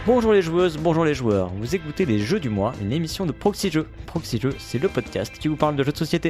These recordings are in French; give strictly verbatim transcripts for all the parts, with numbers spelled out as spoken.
Bonjour les joueuses, bonjour les joueurs, vous écoutez les Jeux du mois, une émission de Proxy Jeux. Proxy Jeux, c'est le podcast qui vous parle de jeux de société.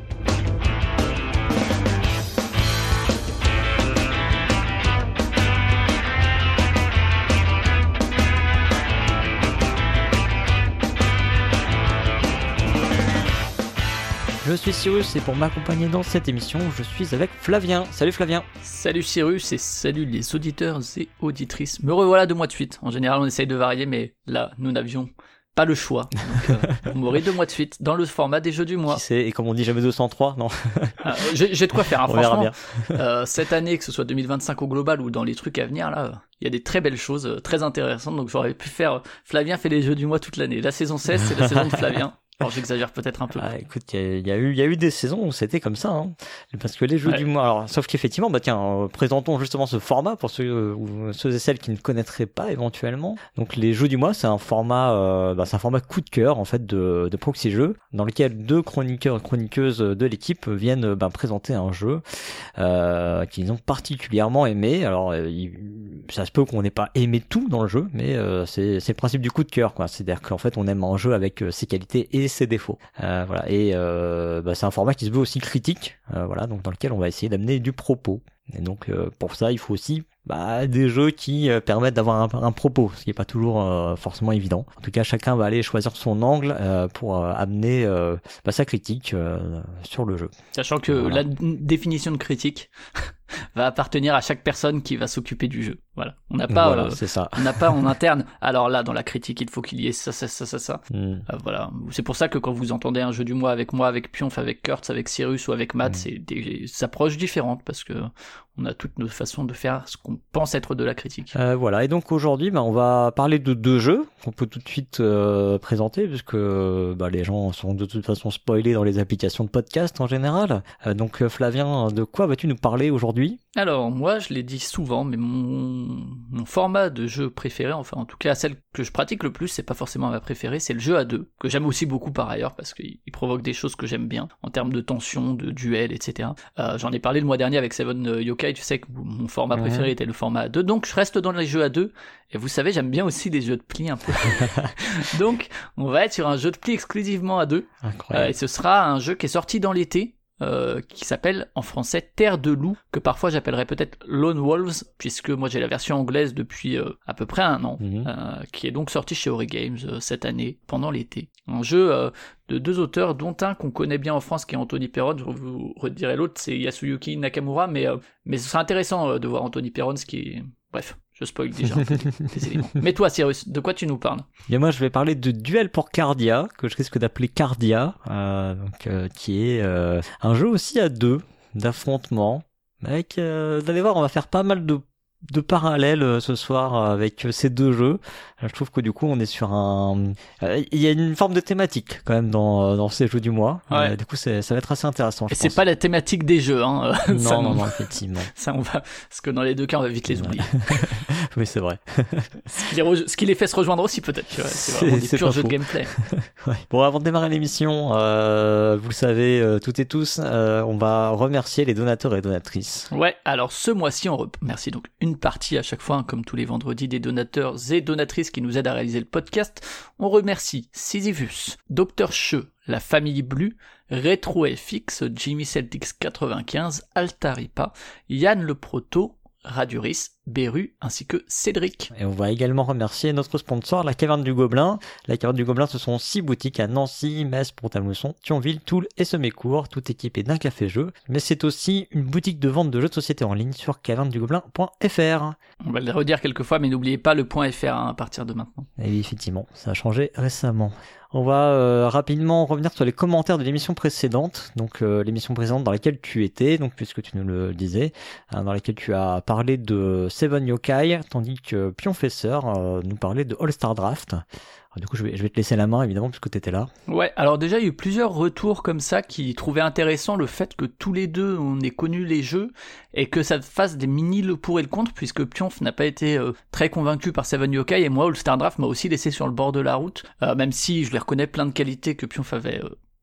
Je suis Cyrus et pour m'accompagner dans cette émission, je suis avec Flavien. Salut Flavien. Salut Cyrus et salut les auditeurs et auditrices. Me revoilà deux mois de suite. En général, on essaye de varier, mais là, nous n'avions pas le choix. Donc, euh, on m'aurait deux mois de suite dans le format des jeux du mois. Qui sait, et comme on dit jamais deux cent trois, non euh, j'ai, j'ai de quoi faire, hein, on verra franchement. bien. euh, cette année, que ce soit deux mille vingt-cinq au global ou dans les trucs à venir, là, il y a des très belles choses, euh, très intéressantes. Donc j'aurais pu faire... Flavien fait les jeux du mois toute l'année. La saison seize, c'est la saison de Flavien. Alors j'exagère peut-être un peu. Ah, écoute, il y, y a eu, il y a eu des saisons où c'était comme ça, hein. Parce que les jeux ouais. du mois. Alors, sauf qu'effectivement, bah tiens, euh, présentons justement ce format pour ceux, euh, ceux et celles qui ne connaîtraient pas éventuellement. Donc, les jeux du mois, c'est un format, euh, bah, c'est un format coup de cœur en fait de, de Proxy Jeux, dans lequel deux chroniqueurs et chroniqueuses de l'équipe viennent bah, présenter un jeu euh, qu'ils ont particulièrement aimé. Alors, euh, il, ça se peut qu'on n'ait pas aimé tout dans le jeu, mais euh, c'est, c'est le principe du coup de cœur, quoi. C'est-à-dire qu'en fait, on aime un jeu avec euh, ses qualités et ses défauts. Euh, voilà. Et euh, bah, c'est un format qui se veut aussi critique, euh, voilà, donc dans lequel on va essayer d'amener du propos. Et donc euh, pour ça, il faut aussi bah, des jeux qui euh, permettent d'avoir un, un propos, ce qui n'est pas toujours euh, forcément évident. En tout cas, chacun va aller choisir son angle euh, pour euh, amener euh, bah, sa critique euh, sur le jeu. Sachant que voilà. La d- définition de critique va appartenir à chaque personne qui va s'occuper du jeu. Voilà. On n'a pas, voilà, euh, c'est ça. On n'a pas en interne. Alors là, dans la critique, il faut qu'il y ait ça, ça, ça, ça, ça. Mm. Euh, voilà. C'est pour ça que quand vous entendez un jeu du mois avec moi, avec Pionf, avec Kurtz, avec Cyrus ou avec Matt, mm. c'est des approches différentes parce que on a toutes nos façons de faire ce qu'on pense être de la critique. Euh, voilà. Et donc aujourd'hui, bah, on va parler de deux jeux qu'on peut tout de suite euh, présenter puisque bah, les gens sont de toute façon spoilés dans les applications de podcast en général. Euh, donc Flavien, de quoi vas-tu nous parler aujourd'hui ? Alors moi, je l'ai dit souvent, mais mon, mon format de jeu préféré, enfin en tout cas celle que je pratique le plus, c'est pas forcément ma préférée, c'est le jeu à deux, que j'aime aussi beaucoup par ailleurs, parce qu'il provoque des choses que j'aime bien, en termes de tension, de duel, et cetera. Euh, j'en ai parlé le mois dernier avec Seven Yokai, tu sais que mon format préféré était le format à deux, donc je reste dans les jeux à deux, et vous savez, j'aime bien aussi les jeux de pli un peu. Donc on va être sur un jeu de pli exclusivement à deux, euh, et ce sera un jeu qui est sorti dans l'été, Euh, qui s'appelle en français Terre de loups, que parfois j'appellerais peut-être Lone Wolves, puisque moi j'ai la version anglaise depuis euh, à peu près un an, mmh. euh, qui est donc sorti chez Ori Games euh, cette année, pendant l'été. Un jeu euh, de deux auteurs, dont un qu'on connaît bien en France, qui est Anthony Perron, je vous redirai l'autre, c'est Yasuyuki Nakamura, mais, euh, mais ce sera intéressant euh, de voir Anthony Perron, ce qui est... Bref. Je spoil déjà un peu des éléments. Mais toi, Cyrus, de quoi tu nous parles ? Bien, moi, je vais parler de Duel pour Cardia, que je risque d'appeler Cardia, euh, donc, euh, qui est euh, un jeu aussi à deux, d'affrontement. Avec, euh, vous allez voir, on va faire pas mal de, de parallèles euh, ce soir avec euh, ces deux jeux. Je trouve que du coup, on est sur un... Euh, il y a une forme de thématique quand même dans, dans ces jeux du mois. Ouais. Euh, du coup, c'est, ça va être assez intéressant. Et je c'est pense. pas la thématique des jeux, hein. Non, ça, non, non, effectivement. Ça, on va... Parce que dans les deux cas, on va vite les oublier. Oui, c'est vrai. Ce qui, les re... Ce qui les fait se rejoindre aussi, peut-être. Tu vois. C'est vraiment c'est, des purs jeux de gameplay. Ouais. Bon, avant de démarrer l'émission, euh, vous le savez euh, toutes et tous, euh, on va remercier les donateurs et donatrices. Ouais, alors ce mois-ci, on remercie donc une partie à chaque fois, hein, comme tous les vendredis, des donateurs et donatrices qui nous aident à réaliser le podcast. On remercie Sisyphus, Docteur Che, La Famille Blue, RetroFX, Jimmy Celtics quatre-vingt-quinze, Altaripa, Yann Le Proto, Raduris, Beru, ainsi que Cédric. Et on va également remercier notre sponsor, la Caverne du Gobelin. La Caverne du Gobelin, ce sont six boutiques à Nancy, Metz, Pont-à-Mousson, Thionville, Toul et Semécourt, tout équipé d'un café-jeu. Mais c'est aussi une boutique de vente de jeux de société en ligne sur caverne du gobelin point f r. On va le redire quelques fois, mais n'oubliez pas le .fr hein, à partir de maintenant. Et oui, effectivement, ça a changé récemment. On va euh, rapidement revenir sur les commentaires de l'émission précédente, donc euh, l'émission précédente dans laquelle tu étais, donc puisque tu nous le disais, hein, dans laquelle tu as parlé de Seven Yokai, tandis que Pionfesseur euh, nous parlait de All Star Draft. Alors, du coup, je vais, je vais te laisser la main, évidemment, puisque tu étais là. Ouais, alors déjà, il y a eu plusieurs retours comme ça qui trouvaient intéressant le fait que tous les deux, on ait connu les jeux et que ça fasse des mini le pour et le contre, puisque Pionf n'a pas été euh, très convaincu par Seven Yokai, et moi, All Star Draft m'a aussi laissé sur le bord de la route, euh, même si je lui reconnais plein de qualités que Pionf avait... Euh,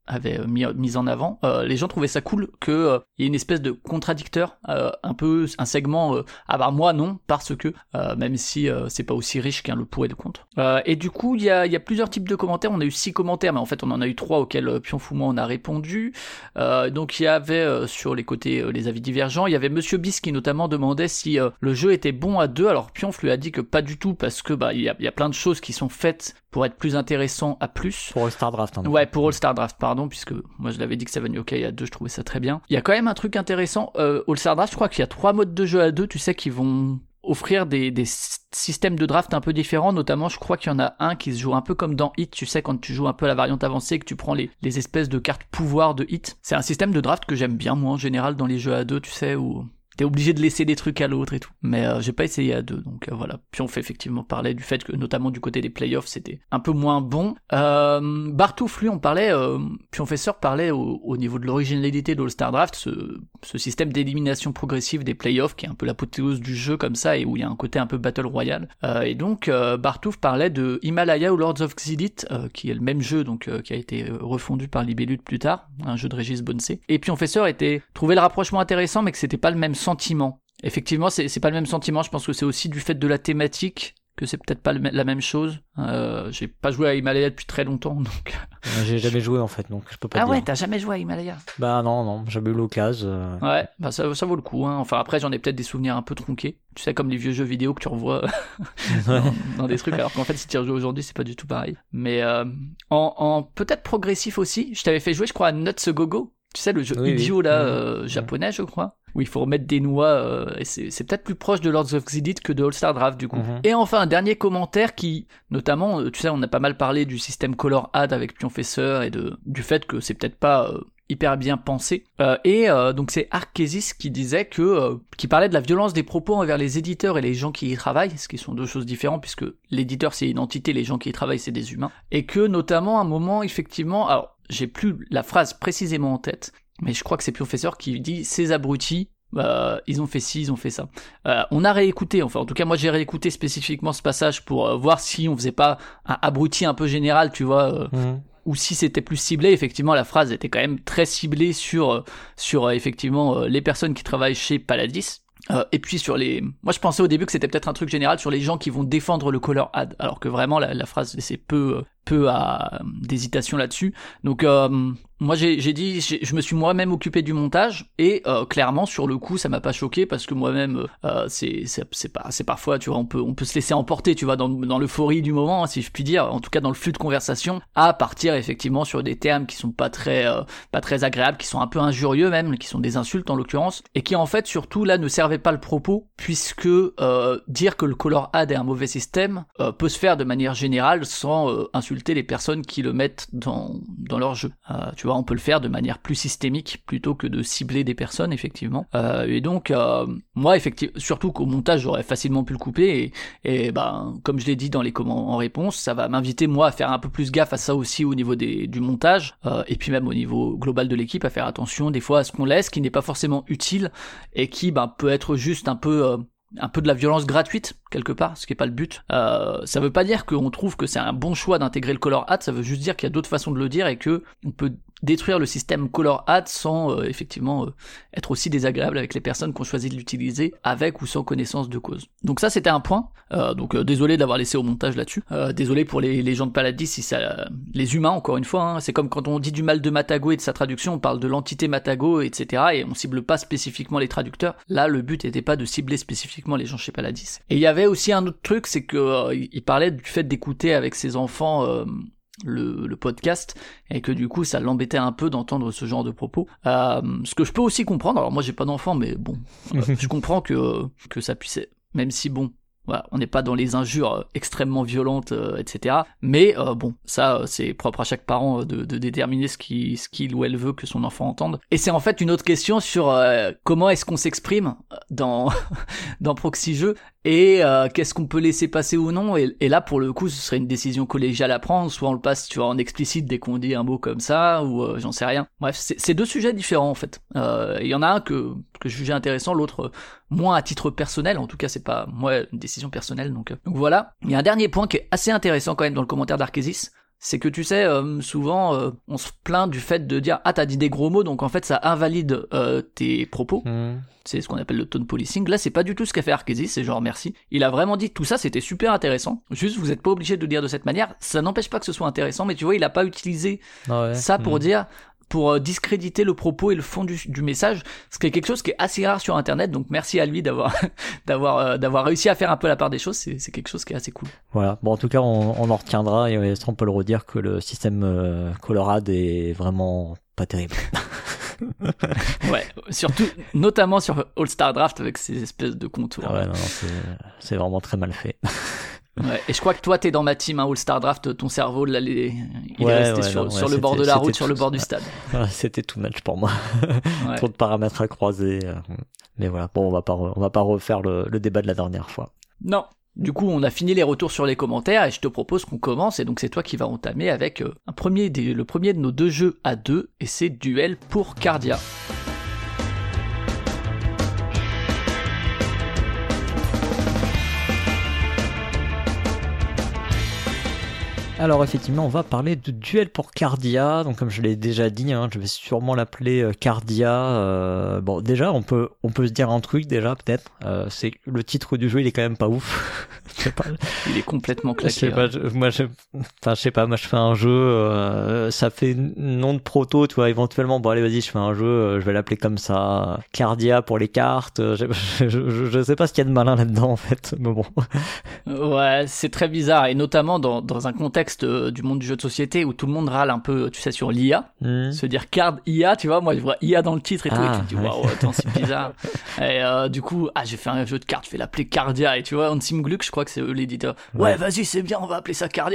avait mis, mis en avant, euh, les gens trouvaient ça cool que euh, y ait une espèce de contradicteur, euh, un peu un segment euh, ah bah moi non parce que euh, même si euh, c'est pas aussi riche qu'un le pour et le contre. Euh, et du coup il y a il y a plusieurs types de commentaires. On a eu six commentaires, mais en fait on en a eu trois auxquels euh, Pionfou moi on a répondu. Euh, donc il y avait euh, sur les côtés euh, les avis divergents. Il y avait Monsieur Bis qui notamment demandait si euh, le jeu était bon à deux. Alors Pionf lui a dit que pas du tout parce que bah il y a il y a plein de choses qui sont faites pour être plus intéressant à plus. Pour All Star Draft. Hein, ouais, pour All Star Draft, pardon, puisque moi je l'avais dit que Seven Yokai à deux, je trouvais ça très bien. Il y a quand même un truc intéressant, euh, All Star Draft, je crois qu'il y a trois modes de jeu à deux, tu sais, qui vont offrir des, des systèmes de draft un peu différents, notamment je crois qu'il y en a un qui se joue un peu comme dans Hit, tu sais, quand tu joues un peu à la variante avancée, que tu prends les, les espèces de cartes pouvoir de Hit. C'est un système de draft que j'aime bien, moi, en général, dans les jeux à deux, tu sais, où t'es obligé de laisser des trucs à l'autre et tout. Mais euh, j'ai pas essayé à deux, donc euh, voilà. Puis on fait effectivement parler du fait que, notamment du côté des playoffs, c'était un peu moins bon. Euh, Bartouf, lui, on parlait, euh, Pionfesseur parlait au, au niveau de l'originalité de All-Star Draft, ce, ce système d'élimination progressive des playoffs, qui est un peu l'apothéose du jeu comme ça, et où il y a un côté un peu Battle Royale. Euh, et donc, euh, Bartouf parlait de Himalaya ou Lords of Xylit, euh, qui est le même jeu, donc euh, qui a été refondu par Libellud plus tard, un jeu de Régis Bonnecé. Et Pionfesseur était trouvait le rapprochement intéressant, mais que c'était pas le même sentiment. Effectivement, c'est, c'est pas le même sentiment, je pense que c'est aussi du fait de la thématique, que c'est peut-être pas le, la même chose. Euh, j'ai pas joué à Himalaya depuis très longtemps, donc... J'ai jamais joué en fait, donc je peux pas ah te dire. ouais, t'as jamais joué à Himalaya? Bah non, non, j'ai jamais eu l'occasion. Euh... Ouais, bah ça, ça vaut le coup, hein. Enfin après j'en ai peut-être des souvenirs un peu tronqués, tu sais, comme les vieux jeux vidéo que tu revois dans, dans des trucs, alors qu'en fait si tu y rejoues aujourd'hui c'est pas du tout pareil. Mais euh, en, en peut-être progressif aussi, je t'avais fait jouer je crois à Nuts A Go Go, tu sais, le jeu oui, idiot oui. là, euh, mmh. japonais je crois, où il faut remettre des noix, euh, et c'est, c'est peut-être plus proche de Lords of Xylit que de All-Star Draft du coup. Mmh. Et enfin un dernier commentaire qui, notamment, tu sais, on a pas mal parlé du système Color Add avec Pionfesseur et de, du fait que c'est peut-être pas euh, hyper bien pensé. Euh, et euh, donc c'est Arkesis qui disait que, euh, qui parlait de la violence des propos envers les éditeurs et les gens qui y travaillent, ce qui sont deux choses différentes puisque l'éditeur c'est une entité, les gens qui y travaillent c'est des humains. Et que notamment à un moment effectivement, alors j'ai plus la phrase précisément en tête, mais je crois que c'est Pionfesseur qui dit ces abrutis, euh, ils ont fait ci, ils ont fait ça. Euh, on a réécouté, enfin en tout cas moi j'ai réécouté spécifiquement ce passage pour euh, voir si on faisait pas un abruti un peu général, tu vois, euh, mmh. ou si c'était plus ciblé. Effectivement la phrase était quand même très ciblée sur, euh, sur euh, effectivement euh, les personnes qui travaillent chez Paladis. Euh, et puis sur les... Moi je pensais au début que c'était peut-être un truc général sur les gens qui vont défendre le color ad, alors que vraiment la, la phrase laissait peu, peu à, euh, d'hésitation là-dessus. Donc euh, moi j'ai, j'ai dit, j'ai, je me suis moi-même occupé du montage, et euh, clairement sur le coup ça m'a pas choqué, parce que moi-même euh, c'est, c'est, c'est, pas, c'est parfois, tu vois, on peut, on peut se laisser emporter, tu vois, dans, dans l'euphorie du moment, hein, si je puis dire, en tout cas dans le flux de conversation, à partir effectivement sur des termes qui sont pas très, euh, pas très agréables, qui sont un peu injurieux même, qui sont des insultes en l'occurrence, et qui en fait surtout là ne servent pas le propos, puisque euh, dire que le color add est un mauvais système euh, peut se faire de manière générale sans euh, insulter les personnes qui le mettent dans, dans leur jeu. Euh, tu vois, on peut le faire de manière plus systémique plutôt que de cibler des personnes, effectivement. Euh, et donc, euh, moi, effectivement, surtout qu'au montage, j'aurais facilement pu le couper, et, et ben, comme je l'ai dit dans les commentaires en réponse, ça va m'inviter, moi, à faire un peu plus gaffe à ça aussi au niveau des, du montage, euh, et puis même au niveau global de l'équipe, à faire attention des fois à ce qu'on laisse, qui n'est pas forcément utile, et qui ben, peut être juste un peu... Euh, un peu de la violence gratuite quelque part, ce qui est pas le but. Euh, ça veut pas dire qu'on trouve que c'est un bon choix d'intégrer le color add, ça veut juste dire qu'il y a d'autres façons de le dire et que on peut détruire le système color add sans euh, effectivement euh, être aussi désagréable avec les personnes qui ont choisi de l'utiliser avec ou sans connaissance de cause. Donc ça c'était un point. Euh, donc euh, désolé d'avoir laissé au montage là-dessus. Euh, désolé pour les, les gens de Paladis si ça, euh, les humains encore une fois. Hein, c'est comme quand on dit du mal de Matago et de sa traduction, on parle de l'entité Matago, et cetera. Et on cible pas spécifiquement les traducteurs. Là le but était pas de cibler spécifiquement les gens chez Paladis. Et il y avait aussi un autre truc, c'est que euh, il parlait du fait d'écouter avec ses enfants euh, le, le podcast, et que du coup ça l'embêtait un peu d'entendre ce genre de propos. Euh, ce que je peux aussi comprendre, alors moi j'ai pas d'enfant, mais bon, euh, je comprends que, que ça puisse, même si bon, voilà, on n'est pas dans les injures euh, extrêmement violentes, euh, et cetera. Mais euh, bon, ça euh, c'est propre à chaque parent euh, de, de déterminer ce qu'il ce qu'il ou elle veut que son enfant entende. Et c'est en fait une autre question sur euh, comment est-ce qu'on s'exprime dans dans Proxy Jeux, et euh, qu'est-ce qu'on peut laisser passer ou non. Et, et là pour le coup ce serait une décision collégiale à prendre, soit on le passe, tu vois, en explicite dès qu'on dit un mot comme ça, ou euh, j'en sais rien. Bref, c'est, c'est deux sujets différents en fait. Il euh, y en a un que que je jugeais intéressant, l'autre euh, moins à titre personnel, en tout cas c'est pas moi une décision personnelle, donc, euh, donc voilà. Il y a un dernier point qui est assez intéressant quand même dans le commentaire d'Arkesis, c'est que tu sais, euh, souvent, euh, on se plaint du fait de dire « Ah, t'as dit des gros mots, donc en fait, ça invalide euh, tes propos. Mmh. » C'est ce qu'on appelle le tone policing. Là, c'est pas du tout ce qu'a fait Arkezis, c'est genre merci. Il a vraiment dit tout ça, c'était super intéressant. Juste, vous êtes pas obligé de le dire de cette manière. Ça n'empêche pas que ce soit intéressant, mais tu vois, il a pas utilisé ah ouais. ça pour mmh. dire... pour discréditer le propos et le fond du, du message, ce qui est quelque chose qui est assez rare sur Internet, donc merci à lui d'avoir d'avoir euh, d'avoir réussi à faire un peu la part des choses, c'est, c'est quelque chose qui est assez cool. Voilà, bon en tout cas on, on en retiendra, et on peut le redire que le système euh, Colorade est vraiment pas terrible. Ouais, surtout, notamment sur All-Star Draft avec ces espèces de contours. Ah ouais, non, non, c'est, c'est vraiment très mal fait. Ouais, et je crois que toi t'es dans ma team hein, All-Star Draft, ton cerveau là, les... il ouais, est resté ouais, sur, non, sur ouais, le bord de la route, tout, sur le bord du stade. Ouais, c'était too much pour moi. Ouais. Trop de paramètres à croiser. Mais voilà, bon, on va pas, re... on va pas refaire le, le débat de la dernière fois. Non. Du coup, on a fini les retours sur les commentaires et je te propose qu'on commence, et donc c'est toi qui vas entamer avec euh, un premier des, le premier de nos deux jeux à deux, et c'est Duel pour Cardia. Alors effectivement, on va parler de Duel pour Cardia. Donc comme je l'ai déjà dit, hein, je vais sûrement l'appeler euh, Cardia. Euh, bon, déjà, on peut on peut se dire un truc déjà peut-être. Euh, c'est que le titre du jeu, il est quand même pas ouf. Je sais pas. Il est complètement claqué. Je sais pas. Je, moi, je, enfin, je sais pas. Moi, je fais un jeu. Euh, ça fait nom de proto, tu vois. Éventuellement, bon allez, vas-y, je fais un jeu. Euh, je vais l'appeler comme ça. Cardia pour les cartes. Euh, je, je, je, je sais pas ce qu'il y a de malin là-dedans en fait. Mais bon. Ouais, c'est très bizarre, et notamment dans dans un contexte du monde du jeu de société où tout le monde râle un peu, tu sais, sur l'I A, mmh. se dire card I A, tu vois, moi je vois I A dans le titre et tout, ah, et tu te dis waouh, ouais. Attends, c'est bizarre. Et euh, du coup, ah, j'ai fait un jeu de cartes, je vais l'appeler Cardia, et tu vois, Ansim Gluck, je crois que c'est eux l'éditeur. Ouais, ouais, vas-y, c'est bien, on va appeler ça Cardia.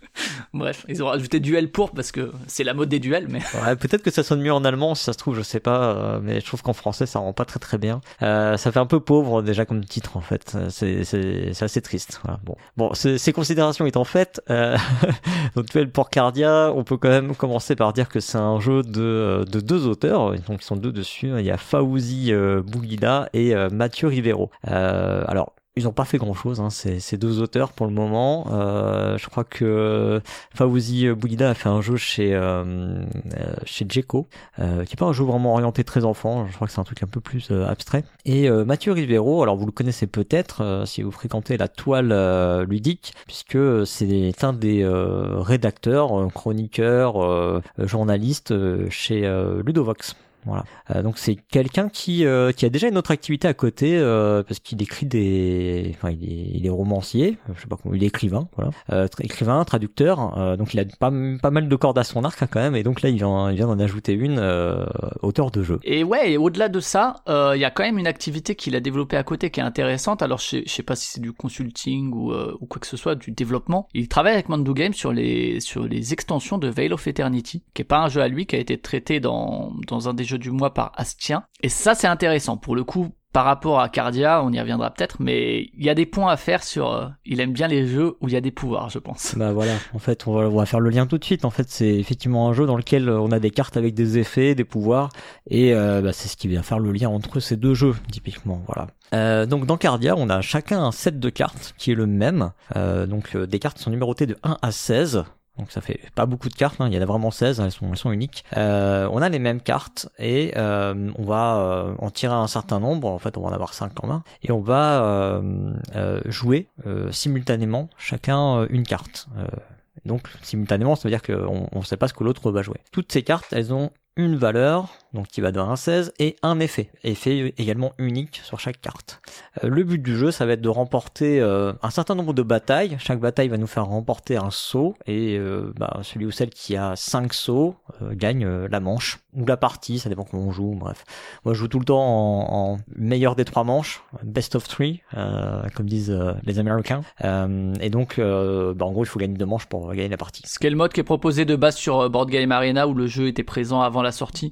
Bref, ils ont rajouté duel pour parce que c'est la mode des duels, mais. Ouais, peut-être que ça sonne mieux en allemand, si ça se trouve, je sais pas, euh, mais je trouve qu'en français ça rend pas très très bien. Euh, ça fait un peu pauvre déjà comme titre en fait. C'est c'est c'est assez triste. Voilà. Bon, bon, ces, ces considérations étant faites, euh, donc Duel pour Cardia, on peut quand même commencer par dire que c'est un jeu de de deux auteurs, donc ils sont deux dessus. Il y a Fawzi euh, Bouguila et euh, Mathieu Rivero. Euh, alors. Ils n'ont pas fait grand-chose, hein, ces, ces deux auteurs pour le moment. Euh, je crois que Fawzi Bouguila a fait un jeu chez euh, chez Djeko, euh, qui est pas un jeu vraiment orienté très enfant. Je crois que c'est un truc un peu plus euh, abstrait. Et euh, Mathieu Rivero, alors vous le connaissez peut-être euh, si vous fréquentez la toile euh, ludique, puisque c'est un des euh, rédacteurs, chroniqueurs, euh, journalistes euh, chez euh, Ludovox. Voilà. Euh, donc c'est quelqu'un qui euh, qui a déjà une autre activité à côté euh, parce qu'il écrit des, enfin il est, il est romancier, je sais pas comment, il est écrivain, voilà, euh, tra- écrivain, traducteur. Euh, donc il a pas pas mal de cordes à son arc hein, quand même, et donc là il vient il vient d'en ajouter une, euh, auteur de jeu. Et ouais, et au-delà de ça, il euh, y a quand même une activité qu'il a développée à côté qui est intéressante. Alors je sais, je sais pas si c'est du consulting ou euh, ou quoi que ce soit, du développement. Il travaille avec Mandu Games sur les sur les extensions de Veil of Eternity, qui est pas un jeu à lui, qui a été traité dans dans un des jeux du mois par Astien. Et ça, c'est intéressant. Pour le coup, par rapport à Cardia, on y reviendra peut-être, mais il y a des points à faire sur... Euh, il aime bien les jeux où il y a des pouvoirs, je pense. Bah voilà, en fait, on va, on va faire le lien tout de suite. En fait, c'est effectivement un jeu dans lequel on a des cartes avec des effets, des pouvoirs, et euh, bah, c'est ce qui vient faire le lien entre ces deux jeux, typiquement. Voilà. Euh, donc dans Cardia, on a chacun un set de cartes qui est le même. Euh, donc euh, des cartes sont numérotées de un à seize. Donc ça fait pas beaucoup de cartes, hein. Il y en a vraiment seize, elles sont, elles sont uniques. Euh, on a les mêmes cartes et euh, on va euh, en tirer un certain nombre, en fait on va en avoir cinq en main, et on va euh, euh, jouer euh, simultanément chacun euh, une carte. Euh, donc simultanément, ça veut dire qu'on ne sait pas ce que l'autre va jouer. Toutes ces cartes, elles ont une valeur, donc qui va de un à seize, et un effet, effet également unique sur chaque carte. Euh, le but du jeu, ça va être de remporter euh, un certain nombre de batailles. Chaque bataille va nous faire remporter un saut, et euh, bah, celui ou celle qui a cinq sauts euh, gagne euh, la manche, ou la partie, ça dépend comment on joue, bref. Moi je joue tout le temps en, en meilleur des trois manches, best of three, euh, comme disent euh, les Américains, euh, et donc euh, bah, en gros il faut gagner deux manches pour gagner la partie. Ce qui est le mode qui est proposé de base sur Board Game Arena, où le jeu était présent avant la sortie. Ouais. Il me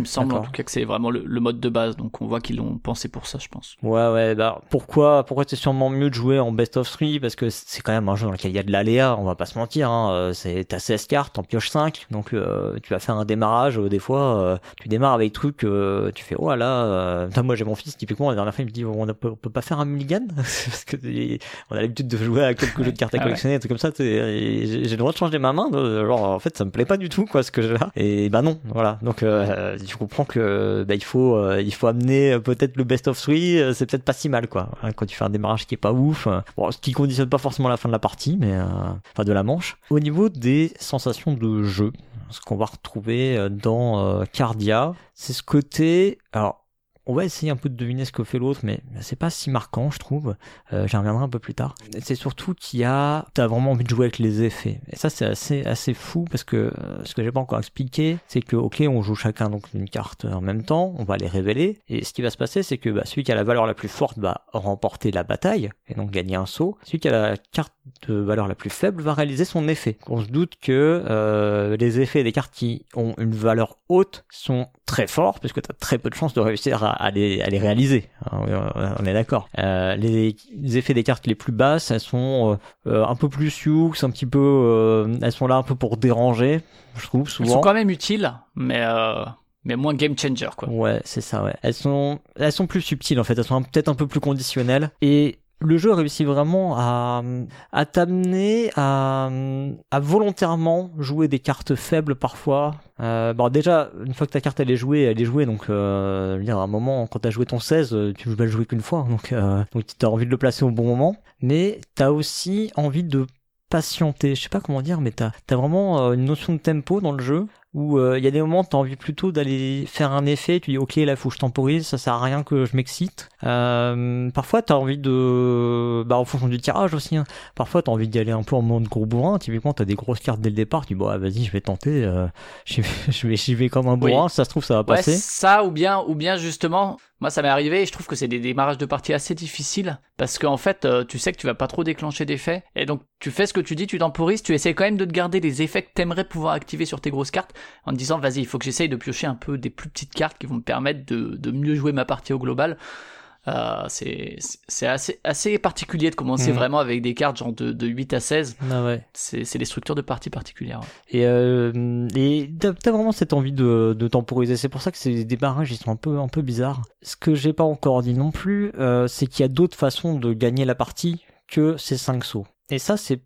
me semble D'accord. en tout cas que c'est vraiment le, le mode de base, donc on voit qu'ils l'ont pensé pour ça, je pense. Ouais, ouais, bah, pourquoi, pourquoi c'est sûrement mieux de jouer en best of three? Parce que c'est quand même un jeu dans lequel il y a de l'aléa, on va pas se mentir, hein. Euh, c'est, t'as seize cartes, t'en pioches cinq, donc, euh, tu vas faire un démarrage, euh, des fois, euh, tu démarres avec des trucs, euh, tu fais, oh là, euh, putain, moi j'ai mon fils, typiquement, la dernière fois, il me dit, on, a, on peut pas faire un mulligan? Parce que, on a l'habitude de jouer à quelques jeux de cartes à collectionner, des trucs comme ça, j'ai, j'ai le droit de changer ma main, genre, en fait, ça me plaît pas du tout, quoi, ce que j'ai là. Et bah non, voilà. Donc, euh, je comprends que, bah, il faut, euh, il faut amener peut-être le best of three, euh, c'est peut-être pas si mal, quoi. Hein, quand tu fais un démarrage qui est pas ouf, euh, bon, ce qui conditionne pas forcément la fin de la partie, mais, euh, enfin, de la manche. Au niveau des sensations de jeu, ce qu'on va retrouver dans euh, Cardia, c'est ce côté, alors, on va essayer un peu de deviner ce que fait l'autre, mais c'est pas si marquant, je trouve. Euh, j'y reviendrai un peu plus tard. C'est surtout qu'il y a, t'as vraiment envie de jouer avec les effets. Et ça, c'est assez, assez fou parce que euh, ce que j'ai pas encore expliqué, c'est que, ok, on joue chacun donc une carte en même temps, on va les révéler. Et ce qui va se passer, c'est que bah, celui qui a la valeur la plus forte va remporter la bataille et donc gagner un saut. Celui qui a la carte de valeur la plus faible va réaliser son effet. On se doute que euh, les effets des cartes qui ont une valeur haute sont très forts, puisque tu as très peu de chances de réussir à, à, les, à les réaliser. On est d'accord. Euh, les, les effets des cartes les plus basses, elles sont euh, un peu plus sioux, un petit peu, euh, elles sont là un peu pour déranger, je trouve, souvent. Elles sont quand même utiles, mais... Euh... mais moins game changer, quoi. Ouais, c'est ça, ouais. Elles sont, elles sont plus subtiles, en fait. Elles sont peut-être un peu plus conditionnelles. Et le jeu réussit vraiment à, à t'amener à, à volontairement jouer des cartes faibles parfois. Euh, bon, déjà, une fois que ta carte elle est jouée, elle est jouée, donc, euh, je veux dire, à un moment, quand t'as joué ton seize, tu vas le jouer qu'une fois, donc, euh, donc t'as envie de le placer au bon moment. Mais t'as aussi envie de patienter. Je sais pas comment dire, mais t'as, t'as vraiment une notion de tempo dans le jeu, où il euh, y a des moments où t'as envie plutôt d'aller faire un effet, tu dis ok là faut que je temporise, ça sert à rien que je m'excite. Euh, parfois t'as envie de, bah en fonction du tirage aussi, hein. Parfois t'as envie d'y aller un peu en mode gros bourrin, typiquement t'as des grosses cartes dès le départ, tu dis bon ah, vas-y je vais tenter, euh, j'y vais, je vais, j'y vais comme un bourrin, oui. Ça se trouve ça va ouais, passer. Ça ou bien, ou bien justement, moi ça m'est arrivé et je trouve que c'est des démarrages de partie assez difficiles, parce qu'en fait euh, tu sais que tu vas pas trop déclencher d'effets, et donc tu fais ce que tu dis, tu temporises, tu essaies quand même de te garder les effets que t'aimerais pouvoir activer sur tes grosses cartes, en te disant vas-y il faut que j'essaye de piocher un peu des plus petites cartes qui vont me permettre de, de mieux jouer ma partie au global. Euh, c'est, c'est assez, assez particulier de commencer mmh. vraiment avec des cartes genre de, de huit à seize. Ah ouais. C'est, c'est des structures de partie particulières. Ouais. Et, euh, et t'as, t'as vraiment cette envie de, de temporiser. C'est pour ça que ces démarrages ils sont un peu, un peu bizarres. Ce que j'ai pas encore dit non plus, euh, c'est qu'il y a d'autres façons de gagner la partie que ces cinq sauts. Et ça, c'est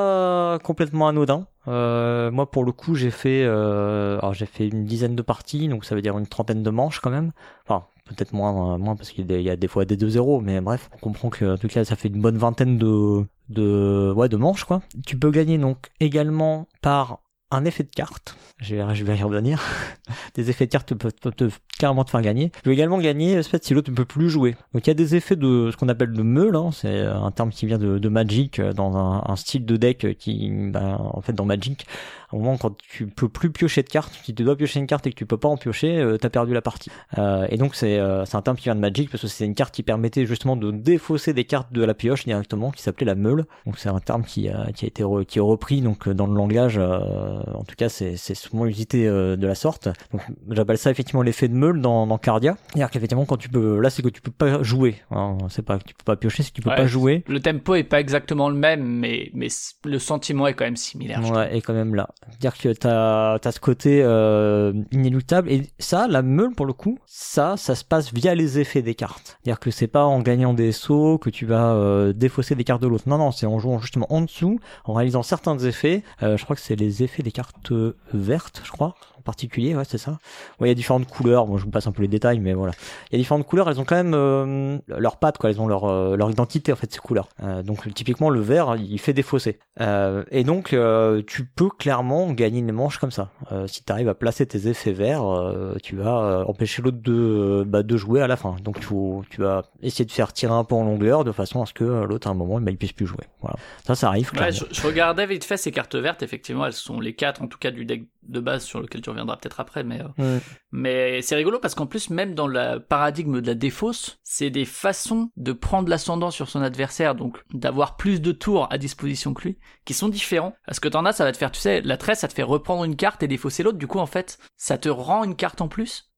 pas complètement anodin. Euh, moi, pour le coup, j'ai fait, euh, alors j'ai fait une dizaine de parties, donc ça veut dire une trentaine de manches quand même. Enfin, peut-être moins, moins parce qu'il y a des fois des deux zéro, mais bref, on comprend que en tout cas, ça fait une bonne vingtaine de, de, ouais, de manches quoi. Tu peux gagner donc également par un effet de carte. Je vais, je vais y revenir. Des effets de carte peuvent te, te, te carrément te faire gagner. Tu peux également gagner, en fait, si l'autre ne peut plus jouer. Donc il y a des effets de ce qu'on appelle le meule, hein. C'est un terme qui vient de, de Magic, dans un, un style de deck qui, ben, en fait, dans Magic, à un moment quand tu peux plus piocher de cartes, si tu dois piocher une carte et que tu peux pas en piocher, euh, t'as perdu la partie. Euh, et donc c'est, euh, c'est un terme qui vient de Magic parce que c'est une carte qui permettait justement de défausser des cartes de la pioche directement, qui s'appelait la meule. Donc c'est un terme qui a, qui a été re, qui est repris donc dans le langage. Euh, en tout cas, c'est, c'est souvent usité euh, de la sorte. Donc j'appelle ça effectivement l'effet de meule dans, dans Cardia. C'est-à-dire qu'effectivement quand tu peux, là c'est que tu peux pas jouer. Hein, c'est pas que tu peux pas piocher, c'est que tu peux ouais, pas jouer. Le tempo est pas exactement le même, mais mais le sentiment est quand même similaire. Ouais, est quand même là. C'est-à-dire que t'as, t'as ce côté euh, inéluctable, et ça, la meule pour le coup, ça, ça se passe via les effets des cartes. C'est-à-dire que c'est pas en gagnant des sauts que tu vas euh, défausser des cartes de l'autre. Non, non, c'est en jouant justement en dessous, en réalisant certains effets. Euh, je crois que c'est les effets des cartes vertes, je crois. Particulier, ouais, c'est ça. Ouais, il y a différentes couleurs. Bon, je vous passe un peu les détails, mais voilà. Il y a différentes couleurs. Elles ont quand même euh, leurs pattes, quoi. Elles ont leur euh, leur identité en fait, ces couleurs. Euh, donc typiquement le vert, il fait défausser. Euh, et donc euh, tu peux clairement gagner une manche comme ça. Euh, si tu arrives à placer tes effets verts, euh, tu vas euh, empêcher l'autre de bah, de jouer à la fin. Donc tu tu vas essayer de faire tirer un peu en longueur de façon à ce que l'autre à un moment bah, il puisse plus jouer. Voilà. Ça, ça arrive. Ouais, je, je regardais vite fait ces cartes vertes. Effectivement, elles sont les quatre en tout cas du deck de base sur lequel tu reviendras peut-être après, mais euh, ouais. mais c'est rigolo parce qu'en plus même dans le paradigme de la défausse, c'est des façons de prendre l'ascendant sur son adversaire, donc d'avoir plus de tours à disposition que lui, qui sont différents. Parce que t'en as, ça va te faire, tu sais, la tresse, ça te fait reprendre une carte et défausser l'autre. Du coup, en fait, ça te rend une carte en plus.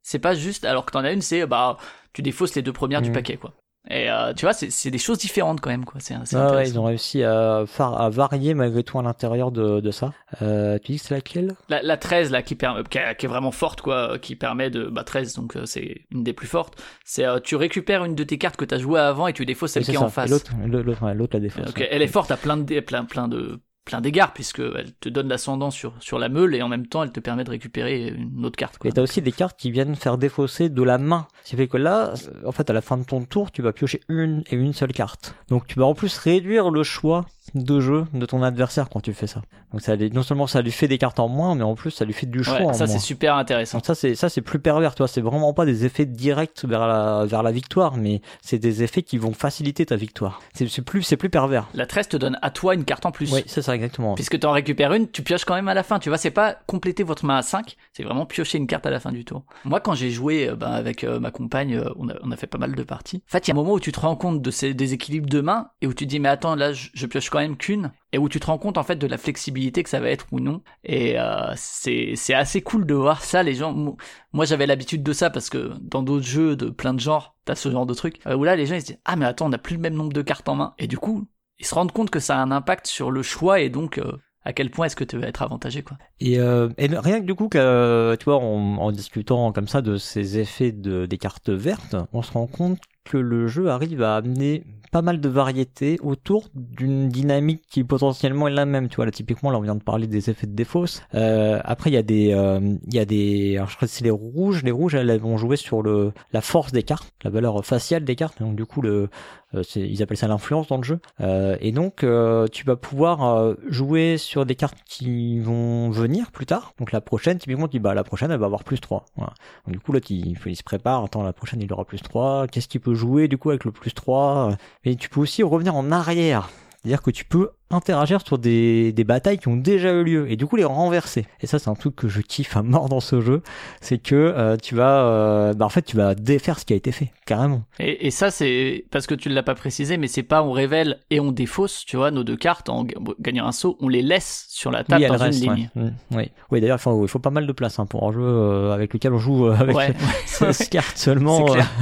c'est pas juste, alors que t'en as une, c'est bah tu défausses les deux premières mmh. du paquet, quoi. Et euh, tu vois, c'est, c'est des choses différentes quand même, quoi. C'est, c'est ah ouais, ils ont réussi à, faire, à varier malgré tout à l'intérieur de, de ça. Euh, tu dis que c'est laquelle ? la, la treize, là, qui, permet, qui, est, qui est vraiment forte, quoi, qui permet de... Bah, treize, donc euh, c'est une des plus fortes. C'est, euh, tu récupères une de tes cartes que t'as joué avant et tu défausses celle qui est ça. En face. Et l'autre, l'autre, ouais, l'autre la défausse. Donc, ouais. Elle est forte à plein de... Plein, plein de plein d'égards, puisqu'elle te donne l'ascendant sur, sur la meule, et en même temps, elle te permet de récupérer une autre carte, quoi. Et t'as aussi des cartes qui viennent faire défausser de la main. Ce qui fait que là, en fait, à la fin de ton tour, tu vas piocher une et une seule carte. Donc tu vas en plus réduire le choix de jeu de ton adversaire quand tu fais ça. Donc ça, non seulement ça lui fait des cartes en moins, mais en plus ça lui fait du choix ouais, en ça moins. C'est super intéressant. Donc ça c'est ça c'est plus pervers, tu vois, c'est vraiment pas des effets directs vers la vers la victoire, mais c'est des effets qui vont faciliter ta victoire. C'est, c'est plus c'est plus pervers. La treize te donne à toi une carte en plus. Oui, c'est ça exactement. Puisque tu en récupères une, tu pioches quand même à la fin, tu vois, c'est pas compléter votre main à cinq, c'est vraiment piocher une carte à la fin du tour. Moi quand j'ai joué ben, avec euh, ma compagne, euh, on a on a fait pas mal de parties. En fait, il y a un moment où tu te rends compte de ces déséquilibres de main et où tu te dis mais attends, là je, je pioche quand même qu'une. Et où tu te rends compte en fait de la flexibilité que ça va être ou non. Et euh, c'est c'est assez cool de voir ça. Les gens, moi j'avais l'habitude de ça parce que dans d'autres jeux de plein de genres, t'as ce genre de truc euh, où là les gens ils se disent ah mais attends, on a plus le même nombre de cartes en main. Et du coup ils se rendent compte que ça a un impact sur le choix et donc euh, à quel point est-ce que tu vas être avantagé, quoi. Et, euh, et rien que du coup que tu vois en, en discutant comme ça de ces effets de des cartes vertes, on se rend compte que le jeu arrive à amener pas mal de variété autour d'une dynamique qui potentiellement est la même, tu vois. Là typiquement là on vient de parler des effets de défausse. Euh, après il y a des euh, il y a des alors je crois que c'est les rouges, les rouges elles vont jouer sur le la force des cartes, la valeur faciale des cartes. Donc du coup le euh, c'est, ils appellent ça l'influence dans le jeu. Euh, et donc euh, tu vas pouvoir euh, jouer sur des cartes qui vont venir plus tard. Donc la prochaine typiquement tu dis bah la prochaine elle va avoir plus trois. Voilà. Donc du coup là il, il se prépare, attends la prochaine il aura plus trois, qu'est-ce qu'il peut jouer du coup avec le plus trois. Mais tu peux aussi revenir en arrière. C'est-à-dire que tu peux interagir sur des, des batailles qui ont déjà eu lieu et du coup les renverser. Et ça c'est un truc que je kiffe à mort dans ce jeu, c'est que euh, tu vas euh, bah en fait tu vas défaire ce qui a été fait carrément. Et, et ça c'est parce que tu ne l'as pas précisé, mais c'est pas on révèle et on défausse, tu vois, nos deux cartes en gagnant un saut, on les laisse sur la table oui, dans reste, une ligne. Ouais. Mmh, oui. Oui d'ailleurs il faut, il faut pas mal de place hein, pour un jeu euh, avec lequel on joue euh, avec ouais. seize cartes seulement. C'est clair.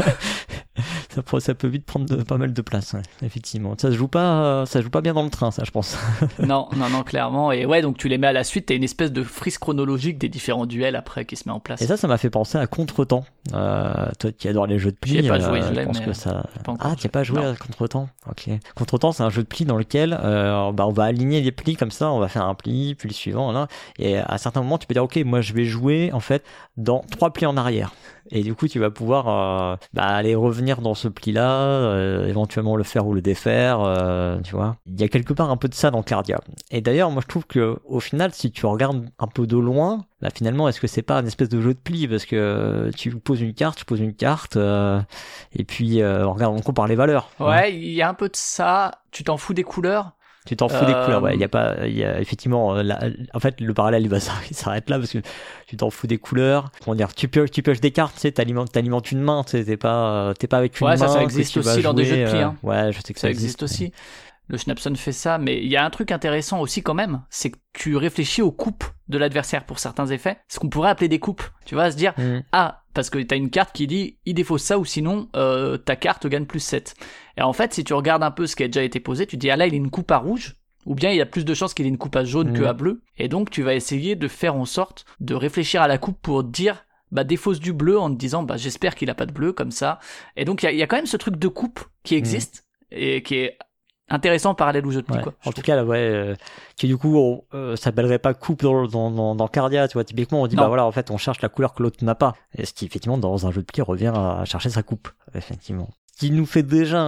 ça, ça peut vite prendre de, pas mal de place, ouais, effectivement. Ça se joue pas, ça se joue pas bien dans le train, ça, je pense. non, non, non, clairement. Et ouais, donc tu les mets à la suite, t'as une espèce de frise chronologique des différents duels après qui se met en place. Et ça, ça m'a fait penser à Contretemps. Euh, toi qui adores les jeux de pli, j'y ai pas joué, euh, je, l'ai, je pense mais que ça. Ah, tu n'as pas joué non. à Contretemps. Ok. Contretemps, c'est un jeu de pli dans lequel, euh, bah, on va aligner les plis comme ça, on va faire un pli, puis le suivant, là. Et à certains moments, tu peux dire, ok, moi, je vais jouer en fait dans trois plis en arrière. Et du coup, tu vas pouvoir euh, bah, aller revenir dans ce pli-là, euh, éventuellement le faire ou le défaire, euh, tu vois. Il y a quelque part un peu de ça dans Cardia. Et d'ailleurs, moi, je trouve que au final, si tu regardes un peu de loin, bah finalement, est-ce que c'est pas une espèce de jeu de pli parce que tu poses une carte, tu poses une carte, euh, et puis euh, on regarde, on compare les valeurs. Ouais, il y a un peu de ça. Tu t'en fous des couleurs. Tu t'en fous euh... des couleurs, ouais. Il y a pas, il y a effectivement, la, en fait, le parallèle il va s'arrêter là parce que tu t'en fous des couleurs. Comment dire, tu pioches, tu pioches des cartes, tu sais, t'alimentes, t'alimentes une main, tu sais, t'es pas, t'es pas avec une ouais, main. Ouais, ça, ça existe aussi dans des jeux de pli. Hein. Euh, ouais, je sais que ça, ça existe, existe aussi. Le Schnapson fait ça, mais il y a un truc intéressant aussi quand même, c'est que tu réfléchis aux coupes de l'adversaire pour certains effets, ce qu'on pourrait appeler des coupes. Tu vois, se dire, mm. ah, parce que t'as une carte qui dit, il défausse ça ou sinon, euh, ta carte gagne plus sept. Et en fait, si tu regardes un peu ce qui a déjà été posé, tu te dis, ah là, il a une coupe à rouge, ou bien il y a plus de chances qu'il ait une coupe à jaune mmh. que à bleu, et donc tu vas essayer de faire en sorte de réfléchir à la coupe pour dire bah défausse du bleu en te disant bah j'espère qu'il a pas de bleu comme ça, et donc il y a, y a quand même ce truc de coupe qui existe mmh. et qui est intéressant parallèle au jeu de pli, ouais. quoi. En tout cas là ouais euh, qui du coup on euh, s'appellerait pas coupe dans dans dans, dans Cardia, tu vois, typiquement on dit non. Bah voilà en fait on cherche la couleur que l'autre n'a pas, et ce qui effectivement dans un jeu de pli revient à chercher sa coupe effectivement. Qui nous fait déjà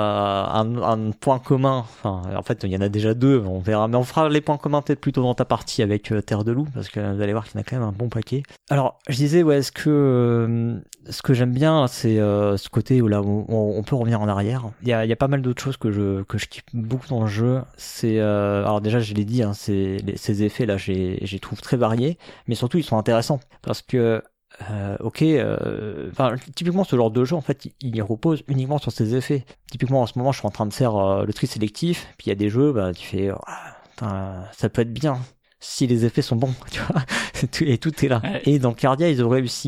un, un, un point commun, enfin en fait il y en a déjà deux, on verra, mais on fera les points communs peut-être plutôt dans ta partie avec euh, Terre de Loup, parce que vous allez voir qu'il y en a quand même un bon paquet. Alors je disais ouais, est-ce que euh, ce que j'aime bien c'est euh, ce côté où là on, on peut revenir en arrière. Il y a, il y a pas mal d'autres choses que je que je kiffe beaucoup dans le jeu. C'est euh, alors déjà je l'ai dit, hein, c'est les, ces effets là, j'ai j'ai trouve très variés, mais surtout ils sont intéressants parce que Euh, ok, enfin euh, typiquement ce genre de jeu en fait il, il repose uniquement sur ses effets. Typiquement en ce moment je suis en train de faire euh, le tri sélectif, puis il y a des jeux bah tu fais ah, ça peut être bien si les effets sont bons, tu vois, et tout est là. Ouais. Et dans Cardia ils ont réussi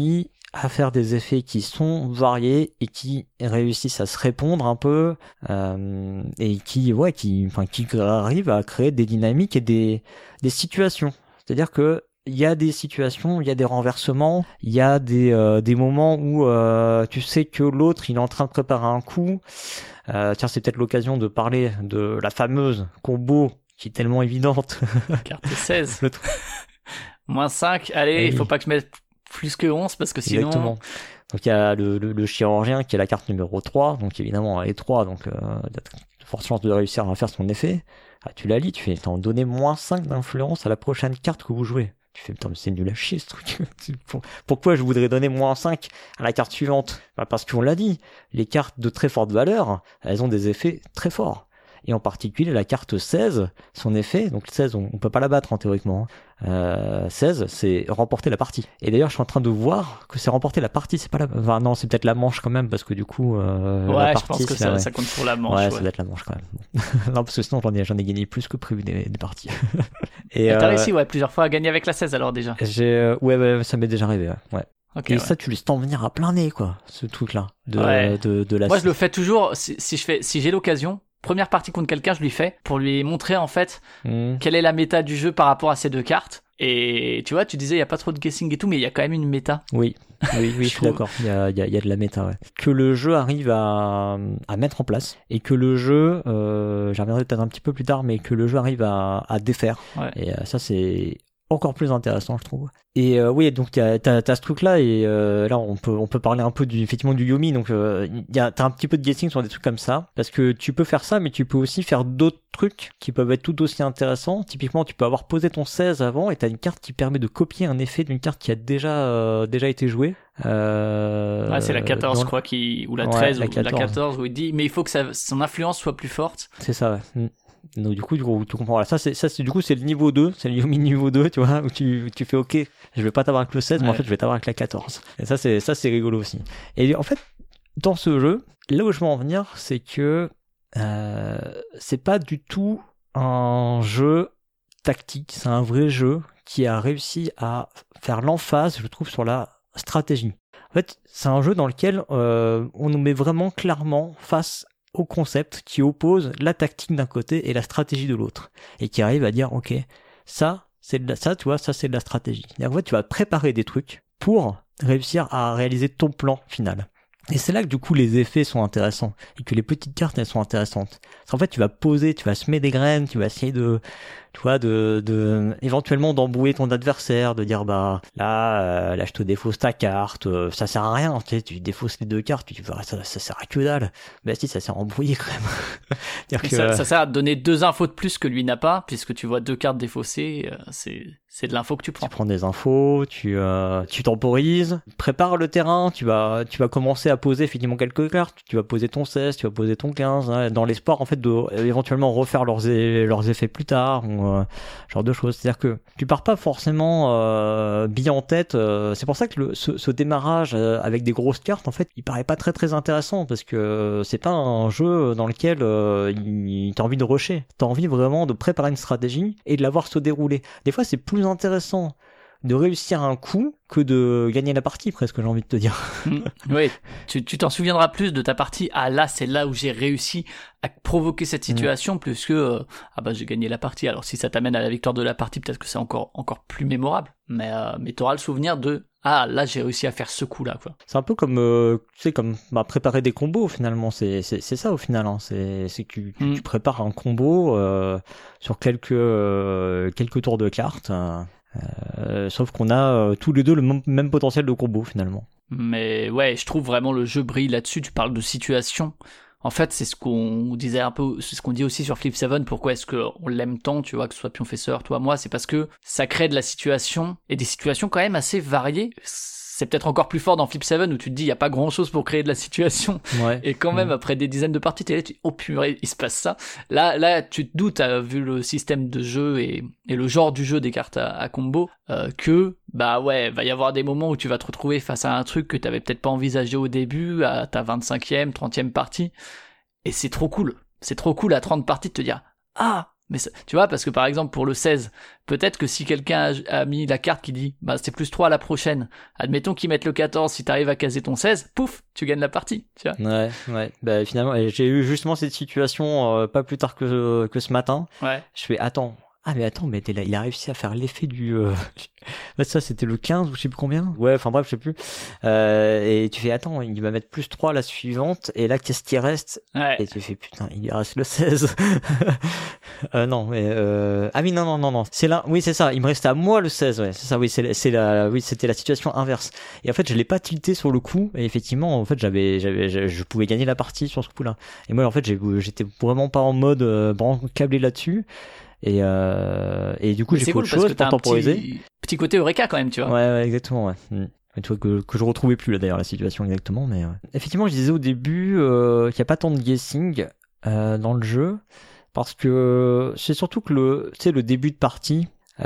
à faire des effets qui sont variés et qui réussissent à se répondre un peu euh, et qui ouais qui enfin qui arrivent à créer des dynamiques et des des situations. C'est-à-dire que il y a des situations, il y a des renversements, il y a des euh, des moments où euh, tu sais que l'autre il est en train de préparer un coup. Euh, tiens, c'est peut-être l'occasion de parler de la fameuse combo qui est tellement évidente. Carte seize. Le tr- Moins cinq, allez, Eh il faut oui. pas que je mette plus que onze parce que sinon... Exactement. Donc il y a le, le, le chirurgien qui est la carte numéro trois, donc évidemment elle est trois, donc euh, il a de fortes chances de réussir à faire son effet. Ah, tu la lis, tu fais, t'en donner moins cinq d'influence à la prochaine carte que vous jouez. Tu fais, putain, mais c'est nul à chier ce truc. Pourquoi je voudrais donner moins cinq à la carte suivante? Bah, parce qu'on l'a dit, les cartes de très forte valeur, elles ont des effets très forts. Et en particulier la carte seize, son effet, donc seize on, on peut pas la battre hein, théoriquement, hein. euh, seize c'est remporter la partie. Et d'ailleurs je suis en train de voir que c'est remporter la partie, c'est pas la... Enfin non c'est peut-être la manche quand même parce que du coup euh, ouais, la je partie, pense que c'est ça, la... ça compte pour la manche. Ouais, Ouais, ça doit être la manche quand même. Bon. Non parce que sinon j'en ai, j'en ai gagné plus que prévu des, des parties. Et, Et t'as euh, réussi ouais, plusieurs fois à gagner avec la seize alors déjà. j'ai... euh, Ouais, ouais ça m'est déjà arrivé, ouais. ouais. Okay, et ouais. ça tu laisses t'en venir à plein nez quoi, ce truc là de, Ouais. de, de la... Moi je le fais toujours, si, si, je fais, si j'ai l'occasion, première partie contre quelqu'un je lui fais pour lui montrer en fait Mmh. quelle est la méta du jeu par rapport à ces deux cartes. Et tu vois, tu disais il y a pas trop de guessing et tout, mais il y a quand même une méta. Oui, oui, oui, je suis trouve. d'accord. Il y a, il y, a, il y a de la méta, ouais. Que le jeu arrive à, à mettre en place et que le jeu, euh, j'y reviendrai peut-être un petit peu plus tard, mais que le jeu arrive à, à défaire. Ouais. Et euh, ça, c'est encore plus intéressant, je trouve. Et euh, oui, donc t'as, t'as, t'as ce truc-là et euh, là, on peut, on peut parler un peu du, effectivement du Yomi. Donc, euh, y a, t'as un petit peu de guessing sur des trucs comme ça parce que tu peux faire ça, mais tu peux aussi faire d'autres trucs qui peuvent être tout aussi intéressants. Typiquement, tu peux avoir posé ton seize avant et t'as une carte qui permet de copier un effet d'une carte qui a déjà, euh, déjà été jouée. Euh, ouais, c'est la quatorze, dans... je crois, qui, ou la Ouais, treize, la ou quatorze. la quatorze, où il dit, mais il faut que ça, son influence soit plus forte. C'est ça, ouais. Donc du coup, du coup tu comprends. Voilà, ça c'est ça c'est du coup c'est le niveau deux, c'est le Yomi niveau deux, tu vois, où tu tu fais OK, je vais pas t'avoir avec le seize, ouais. Mais en fait, je vais t'avoir avec la quatorze. Et ça c'est ça c'est rigolo aussi. Et en fait, dans ce jeu, là où je veux en venir, c'est que euh, c'est pas du tout un jeu tactique, c'est un vrai jeu qui a réussi à faire l'emphase, je trouve, sur la stratégie. En fait, c'est un jeu dans lequel euh, on nous met vraiment clairement face au concept qui oppose la tactique d'un côté et la stratégie de l'autre, et qui arrive à dire ok, ça c'est de la, ça tu vois, ça c'est de la stratégie. Et en fait, tu vas préparer des trucs pour réussir à réaliser ton plan final. Et c'est là que du coup les effets sont intéressants et que les petites cartes elles sont intéressantes. Parce qu'en fait, tu vas poser, tu vas semer des graines, tu vas essayer de, tu vois, de, de éventuellement d'embrouiller ton adversaire, de dire bah là, euh, là je te défausse ta carte, euh, ça sert à rien, tu sais, tu défausses les deux cartes, tu vois ça, ça sert à que dalle. Mais si, ça sert à embrouiller quand même. Que... Ça, ça sert à te donner deux infos de plus que lui n'a pas, puisque tu vois deux cartes défaussées, euh, c'est c'est de l'info que tu prends. Tu prends des infos, tu euh, tu temporises, prépare le terrain, tu vas tu vas commencer à poser effectivement quelques cartes, tu vas poser ton seize, tu vas poser ton quinze, hein, dans l'espoir en fait de euh, éventuellement refaire leurs e- leurs effets plus tard, ou euh, genre de choses. C'est-à-dire que tu pars pas forcément euh, bien en tête. Euh, c'est pour ça que le, ce, ce démarrage euh, avec des grosses cartes, en fait, il paraît pas très très intéressant parce que euh, c'est pas un jeu dans lequel euh, il, t'as envie de rusher. T'as envie vraiment de préparer une stratégie et de la voir se dérouler. Des fois, c'est plus intéressant de réussir un coup que de gagner la partie, presque, j'ai envie de te dire. Oui, tu, tu t'en souviendras plus de ta partie. Ah là, c'est là où j'ai réussi à provoquer cette situation, mmh. plus que euh, ah bah j'ai gagné la partie. Alors si ça t'amène à la victoire de la partie, peut-être que c'est encore encore plus mémorable. Mais euh, mais t'auras le souvenir de ah là j'ai réussi à faire ce coup-là quoi. C'est un peu comme euh, tu sais comme bah, préparer des combos finalement. C'est c'est c'est ça au final. Hein. C'est c'est que tu, mmh. tu prépares un combo euh, sur quelques euh, quelques tours de cartes. Euh... Euh, sauf qu'on a euh, tous les deux le m- même potentiel de combo finalement. Mais ouais, je trouve vraiment le jeu brille là-dessus. Tu parles de situation. En fait, c'est ce qu'on disait un peu, c'est ce qu'on dit aussi sur Flip sept. Pourquoi est-ce qu'on l'aime tant, tu vois, que ce soit Pionfesseur, toi, moi, c'est parce que ça crée de la situation et des situations quand même assez variées. C'est peut-être encore plus fort dans Flip sept où tu te dis il y a pas grand chose pour créer de la situation ouais. et quand même mmh. après des dizaines de parties t'es là, tu dis oh purée il se passe ça là là tu te doutes euh, vu le système de jeu et, et le genre du jeu des cartes à, à combo euh, que bah ouais va y avoir des moments où tu vas te retrouver face à un truc que t'avais peut-être pas envisagé au début à ta vingt-cinquième, trentième partie et c'est trop cool c'est trop cool à trente parties de te dire ah Mais ça, tu vois, parce que par exemple, pour le seize, peut-être que si quelqu'un a, a mis la carte qui dit, bah, c'est plus trois à la prochaine, admettons qu'ils mettent le quatorze, si t'arrives à caser ton seize, pouf, tu gagnes la partie, tu vois. Ouais, ouais. Bah, finalement, j'ai eu justement cette situation, euh, pas plus tard que, que ce matin. Ouais. Je fais, attends. Ah, mais attends, mais t'es là, il a réussi à faire l'effet du, euh... ça, c'était le quinze ou je sais plus combien. Ouais, enfin bref, je sais plus. Euh, et tu fais, attends, il va mettre plus trois la suivante, et là, qu'est-ce qui reste? Ouais. Et tu fais, putain, il lui reste le seize. euh, non, mais, euh... ah oui, non, non, non, non. C'est là, oui, c'est ça, il me restait à moi le seize, ouais, c'est ça, oui, c'est, c'est la, oui, c'était la situation inverse. Et en fait, je l'ai pas tilté sur le coup, et effectivement, en fait, j'avais, j'avais, je, je pouvais gagner la partie sur ce coup-là. Et moi, en fait, j'ai, j'étais vraiment pas en mode, euh, vraiment câblé là-dessus. Et, euh, et du coup, mais j'ai fait cool autre chose pour temporiser. Petit, petit côté Eureka quand même, tu vois. Ouais, ouais, exactement, ouais. Mmh. Tu vois, que, que je retrouvais plus là d'ailleurs la situation exactement, mais ouais. Effectivement, je disais au début euh, qu'il n'y a pas tant de guessing euh, dans le jeu, parce que c'est surtout que le, tu sais, le début de partie,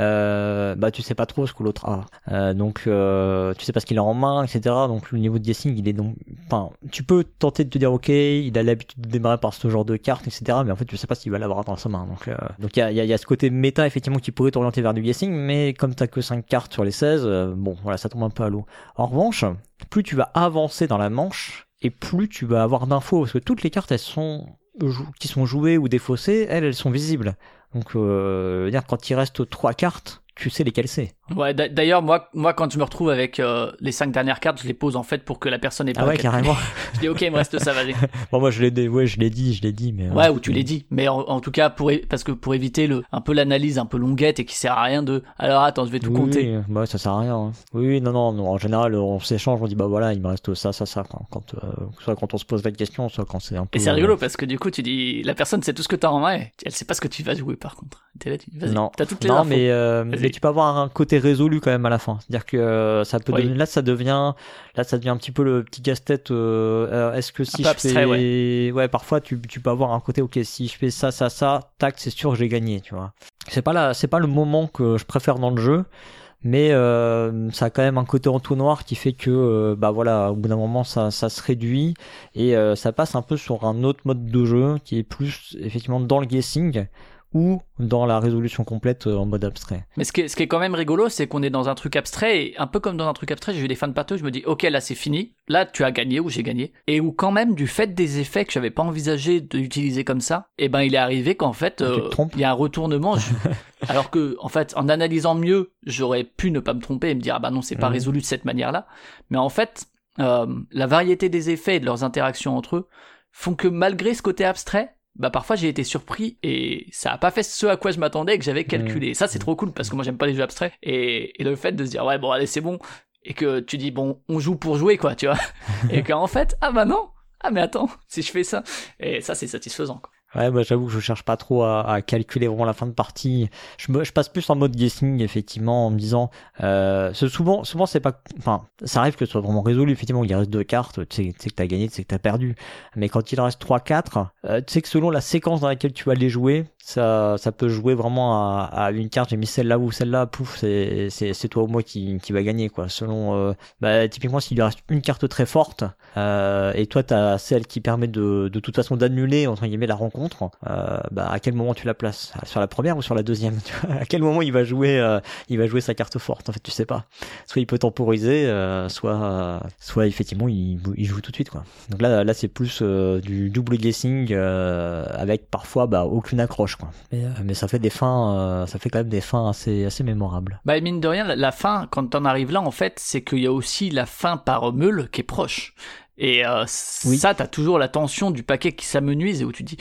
euh, bah tu sais pas trop ce que l'autre a, euh, donc euh, tu sais pas ce qu'il a en main, et cetera. Donc le niveau de guessing, il est donc, enfin, tu peux tenter de te dire ok, il a l'habitude de démarrer par ce genre de carte, et cetera. Mais en fait, tu sais pas s'il va l'avoir dans sa main. Donc euh, donc il y a, y, a, y a ce côté méta effectivement qui pourrait t'orienter vers du guessing, mais comme t'as que cinq cartes sur les seize, euh, bon voilà, ça tombe un peu à l'eau. En revanche, plus tu vas avancer dans la manche, et plus tu vas avoir d'infos, parce que toutes les cartes elles sont qui sont jouées ou défaussées, elles elles sont visibles. Donc, euh, dire quand il reste trois cartes, tu sais lesquelles c'est. Ouais, d'ailleurs, moi, moi, quand je me retrouve avec euh, les cinq dernières cartes, je les pose en fait pour que la personne ait pas. Ah ouais, calculé. carrément. Je dis ok, il me reste ça, vas-y. Bon, moi, je l'ai dit, ouais, je l'ai dit, je l'ai dit, mais. Ouais, euh, ou tu l'as dit, mais en, en tout cas, pour parce que pour éviter le un peu l'analyse un peu longuette et qui sert à rien de. Alors attends, je vais tout oui, compter. Oui, bah ça sert à rien. Hein. Oui, oui, non, non, non. En général, on s'échange, on dit bah voilà, il me reste ça, ça, ça. Quand, quand euh, soit quand on se pose la question, soit quand c'est un peu. Et c'est rigolo euh... parce que du coup, tu dis la personne sait tout ce que t'as en main, et elle sait pas ce que tu vas jouer par contre. T'es là, tu dis, vas-y. Non, t'as toutes les non, infos. mais euh, mais tu peux avoir un côté résolu quand même à la fin. C'est-à-dire que euh, ça peut. Oui. Devenir, là, ça devient, là, ça devient un petit peu le petit casse-tête. Euh, est-ce que si un je abstrait, fais, ouais. ouais, parfois tu tu peux avoir un côté ok, si je fais ça, ça, ça, tac, c'est sûr que j'ai gagné, tu vois. C'est pas là, c'est pas le moment que je préfère dans le jeu. Mais euh, ça a quand même un côté entonnoir qui fait que euh, bah voilà, au bout d'un moment ça, ça se réduit et euh, ça passe un peu sur un autre mode de jeu qui est plus effectivement dans le guessing ou dans la résolution complète en mode abstrait. Mais ce qui est, ce qui est quand même rigolo, c'est qu'on est dans un truc abstrait, et un peu comme dans un truc abstrait, j'ai eu des fins de partie où je me dis, ok, là c'est fini, là tu as gagné ou j'ai gagné, et où quand même, du fait des effets que j'avais pas envisagé d'utiliser comme ça, et ben il est arrivé qu'en fait, euh, il y a un retournement, je... alors que, en fait, en analysant mieux, j'aurais pu ne pas me tromper et me dire, ah bah non, c'est pas mmh. résolu de cette manière-là, mais en fait, euh, la variété des effets et de leurs interactions entre eux font que malgré ce côté abstrait, bah parfois j'ai été surpris et ça a pas fait ce à quoi je m'attendais et que j'avais calculé. Mmh. Et ça c'est trop cool parce que moi j'aime pas les jeux abstraits et, et le fait de se dire ouais bon allez c'est bon et que tu dis bon on joue pour jouer quoi tu vois et qu'en fait ah bah non ah mais attends si je fais ça et ça c'est satisfaisant quoi. Ouais, bah, j'avoue que je cherche pas trop à, à calculer vraiment la fin de partie. Je, me, je passe plus en mode guessing, effectivement, en me disant, euh, souvent, souvent c'est pas, enfin, ça arrive que ce soit vraiment résolu, effectivement, il reste deux cartes, tu sais, tu sais que t'as gagné, tu sais que t'as perdu. Mais quand il en reste trois, quatre, euh, tu sais que selon la séquence dans laquelle tu vas les jouer, ça, ça peut jouer vraiment à, à une carte, j'ai mis celle-là ou celle-là, pouf, c'est, c'est, c'est toi ou moi qui, qui va gagner, quoi. Selon, euh, bah, typiquement, s'il lui reste une carte très forte, euh, et toi t'as celle qui permet de, de toute façon d'annuler, entre guillemets, la rencontre, Euh, bah à quel moment tu la places, sur la première ou sur la deuxième, tu vois, à quel moment il va jouer euh, il va jouer sa carte forte en fait tu sais pas, soit il peut temporiser euh, soit euh, soit effectivement il, il joue tout de suite quoi. Donc là là c'est plus euh, du double guessing euh, avec parfois bah aucune accroche quoi, mais, euh, mais ça fait des fins euh, ça fait quand même des fins assez assez mémorables. Bah mine de rien la, la fin quand t'en arrives là en fait c'est qu'il y a aussi la fin par meule qui est proche. Et euh, oui. Ça, t'as toujours la tension du paquet qui s'amenuise et où tu te dis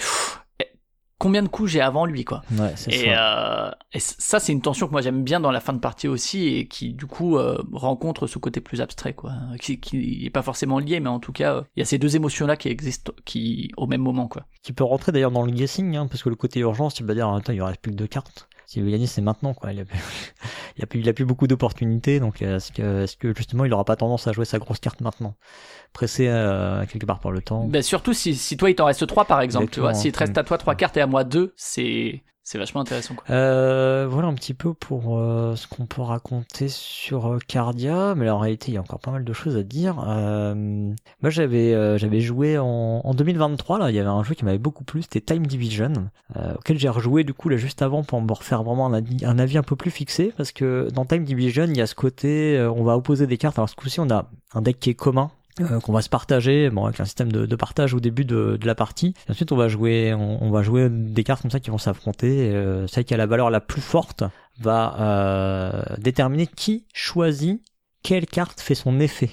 combien de coups j'ai avant lui quoi. Ouais, c'est et, ça. Euh, et ça c'est une tension que moi j'aime bien dans la fin de partie aussi et qui du coup euh, rencontre ce côté plus abstrait quoi, qui, qui est pas forcément lié mais en tout cas il euh, y a ces deux émotions là qui existent qui au même moment quoi. Qui peut rentrer d'ailleurs dans le guessing hein, parce que le côté urgence tu vas dire attends il reste plus que deux cartes. S'il veut gagner, c'est maintenant, quoi. Il a plus, il a plus, il a plus beaucoup d'opportunités, donc est-ce que, est-ce que justement, il aura pas tendance à jouer sa grosse carte maintenant, pressé euh, quelque part par le temps. Ben surtout si, si toi il t'en reste trois par exemple, exactement, tu vois, s'il te reste à toi trois cartes et à moi deux, c'est, c'est vachement intéressant, quoi. Euh, voilà un petit peu pour euh, ce qu'on peut raconter sur euh, Cardia, mais en réalité il y a encore pas mal de choses à dire. Euh, moi j'avais euh, j'avais joué en, en deux mille vingt-trois, là il y avait un jeu qui m'avait beaucoup plu, c'était Time Division, euh, auquel j'ai rejoué du coup là juste avant pour me refaire vraiment un avis, un avis un peu plus fixé, parce que dans Time Division il y a ce côté, euh, on va opposer des cartes, alors ce coup-ci on a un deck qui est commun, Euh, qu'on va se partager, bon, avec un système de, de partage au début de, de la partie. Et ensuite, on va jouer, on, on va jouer des cartes comme ça qui vont s'affronter. Euh, celle qui a la valeur la plus forte va euh, déterminer qui choisit quelle carte fait son effet.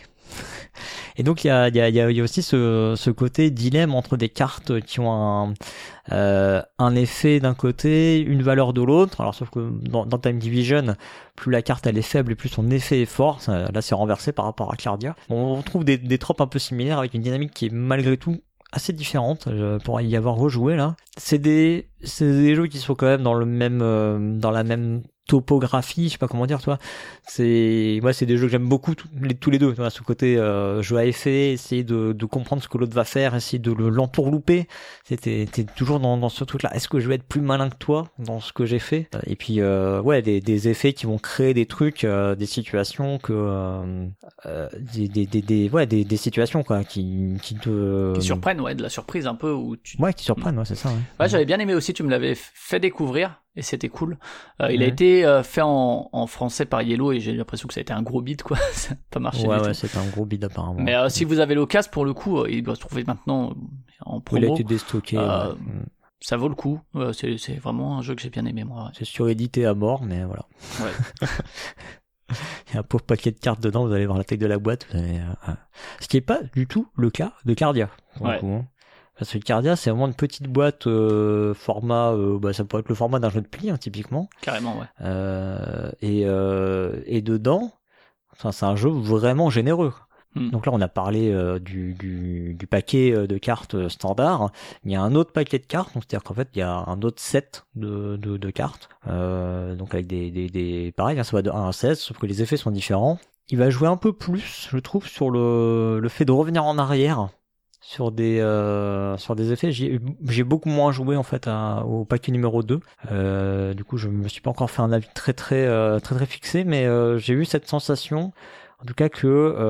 Et donc il y a, il y a, il y a aussi ce, ce côté dilemme entre des cartes qui ont un, euh, un effet d'un côté, une valeur de l'autre. Alors sauf que dans, dans Time Division, plus la carte elle est faible et plus son effet est fort. Ça, là c'est renversé par rapport à Cardia. Bon, on retrouve des, des tropes un peu similaires avec une dynamique qui est malgré tout assez différente. Je pourrais y avoir rejoué là. C'est des, c'est des jeux qui sont quand même dans le même, euh, dans la même topographie, je sais pas comment dire, toi. C'est, moi, ouais, c'est des jeux que j'aime beaucoup tous les, tous les deux. Tu vois, ce côté euh, jeu à effet, essayer de, de comprendre ce que l'autre va faire, essayer de le, l'entourlouper. C'était, t'es toujours dans, dans ce truc-là. Est-ce que je vais être plus malin que toi dans ce que j'ai fait? Et puis, euh, ouais, des, des effets qui vont créer des trucs, euh, des situations que, euh, euh, des, des, des, des, ouais, des, des situations quoi, qui, qui te, qui surprennent, ouais, de la surprise un peu où tu. Ouais, qui surprennent, ouais, c'est ça. Ouais, ouais j'avais bien aimé aussi. Tu me l'avais fait découvrir. Et c'était cool. Euh, il mmh. a été euh, fait en, en français par Yellow et j'ai l'impression que ça a été un gros bid, quoi. Ça n'a pas marché ouais, du ouais, tout. c'était un gros bid apparemment. Mais euh, si vous avez l'occasion, pour le coup, euh, il doit se trouver maintenant en promo. Il a été déstocké. Euh, ouais. Ça vaut le coup. Euh, c'est, c'est vraiment un jeu que j'ai bien aimé, moi. Ouais. C'est surédité à mort, mais voilà. Ouais. Il y a un pauvre paquet de cartes dedans, vous allez voir la taille de la boîte. Vous allez, euh, ce qui n'est pas du tout le cas de Cardia. Ouais. Coup, hein. Parce que Cardia, c'est vraiment une petite boîte euh, format, euh, bah, ça pourrait être le format d'un jeu de pli, hein, typiquement. Carrément, ouais. Euh, et, euh, et dedans, enfin, c'est un jeu vraiment généreux. Mm. Donc là, on a parlé euh, du, du, du paquet de cartes standard. Il y a un autre paquet de cartes, donc c'est-à-dire qu'en fait, il y a un autre set de, de, de cartes. Euh, donc avec des, des, des pareil, hein, ça va de un à seize, sauf que les effets sont différents. Il va jouer un peu plus, je trouve, sur le, le fait de revenir en arrière. Sur des euh, sur des effets, j'ai j'ai beaucoup moins joué en fait à, au paquet numéro deux. Euh, du coup, je me suis pas encore fait un avis très très euh, très très fixé, mais euh, j'ai eu cette sensation, en tout cas que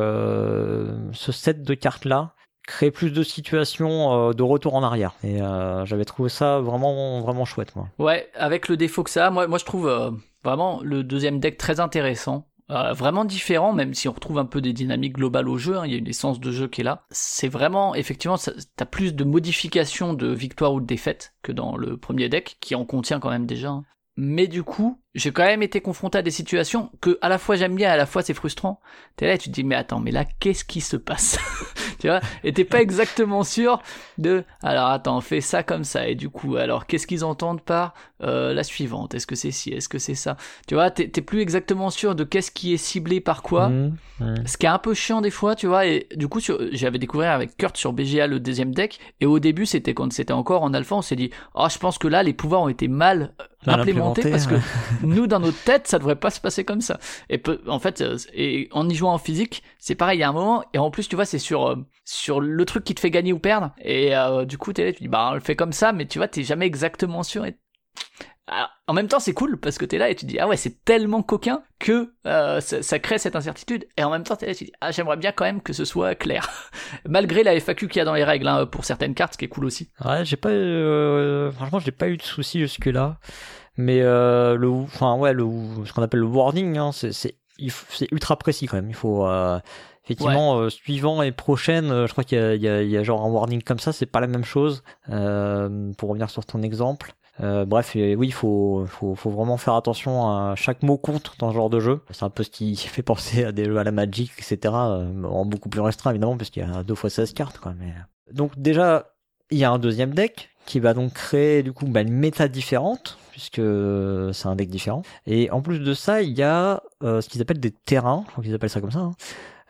euh, ce set de cartes là crée plus de situations euh, de retour en arrière. Et euh, j'avais trouvé ça vraiment vraiment chouette, moi. Ouais, avec le défaut que ça a, moi moi je trouve euh, vraiment le deuxième deck très intéressant. Euh, vraiment différent, même si on retrouve un peu des dynamiques globales au jeu, hein, il y a une essence de jeu qui est là. C'est vraiment, effectivement, ça, t'as plus de modifications de victoire ou de défaite que dans le premier deck, qui en contient quand même déjà. Hein. Mais du coup, j'ai quand même été confronté à des situations que à la fois j'aime bien, à la fois c'est frustrant. T'es là et tu te dis, mais attends, mais là, qu'est-ce qui se passe? Tu vois? Et t'es pas exactement sûr de, alors attends, on fait ça comme ça, et du coup, alors qu'est-ce qu'ils entendent par euh, la suivante? Est-ce que c'est ci? Est-ce que c'est ça? Tu vois, t'es, t'es plus exactement sûr de qu'est-ce qui est ciblé par quoi. Mmh, mmh. Ce qui est un peu chiant des fois, tu vois, et du coup, sur, j'avais découvert avec Kurt sur B G A le deuxième deck, et au début, c'était quand c'était encore en alpha, on s'est dit, oh, je pense que là, les pouvoirs ont été mal implémentés, parce que nous, dans notre tête, ça devrait pas se passer comme ça. Et peu, en fait, et en y jouant en physique, c'est pareil, il y a un moment, et en plus, tu vois, c'est sur, euh, sur le truc qui te fait gagner ou perdre, et euh, du coup, t'es là, tu dis, bah, on le fait comme ça, mais tu vois, t'es jamais exactement sûr, et... Alors, en même temps, c'est cool, parce que t'es là, et tu dis, ah ouais, c'est tellement coquin, que euh, ça, ça crée cette incertitude, et en même temps, t'es là, et tu dis, ah, j'aimerais bien quand même que ce soit clair. Malgré la F A Q qu'il y a dans les règles, hein, pour certaines cartes, ce qui est cool aussi. Ouais, j'ai pas, euh, franchement, j'ai pas eu de soucis jusque-là. Mais euh, le, enfin ouais, le, ce qu'on appelle le wording, hein, c'est, c'est, c'est ultra précis quand même. Il faut euh, effectivement ouais. euh, suivant et prochaine. Euh, je crois qu'il y a, il y, a, il y a genre un warning comme ça, c'est pas la même chose. Euh, pour revenir sur ton exemple. Euh, bref, et, oui, il faut, faut, faut vraiment faire attention à chaque mot compte dans ce genre de jeu. C'est un peu ce qui fait penser à des jeux à la Magic, et cetera. Euh, en beaucoup plus restreint évidemment, parce qu'il y a deux fois seize cartes, quoi. Mais donc déjà, il y a un deuxième deck qui va donc créer du coup bah, une méta différente, puisque c'est un deck différent. Et en plus de ça, il y a euh, ce qu'ils appellent des terrains, je crois qu'ils appellent ça comme ça, hein,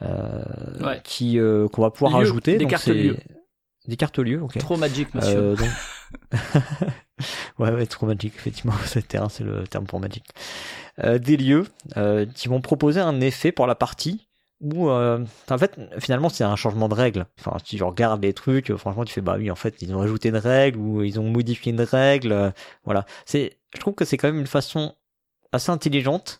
euh, ouais. qui euh, qu'on va pouvoir lieu, ajouter. Des donc cartes c'est... lieux. Des cartes lieux, ok. Trop Magic, monsieur. Euh, donc... ouais, ouais, trop Magic, effectivement. C'est terrain, c'est le terme pour Magic. Euh, des lieux euh, qui vont proposer un effet pour la partie où euh, en fait finalement c'est un changement de règle. Enfin si tu regardes les trucs, franchement tu fais bah oui en fait ils ont rajouté une règle ou ils ont modifié une règle, euh, voilà. C'est, je trouve que c'est quand même une façon assez intelligente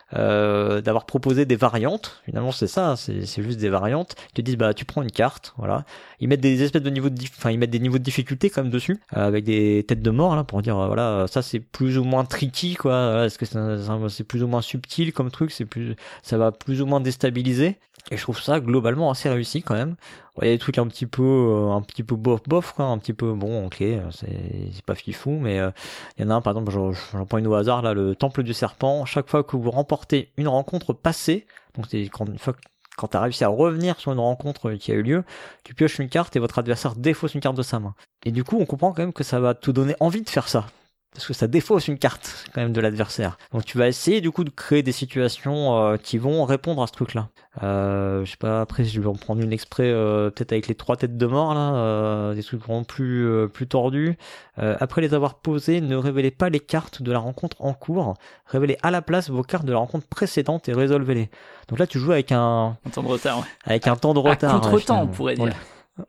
euh, d'avoir proposé des variantes. Finalement c'est ça, c'est, c'est juste des variantes. Ils te disent bah tu prends une carte, voilà. Ils mettent des espèces de niveaux de, dif- enfin ils mettent des niveaux de difficulté quand même dessus, euh, avec des têtes de mort là pour dire euh, voilà ça c'est plus ou moins tricky quoi. Voilà, est-ce que c'est, un- c'est plus ou moins subtil comme truc, c'est plus, ça va plus ou moins déstabiliser. Et je trouve ça globalement assez réussi quand même. Il y a des trucs un petit peu, euh, un petit peu bof bof quoi, un petit peu bon ok, c'est, c'est pas fifou, mais euh, il y en a un par exemple, j'en, j'en prends une au hasard là, le Temple du Serpent. Chaque fois que vous remportez une rencontre passée, donc c'est quand une fois que quand t'as réussi à revenir sur une rencontre qui a eu lieu, tu pioches une carte et votre adversaire défausse une carte de sa main. Et du coup, on comprend quand même que ça va te donner envie de faire ça. Parce que ça défausse une carte quand même de l'adversaire. Donc tu vas essayer du coup de créer des situations euh, qui vont répondre à ce truc-là. Euh, je sais pas, après je vais en prendre une exprès euh, peut-être avec les trois têtes de mort là, euh, des trucs vraiment plus euh, plus tordus. Euh, après les avoir posées, ne révélez pas les cartes de la rencontre en cours. Révélez à la place vos cartes de la rencontre précédente et résolvez-les. Donc là tu joues avec un, un temps de retard, ouais. Avec un temps de retard. À contre-temps, on pourrait dire. Ouais.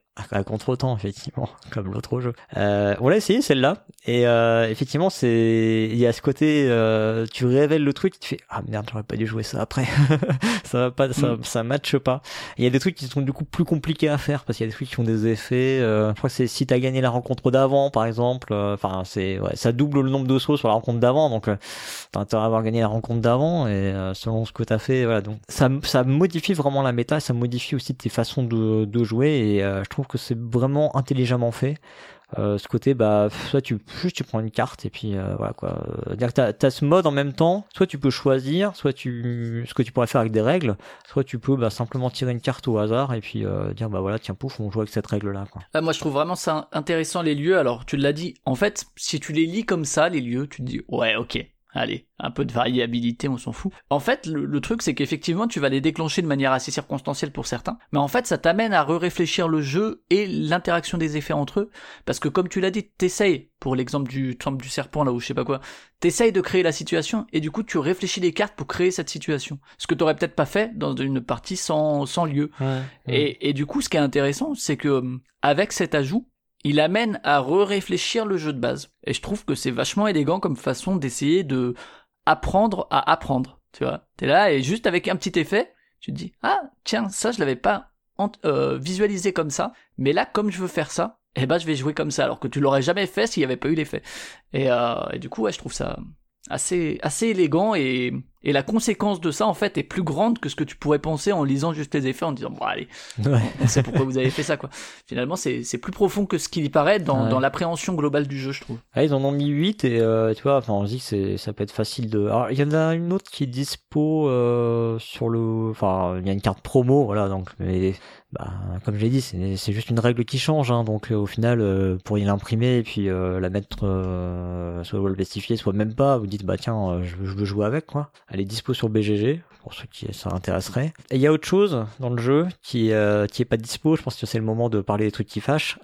À contre-temps, effectivement, comme l'autre jeu. Euh, on l'a essayé celle-là, et euh, effectivement, c'est, il y a ce côté, euh, tu révèles le truc, tu fais ah merde, j'aurais pas dû jouer ça après, ça va pas, ça, mm. ça matche pas. Il y a des trucs qui sont du coup plus compliqués à faire parce qu'il y a des trucs qui ont des effets. Euh, je crois que c'est si t'as gagné la rencontre d'avant, par exemple, enfin euh, c'est, ouais, ça double le nombre de sauts sur la rencontre d'avant, donc euh, t'as intérêt à avoir gagné la rencontre d'avant et euh, selon ce que t'as fait, voilà. Donc ça, ça modifie vraiment la méta, ça modifie aussi tes façons de, de jouer et euh, je trouve que c'est vraiment intelligemment fait. Euh, ce côté, bah, soit tu, juste tu prends une carte et puis euh, voilà quoi. Euh, dire que t'as, t'as ce mode en même temps. Soit tu peux choisir, soit tu, ce que tu pourrais faire avec des règles, soit tu peux bah, simplement tirer une carte au hasard et puis euh, dire bah voilà tiens pouf on joue avec cette règle là quoi. Ah, moi je trouve vraiment ça intéressant les lieux. Alors tu l'as dit. En fait, si tu les lis comme ça les lieux, tu te dis ouais ok. Allez, un peu de variabilité, on s'en fout. En fait, le, le truc, c'est qu'effectivement, tu vas les déclencher de manière assez circonstancielle pour certains, mais en fait, ça t'amène à re-réfléchir le jeu et l'interaction des effets entre eux, parce que comme tu l'as dit, t'essayes, pour l'exemple du temple du serpent, là, ou je sais pas quoi, t'essayes de créer la situation, et du coup, tu réfléchis des cartes pour créer cette situation. Ce que t'aurais peut-être pas fait dans une partie sans, sans lieu. Ouais, ouais. Et, et du coup, ce qui est intéressant, c'est que, avec cet ajout, il amène à re-réfléchir le jeu de base. Et je trouve que c'est vachement élégant comme façon d'essayer de apprendre à apprendre, tu vois. T'es là et juste avec un petit effet, tu te dis « Ah, tiens, ça je l'avais pas euh, visualisé comme ça, mais là, comme je veux faire ça, eh ben je vais jouer comme ça, alors que tu l'aurais jamais fait s'il n'y avait pas eu l'effet. » Et, euh, et du coup, ouais, je trouve ça assez, assez élégant et... Et la conséquence de ça, en fait, est plus grande que ce que tu pourrais penser en lisant juste les effets, en disant, bon, allez, ouais. on sait pourquoi vous avez fait ça, quoi. Finalement, c'est, c'est plus profond que ce qu'il y paraît dans, ouais. dans l'appréhension globale du jeu, je trouve. Ah, ils en ont mis huit et, euh, tu vois, enfin, on se dit que c'est, ça peut être facile de... Alors, il y en a une autre qui est dispo, euh, sur le... Enfin, il y a une carte promo, voilà, donc, mais, bah, comme je l'ai dit, c'est, c'est juste une règle qui change, hein, donc, euh, au final, euh, pour y l'imprimer et puis, euh, la mettre, euh, soit le vestifier, soit même pas, vous dites, bah, tiens, euh, je, je veux jouer avec, quoi. Elle est dispo sur B G G, pour ceux qui ça intéresserait. Et il y a autre chose dans le jeu qui, euh, qui est pas dispo, je pense que c'est le moment de parler des trucs qui fâchent.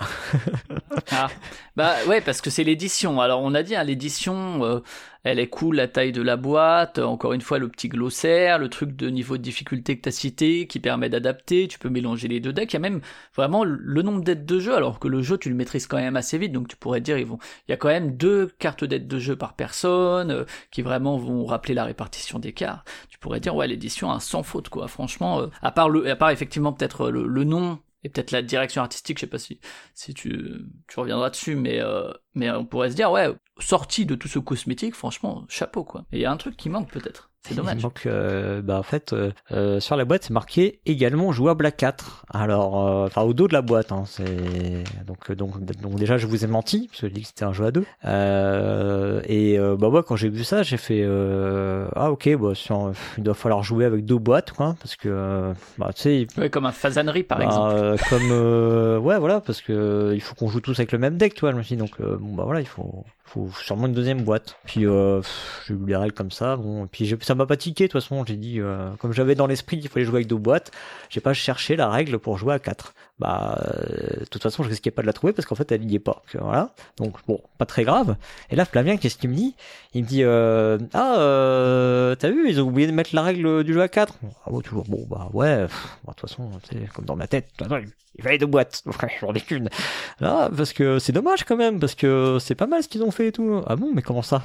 Ah, bah ouais, parce que c'est l'édition. Alors on a dit, hein, l'édition, euh, elle est cool, la taille de la boîte, encore une fois le petit glossaire, le truc de niveau de difficulté que t'as cité, qui permet d'adapter, tu peux mélanger les deux decks, il y a même vraiment le nombre d'aides de jeu, alors que le jeu tu le maîtrises quand même assez vite, donc tu pourrais dire, ils vont, il y a quand même deux cartes d'aides de jeu par personne, euh, qui vraiment vont rappeler la répartition des cartes. Tu pourrais dire, ouais, l'édition, hein, sans faute, quoi, franchement, euh, à part le, à part effectivement peut-être le, le nom, et peut-être la direction artistique, je sais pas si, si tu, tu reviendras dessus, mais, euh, mais on pourrait se dire, ouais, sorti de tout ce cosmétique, franchement, chapeau, quoi. Et il y a un truc qui manque, peut-être. C'est dommage. Donc, euh, bah en fait, euh, euh, sur la boîte, c'est marqué également jouable à quatre. Alors, enfin, euh, au dos de la boîte, hein, c'est donc, donc, donc déjà, je vous ai menti parce que j'ai dit que c'était un jeu à deux. Euh, et euh, bah moi, quand j'ai vu ça, j'ai fait euh, ah ok, bah sur, il doit falloir jouer avec deux boîtes, quoi, parce que euh, bah tu sais, ouais, comme un fazanerie par bah, exemple. Euh, comme euh, ouais, voilà, parce que euh, il faut qu'on joue tous avec le même deck, tu vois. Je me suis dit donc euh, bon bah voilà, il faut faut sûrement une deuxième boîte. Puis euh, j'ai eu les règles comme ça. Bon, puis j'ai, ça m'a pas tiqué de toute façon. J'ai dit euh, comme j'avais dans l'esprit qu'il fallait jouer avec deux boîtes, j'ai pas cherché la règle pour jouer à quatre. bah, euh, de toute façon, je risquais pas de la trouver parce qu'en fait, elle y est pas. Donc, voilà. Donc, bon, pas très grave. Et là, Flavien, qu'est-ce qu'il me dit? Il me dit, euh, ah, euh, t'as vu, ils ont oublié de mettre la règle du jeu à quatre. Ah bon, toujours, bon, bah, ouais, pff, bah, de toute façon, c'est comme dans ma tête. Il fallait deux boîtes. J'en ai qu'une. Là, parce que c'est dommage quand même, parce que c'est pas mal ce qu'ils ont fait et tout. Ah bon, mais comment ça?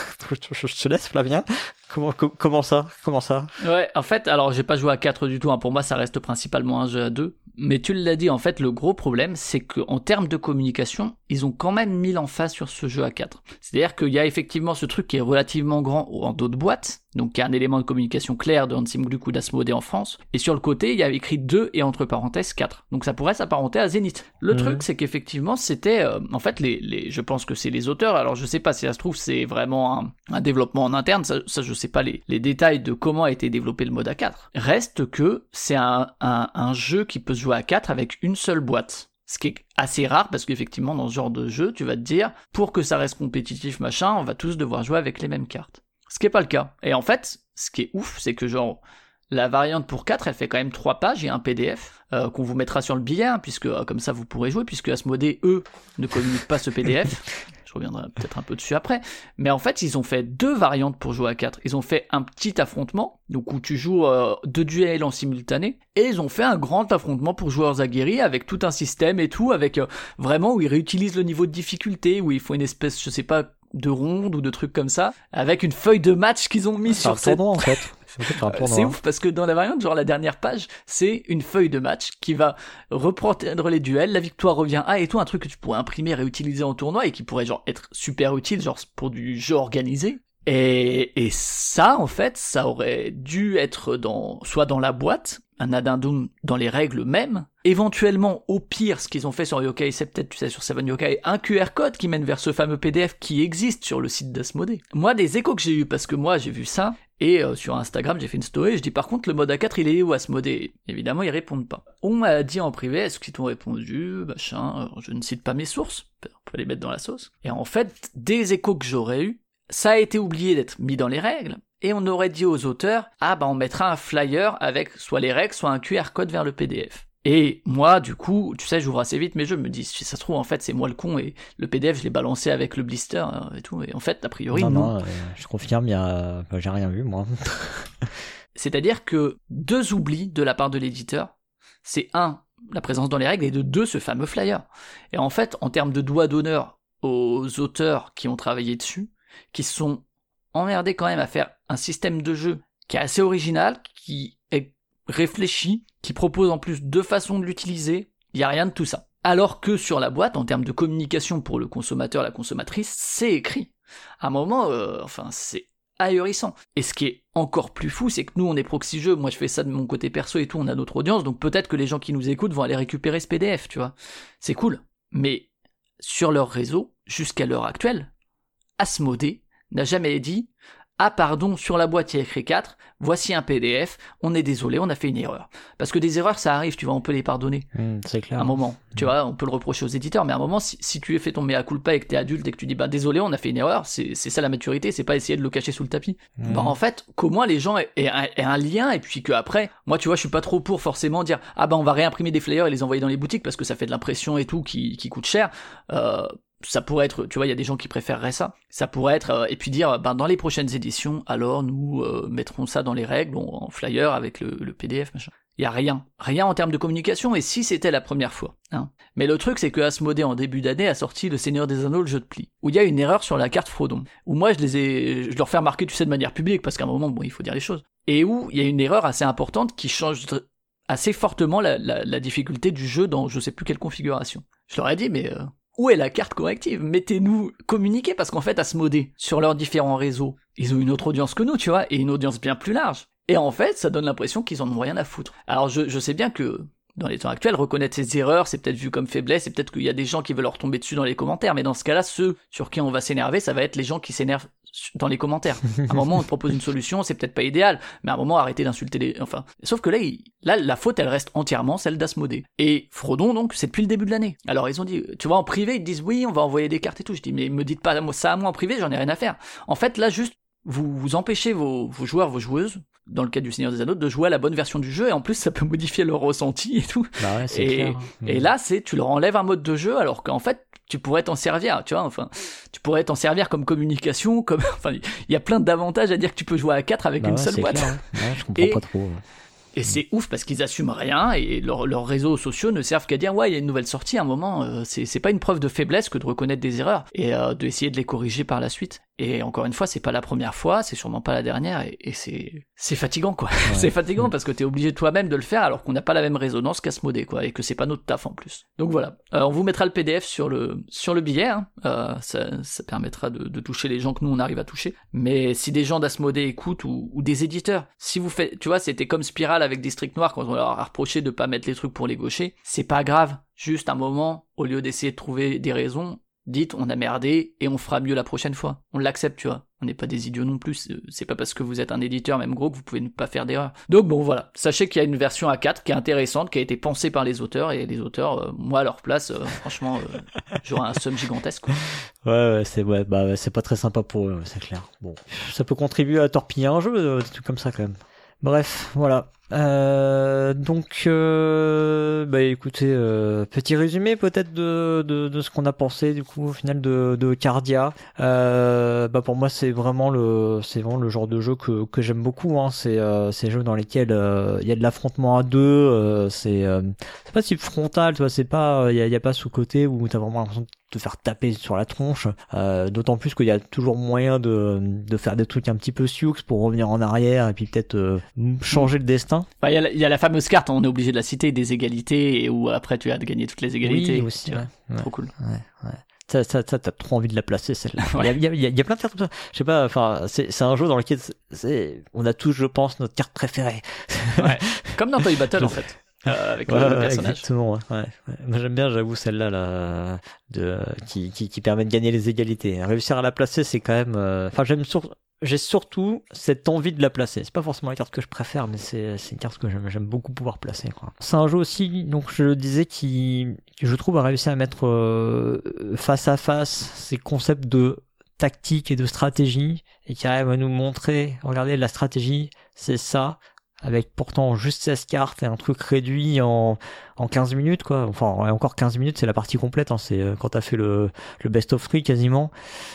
je, je te laisse, Flavien. Comment, com- comment ça? Comment ça? Ouais, en fait, alors j'ai pas joué à quatre du tout, hein. Pour moi ça reste principalement un jeu à deux. Mais tu l'as dit, en fait, le gros problème, c'est qu'en termes de communication, ils ont quand même mis l'emphase sur ce jeu à quatre. C'est-à-dire qu'il y a effectivement ce truc qui est relativement grand en dos de boîte, donc qui a un élément de communication clair de Hansim Gluck ou d'Asmodée en France, et sur le côté, il y a écrit deux et entre parenthèses quatre. Donc ça pourrait s'apparenter à Zénith. Le mmh. truc, c'est qu'effectivement, c'était, euh, en fait, les, les, je pense que c'est les auteurs, alors je sais pas si ça se trouve, c'est vraiment un, un développement en interne, ça, ça je sais pas les, les détails de comment a été développé le mode à quatre. Reste que c'est un, un, un jeu qui peut se jouer à quatre avec une seule boîte. Ce qui est assez rare parce qu'effectivement dans ce genre de jeu, tu vas te dire, pour que ça reste compétitif machin, on va tous devoir jouer avec les mêmes cartes. Ce qui est pas le cas. Et en fait, ce qui est ouf, c'est que genre, la variante pour quatre, elle fait quand même trois pages et un P D F euh, qu'on vous mettra sur le billet, hein, puisque euh, comme ça vous pourrez jouer, puisque Asmodée, eux, ne communiquent pas ce P D F. Je reviendrai peut-être un peu dessus après. Mais en fait, ils ont fait deux variantes pour jouer à quatre. Ils ont fait un petit affrontement, donc où tu joues euh, deux duels en simultané, et ils ont fait un grand affrontement pour joueurs aguerris avec tout un système et tout, avec euh, vraiment où ils réutilisent le niveau de difficulté, où il faut une espèce, je sais pas, de ronde ou de trucs comme ça, avec une feuille de match qu'ils ont mis sur cette... en fait. C'est ouf parce que dans la variante, genre la dernière page, c'est une feuille de match qui va reprendre les duels, la victoire revient à et tout, un truc que tu pourrais imprimer et réutiliser en tournoi et qui pourrait genre être super utile, genre pour du jeu organisé. Et, et ça, en fait, ça aurait dû être dans, soit dans la boîte, un addendum dans les règles mêmes, éventuellement, au pire, ce qu'ils ont fait sur Yokai, c'est peut-être, tu sais, sur Seven Yokai, un Q R code qui mène vers ce fameux P D F qui existe sur le site d'Asmodée. Moi, des échos que j'ai eu, parce que moi, j'ai vu ça, et euh, sur Instagram, j'ai fait une story, je dis par contre, le mode A quatre, il est où Asmodée? Évidemment, ils répondent pas. On m'a dit en privé, est-ce qu'ils t'ont répondu, machin, alors, je ne cite pas mes sources, on peut les mettre dans la sauce. Et en fait, des échos que j'aurais eu, ça a été oublié d'être mis dans les règles, et on aurait dit aux auteurs, ah bah on mettra un flyer avec soit les règles, soit un Q R code vers le P D F. Et moi, du coup, tu sais, j'ouvre assez vite mes jeux, je me dis, si ça se trouve, en fait, c'est moi le con, et le P D F, je l'ai balancé avec le blister, hein, et tout, et en fait, a priori, non. non. Non, euh, je confirme, il y a... bah, j'ai rien vu, moi. C'est-à-dire que deux oublis de la part de l'éditeur, c'est un, la présence dans les règles, et de deux, ce fameux flyer. Et en fait, en termes de doigt d'honneur aux auteurs qui ont travaillé dessus, qui se sont emmerdés quand même à faire un système de jeu qui est assez original, qui est réfléchi, qui propose en plus deux façons de l'utiliser, il n'y a rien de tout ça. Alors que sur la boîte, en termes de communication pour le consommateur, la consommatrice, c'est écrit. À un moment, euh, enfin, c'est ahurissant. Et ce qui est encore plus fou, c'est que nous, on est proxy jeu, moi je fais ça de mon côté perso et tout, on a notre audience, donc peut-être que les gens qui nous écoutent vont aller récupérer ce P D F, tu vois. C'est cool. Mais sur leur réseau, jusqu'à l'heure actuelle, Asmodée n'a jamais dit « Ah pardon, sur la boîte il y a écrit quatre, voici un P D F, on est désolé, on a fait une erreur. » Parce que des erreurs ça arrive, tu vois, on peut les pardonner. Mmh, c'est clair. À un moment, tu vois, on peut le reprocher aux éditeurs, mais à un moment, si, si tu as fait ton mea culpa et que t'es adulte et que tu dis « Bah désolé, on a fait une erreur », c'est, c'est ça la maturité, c'est pas essayer de le cacher sous le tapis. Mmh. Bah en fait, qu'au moins les gens aient, aient, un, aient un lien, et puis qu'après, moi tu vois, je suis pas trop pour forcément dire « Ah bah on va réimprimer des flyers et les envoyer dans les boutiques parce que ça fait de l'impression et tout qui, qui coûte cher. Euh, » Ça pourrait être, tu vois, il y a des gens qui préféreraient ça. Ça pourrait être, euh, et puis dire, ben dans les prochaines éditions, alors nous euh, mettrons ça dans les règles, en, en flyer avec le, le P D F, machin. Il y a rien, rien en termes de communication, et si c'était la première fois. Hein. Mais le truc, c'est que Asmodée, en début d'année, a sorti Le Seigneur des Anneaux, le jeu de pli, où il y a une erreur sur la carte Frodon. Où moi, je les ai, je leur fais remarquer, tu sais, de manière publique, parce qu'à un moment, bon, il faut dire les choses. Et où il y a une erreur assez importante qui change assez fortement la, la, la difficulté du jeu dans je sais plus quelle configuration. Je leur ai dit, mais... Euh, où est la carte corrective? Mettez-nous communiquer, parce qu'en fait, Asmodée, sur leurs différents réseaux, ils ont une autre audience que nous, tu vois, et une audience bien plus large. Et en fait, ça donne l'impression qu'ils en ont rien à foutre. Alors je, je sais bien que, dans les temps actuels, reconnaître ces erreurs, c'est peut-être vu comme faiblesse, et peut-être qu'il y a des gens qui veulent leur tomber dessus dans les commentaires, mais dans ce cas-là, ceux sur qui on va s'énerver, ça va être les gens qui s'énervent dans les commentaires. À un moment, on te propose une solution, c'est peut-être pas idéal, mais à un moment, arrêtez d'insulter les... Enfin... Sauf que là, il... là, la faute, elle reste entièrement celle d'Asmodée. Et Frodon, donc, c'est depuis le début de l'année. Alors, ils ont dit... Tu vois, en privé, ils disent, oui, on va envoyer des cartes et tout. Je dis, mais me dites pas ça à moi en privé, j'en ai rien à faire. En fait, là, juste, vous, vous empêchez vos, vos joueurs, vos joueuses, dans le cas du Seigneur des Anneaux, de jouer à la bonne version du jeu, et en plus ça peut modifier leur ressenti et tout. Bah ouais, c'est et, clair. et là, c'est tu leur enlèves un mode de jeu, alors qu'en fait, tu pourrais t'en servir, tu vois, enfin, tu pourrais t'en servir comme communication, comme, enfin, il y a plein d'avantages à dire que tu peux jouer à quatre avec bah une ouais, seule c'est boîte. clair, hein. Ouais, je comprends Et- pas trop. ouais. Et c'est ouf parce qu'ils assument rien et leurs leurs réseaux sociaux ne servent qu'à dire ouais il y a une nouvelle sortie à un moment, euh, c'est c'est pas une preuve de faiblesse que de reconnaître des erreurs et euh, d'essayer de les corriger par la suite. Et encore une fois, c'est pas la première fois, c'est sûrement pas la dernière et, et c'est c'est fatigant quoi. Ouais. C'est fatigant parce que t'es obligé toi-même de le faire alors qu'on n'a pas la même résonance qu'Asmodée quoi et que c'est pas notre taf en plus. Donc voilà, euh, on vous mettra le P D F sur le sur le billet, hein. euh, ça, ça permettra de, de toucher les gens que nous on arrive à toucher. Mais si des gens d'Asmodée écoutent ou, ou des éditeurs, si vous faites, tu vois, c'était comme Spiral avec District Noir quand on leur a reproché de pas mettre les trucs pour les gauchers, c'est pas grave. Juste un moment, au lieu d'essayer de trouver des raisons, dites on a merdé et on fera mieux la prochaine fois. On l'accepte, tu vois. On n'est pas des idiots non plus. C'est pas parce que vous êtes un éditeur, même gros, que vous pouvez ne pas faire d'erreur. Donc bon, voilà. Sachez qu'il y a une version A quatre qui est intéressante, qui a été pensée par les auteurs, et les auteurs, euh, moi à leur place, euh, franchement, euh, j'aurais un somme gigantesque, quoi. Ouais, ouais, c'est ouais, bah ouais, c'est pas très sympa pour eux, c'est clair. Bon, ça peut contribuer à torpiller un jeu, euh, des trucs comme ça quand même. Bref, voilà. Euh, donc, euh, bah écoutez, euh, petit résumé peut-être de, de, de ce qu'on a pensé du coup au final de, de Cardia. Euh, bah pour moi c'est vraiment le, c'est vraiment le genre de jeu que, que j'aime beaucoup. Hein. C'est euh, ces jeux dans lesquels euh, il y a de l'affrontement à deux. Euh, c'est euh, c'est pas si frontal, tu vois. C'est pas, il y a, y a pas ce côté où t'as vraiment l'impression de te faire taper sur la tronche. Euh, d'autant plus qu'il y a toujours moyen de, de faire des trucs un petit peu sioux pour revenir en arrière et puis peut-être euh, changer le destin. Enfin, il y, a la- il y a la fameuse carte, on est obligé de la citer, des égalités, et où après tu as de gagner toutes les égalités. Oui, aussi, tu vois. ouais, ouais. Trop cool. Ouais, ouais. Ça, ça, ça, t'as trop envie de la placer, celle-là. Ouais. Il y, a, il y, a, il y a plein de cartes comme ça. Je sais pas, enfin, c'est, c'est un jeu dans lequel c'est, c'est, on a tous, je pense, notre carte préférée. Ouais. Comme dans Toy Battle, en fait. Euh, avec Ouais, le, le ouais, personnage. exactement, ouais, ouais, ouais. Moi, j'aime bien, j'avoue, celle-là, là, de, qui, qui, qui permet de gagner les égalités. Réussir à la placer, c'est quand même, euh, enfin, j'aime sur, j'ai surtout cette envie de la placer. C'est pas forcément la carte que je préfère, mais c'est, c'est une carte que j'aime, j'aime beaucoup pouvoir placer, quoi. C'est un jeu aussi, donc, je le disais, qui, je trouve, a réussi à mettre, euh, face à face ces concepts de tactique et de stratégie, et qui arrive à nous montrer, regardez, la stratégie, c'est ça, avec pourtant juste seize cartes et un truc réduit en, en quinze minutes, quoi. Enfin, encore quinze minutes, c'est la partie complète, hein. C'est quand t'as fait le, le best of three quasiment.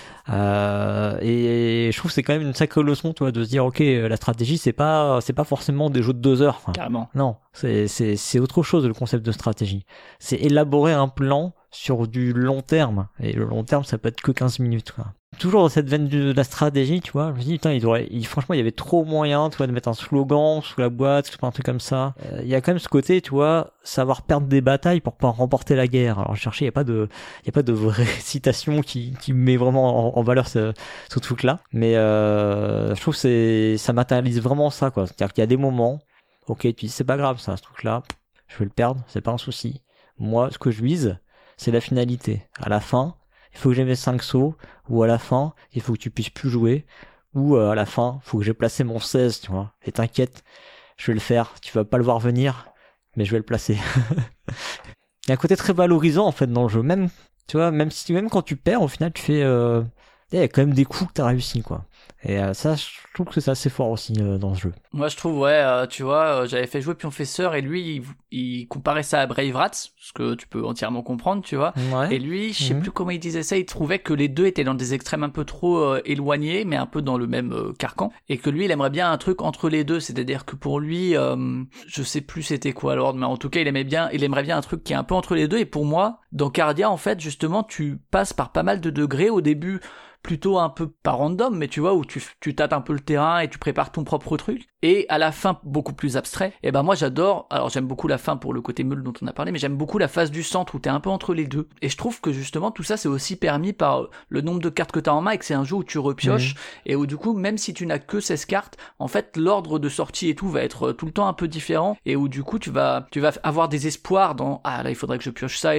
Euh, et je trouve que c'est quand même une sacrée leçon, toi, de se dire, ok, la stratégie, c'est pas, c'est pas forcément des jeux de deux heures. Enfin, Carrément. non, c'est, c'est, c'est autre chose, le concept de stratégie. C'est élaborer un plan sur du long terme. Et le long terme, ça peut être que quinze minutes, quoi. Toujours dans cette veine de la stratégie, tu vois, je me dis, putain, il devrait, il, franchement, il y avait trop moyen, tu vois, de mettre un slogan sous la boîte, un truc comme ça. Euh, il y a quand même ce côté, tu vois, savoir perdre des batailles pour pas remporter la guerre. Alors, je cherchais, il y a pas de, il y a pas de vraie citation qui, qui met vraiment en, en valeur ce, ce truc-là. Mais, euh, je trouve que c'est, ça matérialise vraiment ça, quoi. C'est-à-dire qu'il y a des moments, ok, tu dis, c'est pas grave, ça, ce truc-là, je vais le perdre, c'est pas un souci. Moi, ce que je vise, c'est la finalité. À la fin, il faut que j'ai mes cinq sauts, ou à la fin, il faut que tu puisses plus jouer, ou euh, à la fin, il faut que j'ai placé mon seize, tu vois. Et t'inquiète, je vais le faire, tu vas pas le voir venir, mais je vais le placer. Il y a un côté très valorisant, en fait, dans le jeu. Même, tu vois, même si, même quand tu perds, au final, tu fais, euh, il y a quand même des coups que t'as réussi, quoi. Et euh, ça, je trouve que c'est assez fort aussi euh, dans ce jeu. Moi, je trouve, ouais, euh, tu vois, euh, j'avais fait jouer Pionfesseur et lui, il, il comparait ça à Brave Rats, ce que tu peux entièrement comprendre, tu vois. Ouais. Et lui, je sais Mhm. plus comment il disait ça, il trouvait que les deux étaient dans des extrêmes un peu trop euh, éloignés, mais un peu dans le même euh, carcan, et que lui, il aimerait bien un truc entre les deux, c'est-à-dire que pour lui, euh, je sais plus c'était quoi l'ordre, mais en tout cas, il aimait bien, il aimerait bien un truc qui est un peu entre les deux, et pour moi, dans Cardia, en fait, justement, tu passes par pas mal de degrés au début, plutôt un peu pas random, mais tu vois, où tu, tu tâtes un peu le terrain et tu prépares ton propre truc, et à la fin, beaucoup plus abstrait. Et ben moi j'adore, alors j'aime beaucoup la fin pour le côté meule dont on a parlé, mais j'aime beaucoup la phase du centre où t'es un peu entre les deux. Et je trouve que justement tout ça c'est aussi permis par le nombre de cartes que t'as en main, et que c'est un jeu où tu repioches, mmh. et où du coup, même si tu n'as que seize cartes, en fait l'ordre de sortie et tout va être tout le temps un peu différent, et où du coup tu vas, tu vas avoir des espoirs dans, ah là il faudrait que je pioche ça et tout, mais t'es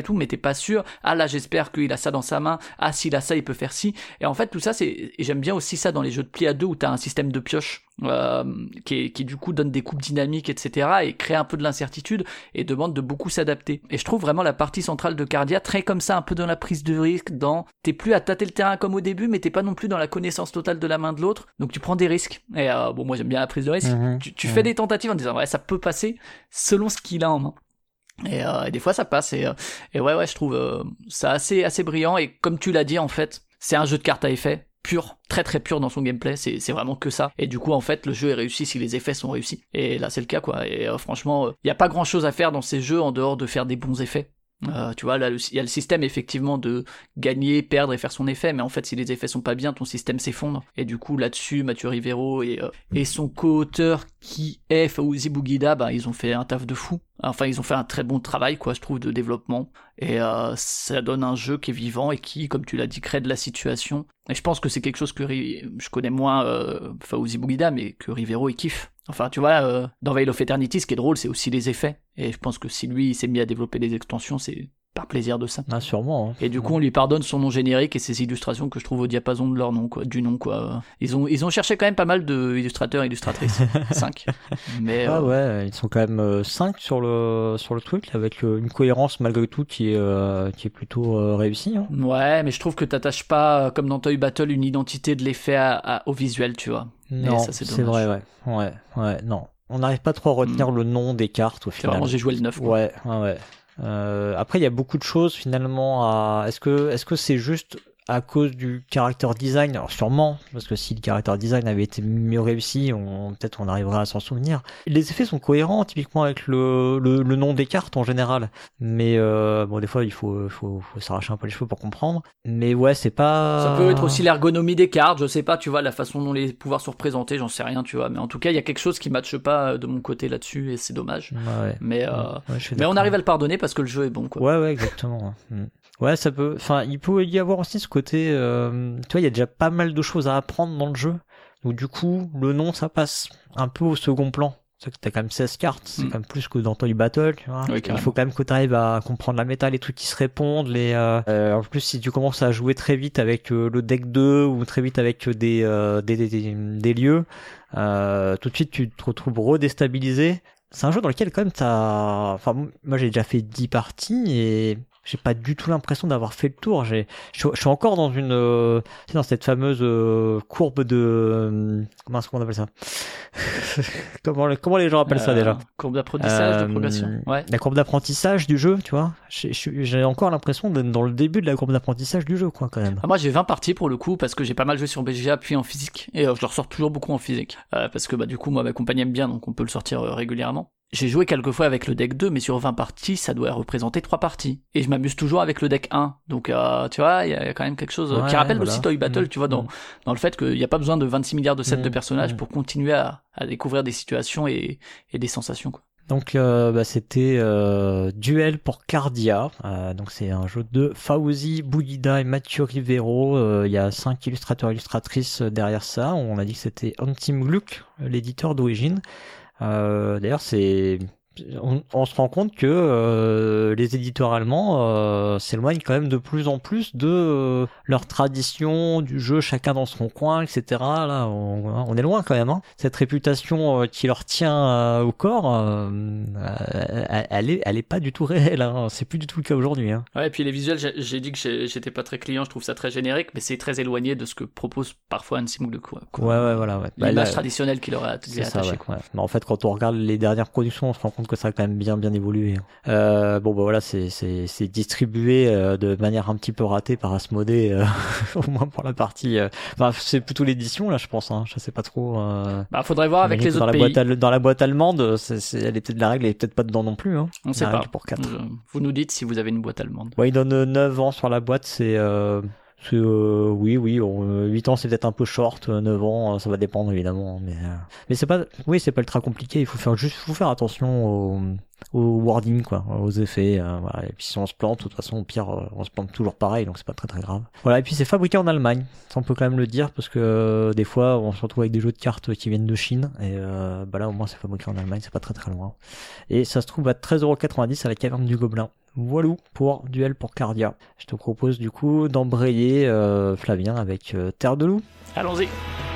pas sûr. Ah là, j'espère qu'il a ça dans sa main. Ah, s'il a ça, il peut faire ci. Et en fait, tout ça, c'est, et j'aime bien aussi ça dans les jeux de pli à deux où t'as un système de pioche. Euh, qui, est, qui du coup donne des coupes dynamiques, et cetera, et crée un peu de l'incertitude et demande de beaucoup s'adapter. Et je trouve vraiment la partie centrale de Cardia très comme ça, un peu dans la prise de risque, dans t'es plus à tâter le terrain comme au début, mais t'es pas non plus dans la connaissance totale de la main de l'autre, donc tu prends des risques. Et euh, bon, moi j'aime bien la prise de risque. Mmh, tu tu mmh. fais des tentatives en disant ouais, ça peut passer selon ce qu'il a en main. Et, euh, et des fois ça passe. Et, euh, et ouais, ouais, je trouve euh, ça assez assez brillant. Et comme tu l'as dit, en fait, c'est un jeu de cartes à effet. Pur, très très pur dans son gameplay, c'est c'est vraiment que ça. Et du coup en fait le jeu est réussi si les effets sont réussis. Et là c'est le cas quoi. Et euh, franchement, il euh, y a pas grand chose à faire dans ces jeux en dehors de faire des bons effets. Euh, tu vois, là, il y a le système effectivement de gagner, perdre et faire son effet, mais en fait, si les effets sont pas bien, ton système s'effondre. Et du coup, là-dessus, Mathieu Rivero et, euh, et son co-auteur qui est Fawzi Bouguida, bah, ils ont fait un taf de fou. Enfin, ils ont fait un très bon travail, quoi, je trouve, de développement. Et euh, ça donne un jeu qui est vivant et qui, comme tu l'as dit, crée de la situation. Et je pense que c'est quelque chose que Ri- je connais moins euh, Fawzi Bouguida, mais que Rivero il kiffe. Enfin, tu vois, euh, dans Veil of Eternity, ce qui est drôle, c'est aussi les effets. Et je pense que si lui, il s'est mis à développer des extensions, c'est par plaisir de ça. Ah, sûrement. Hein. Et du coup, on lui pardonne son nom générique et ses illustrations que je trouve au diapason de leur nom, quoi, du nom, quoi. Ils ont, ils ont cherché quand même pas mal d'illustrateurs et illustratrices. cinq. Mais, ah euh... ouais, ils sont quand même euh, cinq sur le, sur le truc, avec euh, une cohérence malgré tout qui est, euh, qui est plutôt euh, réussie. Hein. Ouais, mais je trouve que t'attaches pas, comme dans Toy Battle, une identité de l'effet à, à, au visuel, tu vois. Non, ça, c'est, c'est vrai, ouais. Ouais, ouais, non. On n'arrive pas trop à retenir mmh. le nom des cartes au final. Vraiment, j'ai joué le neuf. Quoi. Ouais, ouais, ouais. Euh, après, il y a beaucoup de choses finalement à. Est-ce que, est-ce que c'est juste à cause du character design? Alors sûrement, parce que si le character design avait été mieux réussi, on, peut-être on arriverait à s'en souvenir. Les effets sont cohérents typiquement avec le, le, le nom des cartes en général, mais euh, bon des fois il faut, faut, faut s'arracher un peu les cheveux pour comprendre. Mais ouais, c'est pas. Ça peut être aussi l'ergonomie des cartes, je sais pas, tu vois, la façon dont les pouvoirs sont représentés, j'en sais rien, tu vois. Mais en tout cas, il y a quelque chose qui matche pas de mon côté là-dessus et c'est dommage. Ouais. Mais euh, ouais, mais on arrive à le pardonner parce que le jeu est bon, quoi. Ouais, ouais, exactement. Ouais, ça peut. Enfin, il peut y avoir aussi ce côté. Euh... Tu vois, il y a déjà pas mal de choses à apprendre dans le jeu. Donc du coup, le nom, ça passe un peu au second plan. C'est que t'as quand même seize cartes, c'est mm. quand même plus que dans Toy Battle, tu vois. Oui, il faut quand même que t'arrives à comprendre la méta, les trucs qui se répondent, les. Euh... Euh, en plus, si tu commences à jouer très vite avec euh, le deck deux ou très vite avec des euh, des, des, des, des lieux, euh, tout de suite tu te retrouves redéstabilisé. C'est un jeu dans lequel quand même t'as. Enfin, moi j'ai déjà fait dix parties et j'ai pas du tout l'impression d'avoir fait le tour. J'ai, je, je suis encore dans une, euh, dans cette fameuse euh, courbe de, euh, comment est-ce qu'on appelle ça comment, comment les gens appellent euh, ça déjà Courbe d'apprentissage, euh, de progression. Ouais. La courbe d'apprentissage du jeu, tu vois. J'ai, j'ai encore l'impression d'être dans le début de la courbe d'apprentissage du jeu, quoi, quand même. Ah, moi, j'ai vingt parties pour le coup parce que j'ai pas mal joué sur B G A puis en physique et euh, je le ressors toujours beaucoup en physique euh, parce que bah du coup moi ma compagne aime bien donc on peut le sortir euh, régulièrement. J'ai joué quelques fois avec le deck deux, mais sur vingt parties, ça doit représenter trois parties. Et je m'amuse toujours avec le deck un. Donc, euh, tu vois, il y a quand même quelque chose ouais, qui rappelle voilà. aussi Toy Battle, mmh, tu vois, dans, mmh. dans le fait qu'il n'y a pas besoin de vingt-six milliards de sets mmh, de personnages mmh. pour continuer à, à découvrir des situations et, et des sensations, quoi. Donc euh, bah, c'était euh, Duel pour Cardia, euh, donc c'est un jeu de Fawzi Bouguida et Mathieu Rivero. Il euh, y a cinq illustrateurs et illustratrices derrière ça. On a dit que c'était Antim Gluck, l'éditeur d'origine. Euh, d'ailleurs, c'est on, on se rend compte que euh, les éditeurs allemands euh, s'éloignent quand même de plus en plus de euh, leur tradition du jeu, chacun dans son coin, et cetera. Là, on, on est loin quand même. Hein. Cette réputation euh, qui leur tient euh, au corps, euh, euh, elle est, elle est pas du tout réelle. Hein. C'est plus du tout le cas aujourd'hui. Hein. Ouais, et puis les visuels, j'ai, j'ai dit que j'ai, j'étais pas très client. Je trouve ça très générique, mais c'est très éloigné de ce que propose parfois Ansim Gluck. Quoi. Ouais, ouais, voilà. Ouais. L'image bah, là, traditionnelle qu'il aurait attaché. Ça, ouais, ouais. Mais en fait, quand on regarde les dernières productions, on se rend compte que ça a quand même bien bien évolué. Euh, bon bah voilà, c'est c'est c'est distribué euh, de manière un petit peu ratée par Asmodée, euh, au moins pour la partie. Euh... Enfin, c'est plutôt l'édition là, je pense. Hein. Je sais pas trop. Euh... Bah faudrait voir avec les dans autres la pays. Boîte, dans la boîte allemande, c'est, c'est, elle est peut-être la règle, elle est peut-être pas dedans non plus. Hein. On sait la pas. Pour quatre. Je... Vous nous dites si vous avez une boîte allemande. Ouais, il donne neuf ans sur la boîte, c'est. Euh... C'est, euh, oui, oui, on, huit ans c'est peut-être un peu short, neuf ans ça va dépendre évidemment, mais euh, mais c'est pas, oui c'est pas ultra compliqué, il faut faire juste, faut faire attention au, au wording quoi, aux effets, euh, voilà. Et puis si on se plante, de toute façon au pire on se plante toujours pareil, donc c'est pas très très grave. Voilà, et puis c'est fabriqué en Allemagne, ça on peut quand même le dire parce que euh, des fois on se retrouve avec des jeux de cartes qui viennent de Chine et euh, bah là au moins c'est fabriqué en Allemagne, c'est pas très très loin. Et ça se trouve à treize euros quatre-vingt-dix à la caverne du Gobelin. Voilà pour Duel pour Cardia. Je te propose du coup d'embrayer euh, Flavien avec euh, Terre de Loup. Allons-y.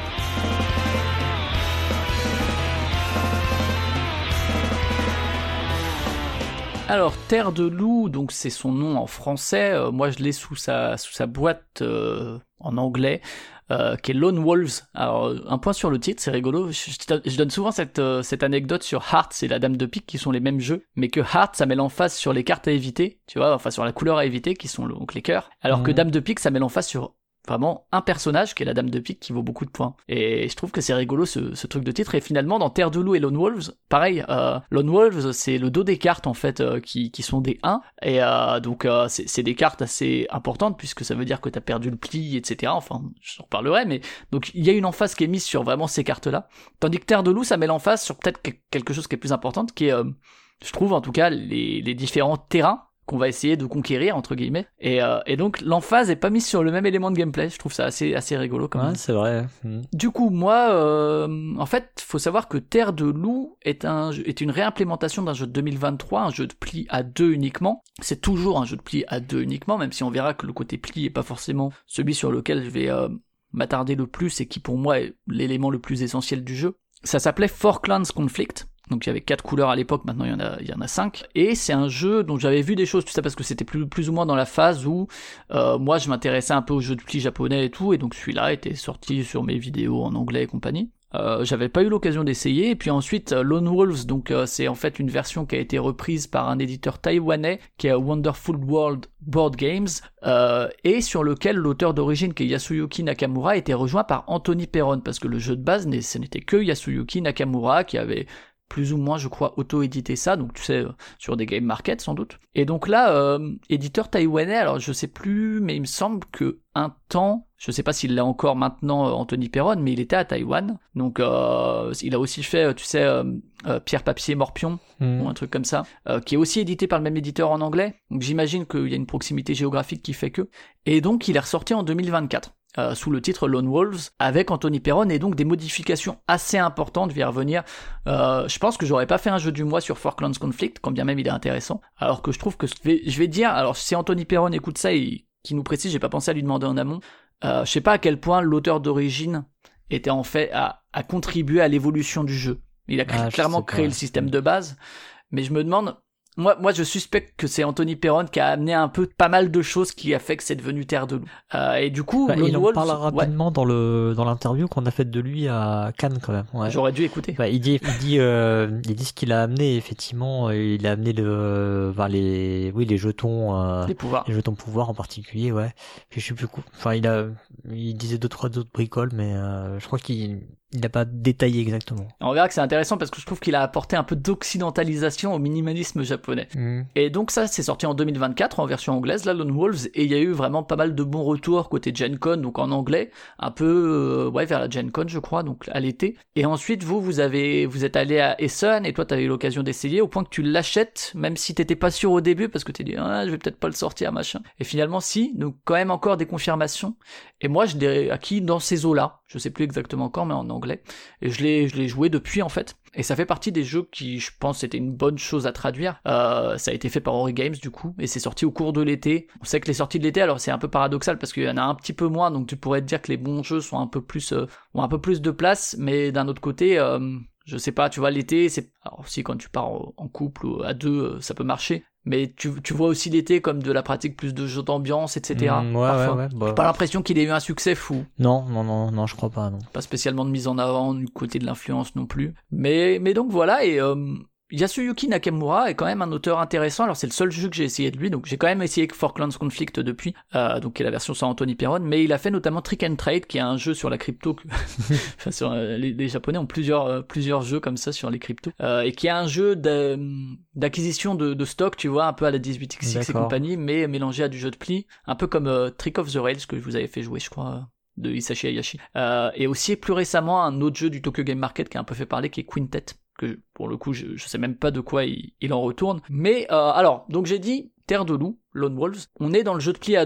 Alors, Terre de Loup, donc c'est son nom en français. Euh, moi, je l'ai sous sa sous sa boîte euh, en anglais, euh, qui est Lone Wolves. Alors, un point sur le titre, c'est rigolo. Je, je, je donne souvent cette euh, cette anecdote sur Hearts et la Dame de Pique, qui sont les mêmes jeux, mais que Hearts, ça met l'emphase sur les cartes à éviter, tu vois, enfin sur la couleur à éviter, qui sont le, donc les cœurs, alors mmh. que Dame de Pique, ça met l'emphase sur vraiment un personnage qui est la Dame de Pique qui vaut beaucoup de points. Et je trouve que c'est rigolo ce, ce truc de titre. Et finalement dans Terre de Loup et Lone Wolves, pareil, euh, Lone Wolves c'est le dos des cartes en fait euh, qui, qui sont des un, et euh, donc euh, c'est, c'est des cartes assez importantes puisque ça veut dire que t'as perdu le pli, et cetera. Enfin, j'en reparlerai, mais donc il y a une emphase qui est mise sur vraiment ces cartes-là. Tandis que Terre de Loup, ça met l'emphase sur peut-être quelque chose qui est plus important, qui est, euh, je trouve en tout cas, les, les différents terrains qu'on va essayer de conquérir entre guillemets, et, euh, et donc l'emphase est pas mise sur le même élément de gameplay. Je trouve ça assez assez rigolo quand même. Ouais, c'est vrai. Mmh. Du coup moi euh, en fait faut savoir que Terre de Loup est un est une réimplémentation d'un jeu de deux mille vingt-trois, un jeu de pli à deux uniquement. C'est toujours un jeu de pli à deux uniquement, même si on verra que le côté pli est pas forcément celui sur lequel je vais euh, m'attarder le plus et qui pour moi est l'élément le plus essentiel du jeu. Ça s'appelait Four Clans Conflict. Donc il y avait quatre couleurs à l'époque, maintenant il y en a, il y en a cinq. Et c'est un jeu dont j'avais vu des choses, tu sais, parce que c'était plus, plus ou moins dans la phase où euh, moi je m'intéressais un peu aux jeux de pli japonais et tout, et donc celui-là était sorti sur mes vidéos en anglais et compagnie. Euh, j'avais pas eu l'occasion d'essayer, et puis ensuite Lone Wolves, donc euh, c'est en fait une version qui a été reprise par un éditeur taïwanais qui est Wonderful World Board Games, euh, et sur lequel l'auteur d'origine qui est Yasuyuki Nakamura était rejoint par Anthony Perron, parce que le jeu de base ce n'était que Yasuyuki Nakamura qui avait plus ou moins, je crois, auto-édité ça, donc tu sais, sur des game market sans doute. Et donc là, euh, éditeur taïwanais, alors je sais plus, mais il me semble que un temps, je sais pas s'il l'a encore maintenant, euh, Anthony Perron, mais il était à Taïwan, donc euh, il a aussi fait, tu sais, euh, euh, Pierre Papier Morpion, mmh. ou un truc comme ça, euh, qui est aussi édité par le même éditeur en anglais, donc j'imagine qu'il y a une proximité géographique qui fait que, et donc il est ressorti en deux mille vingt-quatre. Euh, sous le titre Lone Wolves avec Anthony Perron, et donc des modifications assez importantes, je vais y revenir. Euh, je pense que j'aurais pas fait un jeu du mois sur Four Clans Conflict, quand bien même il est intéressant, alors que je trouve que je vais, je vais dire, alors si Anthony Perron écoute ça et qui nous précise, j'ai pas pensé à lui demander en amont, euh, je sais pas à quel point l'auteur d'origine était en fait à, à contribuer à l'évolution du jeu. Il a ah, clairement créé pas. le système de base, mais je me demande, Moi, moi, je suspecte que c'est Anthony Perron qui a amené un peu pas mal de choses qui a fait que c'est devenu Terre de Loup. Euh, et du coup, bah, il en Wolves, parle rapidement ouais. dans le dans l'interview qu'on a faite de lui à Cannes quand même. Ouais. J'aurais dû écouter. Bah, il dit, il dit, euh, il dit ce qu'il a amené effectivement. Il a amené le, enfin les, oui, les jetons, euh, les pouvoirs, les jetons pouvoirs en particulier, ouais. Puis je sais plus quoi. Enfin, il a, il disait deux trois autres bricoles, mais euh, je crois qu'il il n'a pas détaillé exactement. On verra que c'est intéressant parce que je trouve qu'il a apporté un peu d'occidentalisation au minimalisme japonais. Mmh. Et donc ça, c'est sorti en deux mille vingt-quatre en version anglaise, la Lone Wolves, et il y a eu vraiment pas mal de bons retours côté Gen Con, donc en anglais, un peu euh, ouais vers la Gen Con je crois, donc à l'été. Et ensuite vous, vous avez, vous êtes allé à Essen et toi t'as eu l'occasion d'essayer au point que tu l'achètes, même si t'étais pas sûr au début parce que t'es dit ah je vais peut-être pas le sortir machin. Et finalement si, donc quand même encore des confirmations. Et moi je l'ai acquis dans ces eaux-là, je sais plus exactement quand, mais en anglais. Et je l'ai, je l'ai joué depuis en fait. Et ça fait partie des jeux qui, je pense, c'était une bonne chose à traduire. Euh, ça a été fait par Ori Games du coup, et c'est sorti au cours de l'été. On sait que les sorties de l'été, alors c'est un peu paradoxal parce qu'il y en a un petit peu moins, donc tu pourrais te dire que les bons jeux sont un peu plus, euh, ont un peu plus de place, mais d'un autre côté, euh, je sais pas, tu vois, l'été, c'est, alors aussi quand tu pars en couple ou à deux, ça peut marcher. Mais tu, tu vois aussi l'été comme de la pratique plus de jeux d'ambiance, et cetera. Mmh, ouais, parfois. ouais, ouais, bah... J'ai pas l'impression qu'il ait eu un succès fou. Non, non, non, non, je crois pas, non. Pas spécialement de mise en avant du côté de l'influence non plus. Mais, mais donc voilà, et euh, Yasuyuki Nakamura est quand même un auteur intéressant. Alors c'est le seul jeu que j'ai essayé de lui, donc j'ai quand même essayé Four Clans Conflict depuis, euh, donc qui est la version sans Anthony Perron, mais il a fait notamment Trick and Trade, qui est un jeu sur la crypto. Que... enfin, sur, euh, les, les Japonais ont plusieurs euh, plusieurs jeux comme ça sur les cryptos, euh, et qui est un jeu de, d'acquisition de, de stock, tu vois, un peu à la dix-huit X X et compagnie, mais mélangé à du jeu de pli, un peu comme euh, Trick of the Rails que je vous avais fait jouer, je crois. De Hisashi Hayashi. Euh, et aussi plus récemment un autre jeu du Tokyo Game Market qui a un peu fait parler, qui est Quintet, que pour le coup je, je sais même pas de quoi il, il en retourne. Mais euh, alors, donc j'ai dit Terre de Loup, Lone Wolves, on est dans le jeu de pli à deux.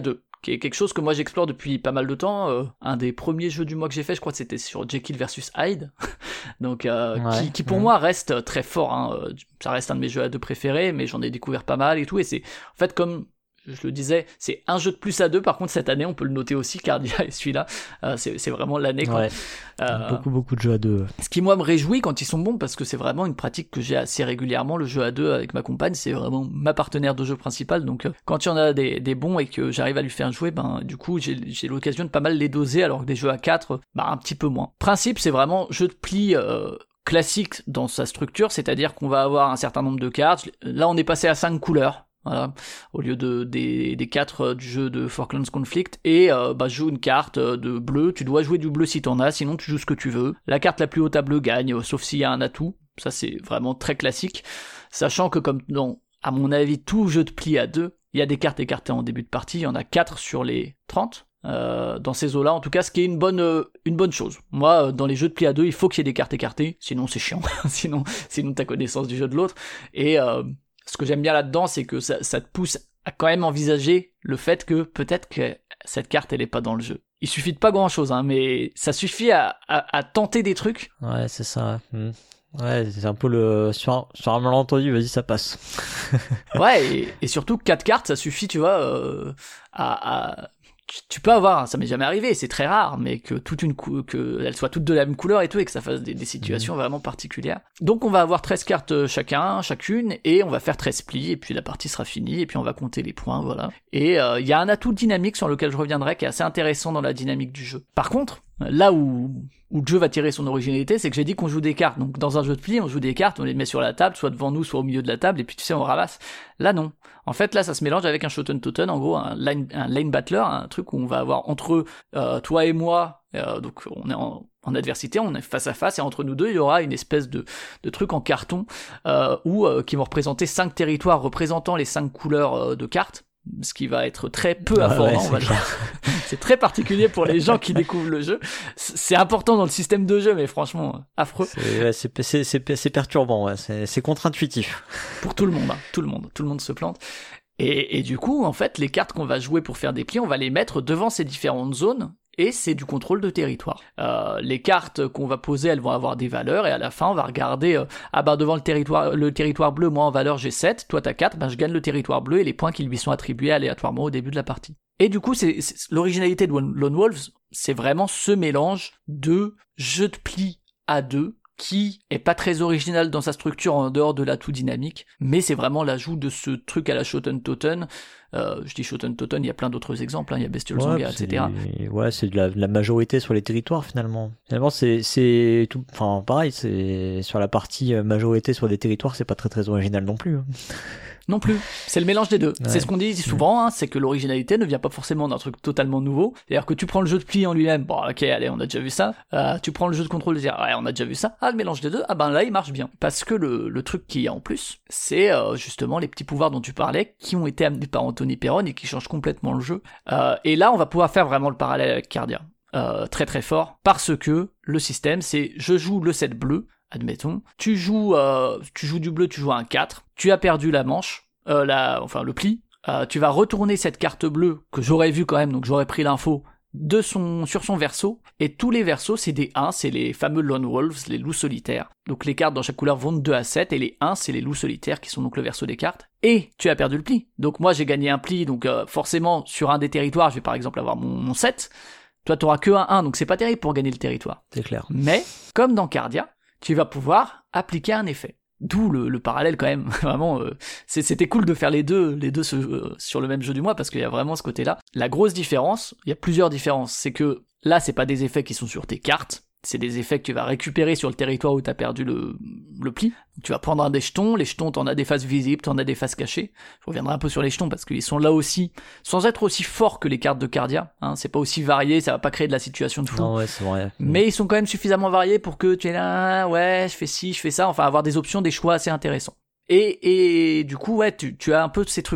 qui est quelque chose que moi j'explore depuis pas mal de temps. Euh, un des premiers jeux du mois que j'ai fait, je crois que c'était sur Jekyll versus Hyde, donc euh, ouais, qui, qui pour ouais. moi reste très fort. Hein. Ça reste un de mes jeux à deux préférés, mais j'en ai découvert pas mal et tout. Et c'est en fait comme je le disais, c'est un jeu de plus à deux. Par contre, cette année, on peut le noter aussi, Cardia et celui-là, euh, c'est, c'est vraiment l'année. Quoi. Ouais. Euh, beaucoup, beaucoup de jeux à deux. Ce qui, moi, me réjouit quand ils sont bons, parce que c'est vraiment une pratique que j'ai assez régulièrement, le jeu à deux avec ma compagne, c'est vraiment ma partenaire de jeu principal. Donc, euh, quand il y en a des, des bons et que j'arrive à lui faire jouer, ben, du coup, j'ai, j'ai l'occasion de pas mal les doser, alors que des jeux à quatre, ben, un petit peu moins. Principe, c'est vraiment jeu de pli, euh, classique dans sa structure, c'est-à-dire qu'on va avoir un certain nombre de cartes. Là, on est passé à cinq couleurs. Voilà, au lieu de des des quatre euh, du jeu de Falklands Conflict, et euh, bah je joue une carte euh, de bleu, tu dois jouer du bleu si t'en as, sinon tu joues ce que tu veux. La carte la plus haute à bleu gagne, euh, sauf s'il y a un atout. Ça c'est vraiment très classique, sachant que comme dans, à mon avis, tout jeu de pli à deux, il y a des cartes écartées en début de partie, il y en a quatre sur les trente. Euh, dans ces eaux-là, en tout cas, ce qui est une bonne euh, une bonne chose. Moi, euh, dans les jeux de pli à deux, il faut qu'il y ait des cartes écartées, sinon c'est chiant, sinon sinon t'as connaissance du jeu de l'autre. Et euh, ce que j'aime bien là-dedans, c'est que ça, ça te pousse à quand même envisager le fait que peut-être que cette carte, elle est pas dans le jeu. Il suffit de pas grand-chose, hein, mais ça suffit à, à, à tenter des trucs. Ouais, c'est ça. Mmh. Ouais, c'est un peu le... Sur, sur un malentendu, vas-y, ça passe. Ouais, et, et surtout, quatre cartes, ça suffit, tu vois, euh, à... à... Tu peux avoir, ça m'est jamais arrivé, c'est très rare, mais que toute une cou- que elles soient toutes de la même couleur et tout, et que ça fasse des, des situations mmh. vraiment particulières. Donc on va avoir treize cartes chacun, chacune, et on va faire treize plis, et puis la partie sera finie, et puis on va compter les points, voilà. Et il euh, y a un atout dynamique sur lequel je reviendrai, qui est assez intéressant dans la dynamique du jeu. Par contre, là où, où le jeu va tirer son originalité, c'est que j'ai dit qu'on joue des cartes. Donc dans un jeu de pli, on joue des cartes, on les met sur la table, soit devant nous, soit au milieu de la table, et puis tu sais, on ramasse. Là non. En fait, là, ça se mélange avec un Shoten Toten, en gros, un line, un lane battler, un truc où on va avoir entre euh, toi et moi, euh, donc on est en, en adversité, on est face à face, et entre nous deux, il y aura une espèce de, de truc en carton, euh, où, euh, qui vont représenter cinq territoires représentant les cinq couleurs euh, de cartes, ce qui va être très peu ah informant, ouais, on va dire. C'est très particulier pour les gens qui découvrent le jeu. C'est important dans le système de jeu, mais franchement, affreux. C'est, ouais, c'est, c'est, c'est, c'est perturbant, ouais. c'est, c'est contre-intuitif. Pour tout le monde, hein. tout le monde, tout le monde se plante. Et, et du coup, en fait, les cartes qu'on va jouer pour faire des plis, on va les mettre devant ces différentes zones, et c'est du contrôle de territoire. Euh, les cartes qu'on va poser, elles vont avoir des valeurs, et à la fin, on va regarder, euh, ah bah devant le territoire, le territoire bleu, moi en valeur j'ai sept, toi t'as quatre, bah je gagne le territoire bleu et les points qui lui sont attribués aléatoirement au début de la partie. Et du coup, c'est, c'est l'originalité de Lone Wolves, c'est vraiment ce mélange de jeu de pli à deux, qui est pas très original dans sa structure en dehors de l'atout dynamique, mais c'est vraiment l'ajout de ce truc à la Shoten Toten. Euh, je dis Shoten Toten, il y a plein d'autres exemples, hein, il y a Bestial Zanga, ouais, et cetera. Des... Ouais, c'est de la, de la majorité sur les territoires finalement. Finalement, c'est, c'est tout, enfin pareil, c'est sur la partie majorité sur des territoires, c'est pas très très original non plus. Hein. Non plus, c'est le mélange des deux. Ouais. C'est ce qu'on dit souvent, hein, c'est que l'originalité ne vient pas forcément d'un truc totalement nouveau. C'est-à-dire que tu prends le jeu de pli en lui-même, bon ok, allez, on a déjà vu ça. Euh, tu prends le jeu de contrôle, dire ouais, on a déjà vu ça. Ah, le mélange des deux, ah ben là, il marche bien. Parce que le, le truc qu'il y a en plus, c'est euh, justement les petits pouvoirs dont tu parlais, qui ont été amenés par Anthony Perron et qui changent complètement le jeu. Euh, et là, on va pouvoir faire vraiment le parallèle avec Cardia. Euh, très très fort, parce que le système, c'est je joue le set bleu, admettons, tu joues, euh, tu joues du bleu, tu joues un quatre, tu as perdu la manche, Euh, la, enfin le pli, euh, tu vas retourner cette carte bleue que j'aurais vue quand même, donc j'aurais pris l'info de son sur son verso, et tous les versos c'est des un, c'est les fameux Lone Wolves, les loups solitaires. Donc les cartes dans chaque couleur vont de deux à sept, et les un c'est les loups solitaires qui sont donc le verso des cartes. Et tu as perdu le pli. Donc moi j'ai gagné un pli, donc euh, forcément sur un des territoires je vais par exemple avoir mon, mon sept. Toi t'auras que un un, donc c'est pas terrible pour gagner le territoire. C'est clair. Mais comme dans Cardia, tu vas pouvoir appliquer un effet. D'où le, le parallèle quand même, vraiment, euh, c'est, c'était cool de faire les deux, les deux se, euh, sur le même jeu du mois, parce qu'il y a vraiment ce côté-là. La grosse différence, il y a plusieurs différences, c'est que là, c'est pas des effets qui sont sur tes cartes, c'est des effets que tu vas récupérer sur le territoire où t'as perdu le, le pli. Tu vas prendre un des jetons, les jetons, t'en as des faces visibles, t'en as des faces cachées. Je reviendrai un peu sur les jetons parce qu'ils sont là aussi, sans être aussi forts que les cartes de Cardia, hein, c'est pas aussi varié, ça va pas créer de la situation de fou. Non, ouais, c'est vrai. Mais ils sont quand même suffisamment variés pour que tu es là, ouais, je fais ci, je fais ça, enfin avoir des options, des choix assez intéressants. Et, et du coup, ouais, tu, tu as un peu ces trucs-là où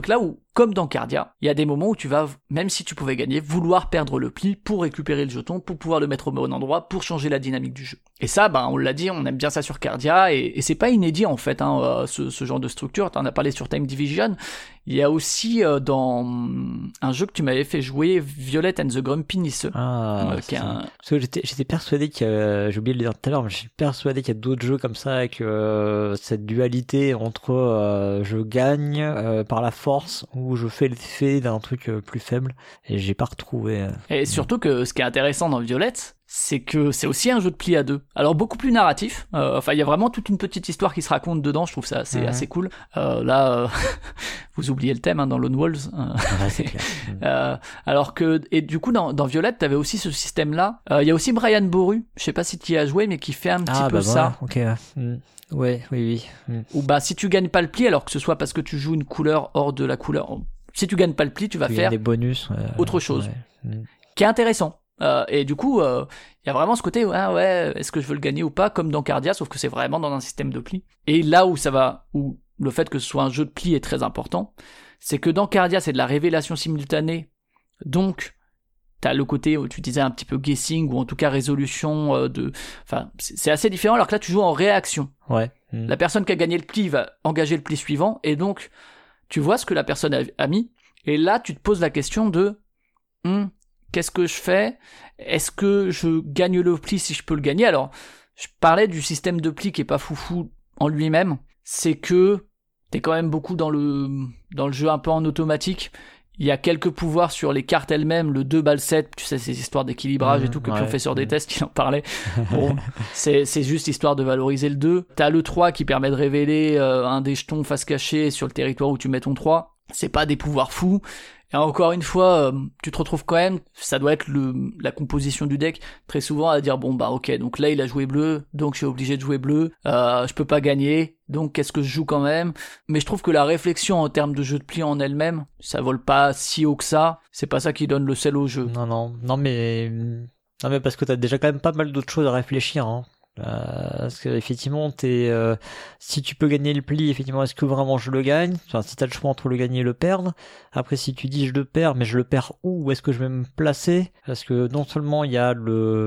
comme dans Cardia, il y a des moments où tu vas, même si tu pouvais gagner, vouloir perdre le pli pour récupérer le jeton, pour pouvoir le mettre au bon endroit, pour changer la dynamique du jeu. Et ça, ben, on l'a dit, on aime bien ça sur Cardia, et, et c'est pas inédit en fait, hein, euh, ce, ce genre de structure. T'en as parlé sur Time Division. Il y a aussi euh, dans un jeu que tu m'avais fait jouer, Violet and the Grumpy Nisseux. Ah, euh, qui est un... Parce que j'étais, j'étais persuadé qu'il y a, j'ai oublié de le dire tout à l'heure, mais je suis persuadé qu'il y a d'autres jeux comme ça avec euh, cette dualité entre euh, je gagne euh, par la force ou je fais l'effet d'un truc euh, plus faible, et j'ai pas retrouvé. Euh... Et surtout que ce qui est intéressant dans Violet, c'est que c'est aussi un jeu de pli à deux. Alors beaucoup plus narratif. Euh, enfin, il y a vraiment toute une petite histoire qui se raconte dedans. Je trouve ça assez, mmh. assez cool. Euh, là, euh, vous oubliez le thème hein, dans Lone Wolves. Ouais, c'est clair. euh, alors que et du coup dans, dans Violet, t'avais aussi ce système-là. Il euh, y a aussi Brian Boru. Je sais pas si tu y as joué, mais qui fait un petit ah, peu bah ça. Voilà. Ok. Mmh. Ouais, oui, oui. Mmh. Ou bah si tu gagnes pas le pli, alors que ce soit parce que tu joues une couleur hors de la couleur. Si tu gagnes pas le pli, tu vas tu faire des bonus, ouais, autre chose, ouais. Mmh. qui est intéressant. Euh, et du coup, il euh, y a vraiment ce côté, ouais, ouais, est-ce que je veux le gagner ou pas, comme dans Cardia, sauf que c'est vraiment dans un système de pli. Et là où ça va, où le fait que ce soit un jeu de pli est très important, c'est que dans Cardia, c'est de la révélation simultanée, donc t'as le côté où tu disais un petit peu guessing, ou en tout cas résolution euh, de... Enfin, c'est assez différent, alors que là, tu joues en réaction. Ouais. Mmh. La personne qui a gagné le pli va engager le pli suivant, et donc, tu vois ce que la personne a, a mis, et là, tu te poses la question de... Hmm, qu'est-ce que je fais ? Est-ce que je gagne le pli si je peux le gagner ? Alors, je parlais du système de pli qui est pas foufou en lui-même. C'est que t'es quand même beaucoup dans le, dans le jeu un peu en automatique. Il y a quelques pouvoirs sur les cartes elles-mêmes, le deux balles sept, tu sais, ces histoires d'équilibrage mmh, et tout, que ouais, professeur des mmh. tests, il en parlait. Bon, c'est, c'est juste histoire de valoriser le deux. T'as le trois qui permet de révéler euh, un des jetons face cachée sur le territoire où tu mets ton trois. C'est pas des pouvoirs fous. Et encore une fois, euh, tu te retrouves quand même, ça doit être le, la composition du deck, très souvent à dire, bon bah ok, donc là il a joué bleu, donc je suis obligé de jouer bleu, euh, je peux pas gagner, donc qu'est-ce que je joue quand même ? Mais je trouve que la réflexion en termes de jeu de pli en elle-même, ça vole pas si haut que ça, c'est pas ça qui donne le sel au jeu. Non, non, non mais... Non mais parce que t'as déjà quand même pas mal d'autres choses à réfléchir, hein. Euh, parce que effectivement t'es euh, si tu peux gagner le pli, effectivement est-ce que vraiment je le gagne, enfin si t'as le choix entre le gagner et le perdre. Après si tu dis je le perds, mais je le perds où, où est-ce que je vais me placer, parce que non seulement il y a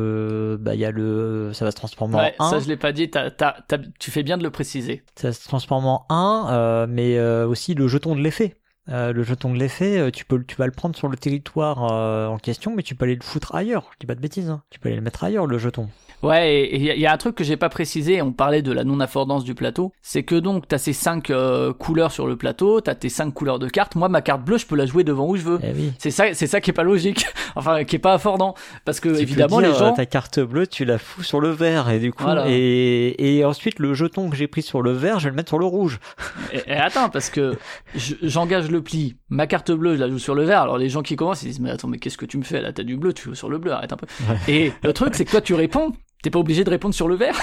le bah il y a le ça va se transformer ouais, en un, ça je l'ai pas dit, t'as, t'as, t'as, tu fais bien de le préciser, ça se transforme en un, euh, mais euh, aussi le jeton de l'effet. Euh, le jeton de l'effet, tu peux, tu vas le prendre sur le territoire euh, en question, mais tu peux aller le foutre ailleurs. Je dis pas de bêtises, hein. Tu peux aller le mettre ailleurs, le jeton. Ouais, et il y, y a un truc que j'ai pas précisé, on parlait de la non-affordance du plateau, c'est que donc t'as ces cinq euh, couleurs sur le plateau, t'as tes cinq couleurs de cartes, moi ma carte bleue je peux la jouer devant où je veux. Eh oui. C'est ça, c'est ça qui est pas logique, enfin qui est pas affordant, parce que tu évidemment peux dire, les gens... ta carte bleue tu la fous sur le vert, et du coup, voilà. et, et ensuite le jeton que j'ai pris sur le vert je vais le mettre sur le rouge. Et, et attends, parce que je, j'engage le pli, ma carte bleue je la joue sur le vert, alors les gens qui commencent ils disent mais attends mais qu'est-ce que tu me fais là, t'as du bleu, tu joues sur le bleu, arrête un peu. Ouais. Et le truc c'est que toi tu réponds, t'es pas obligé de répondre sur le vert.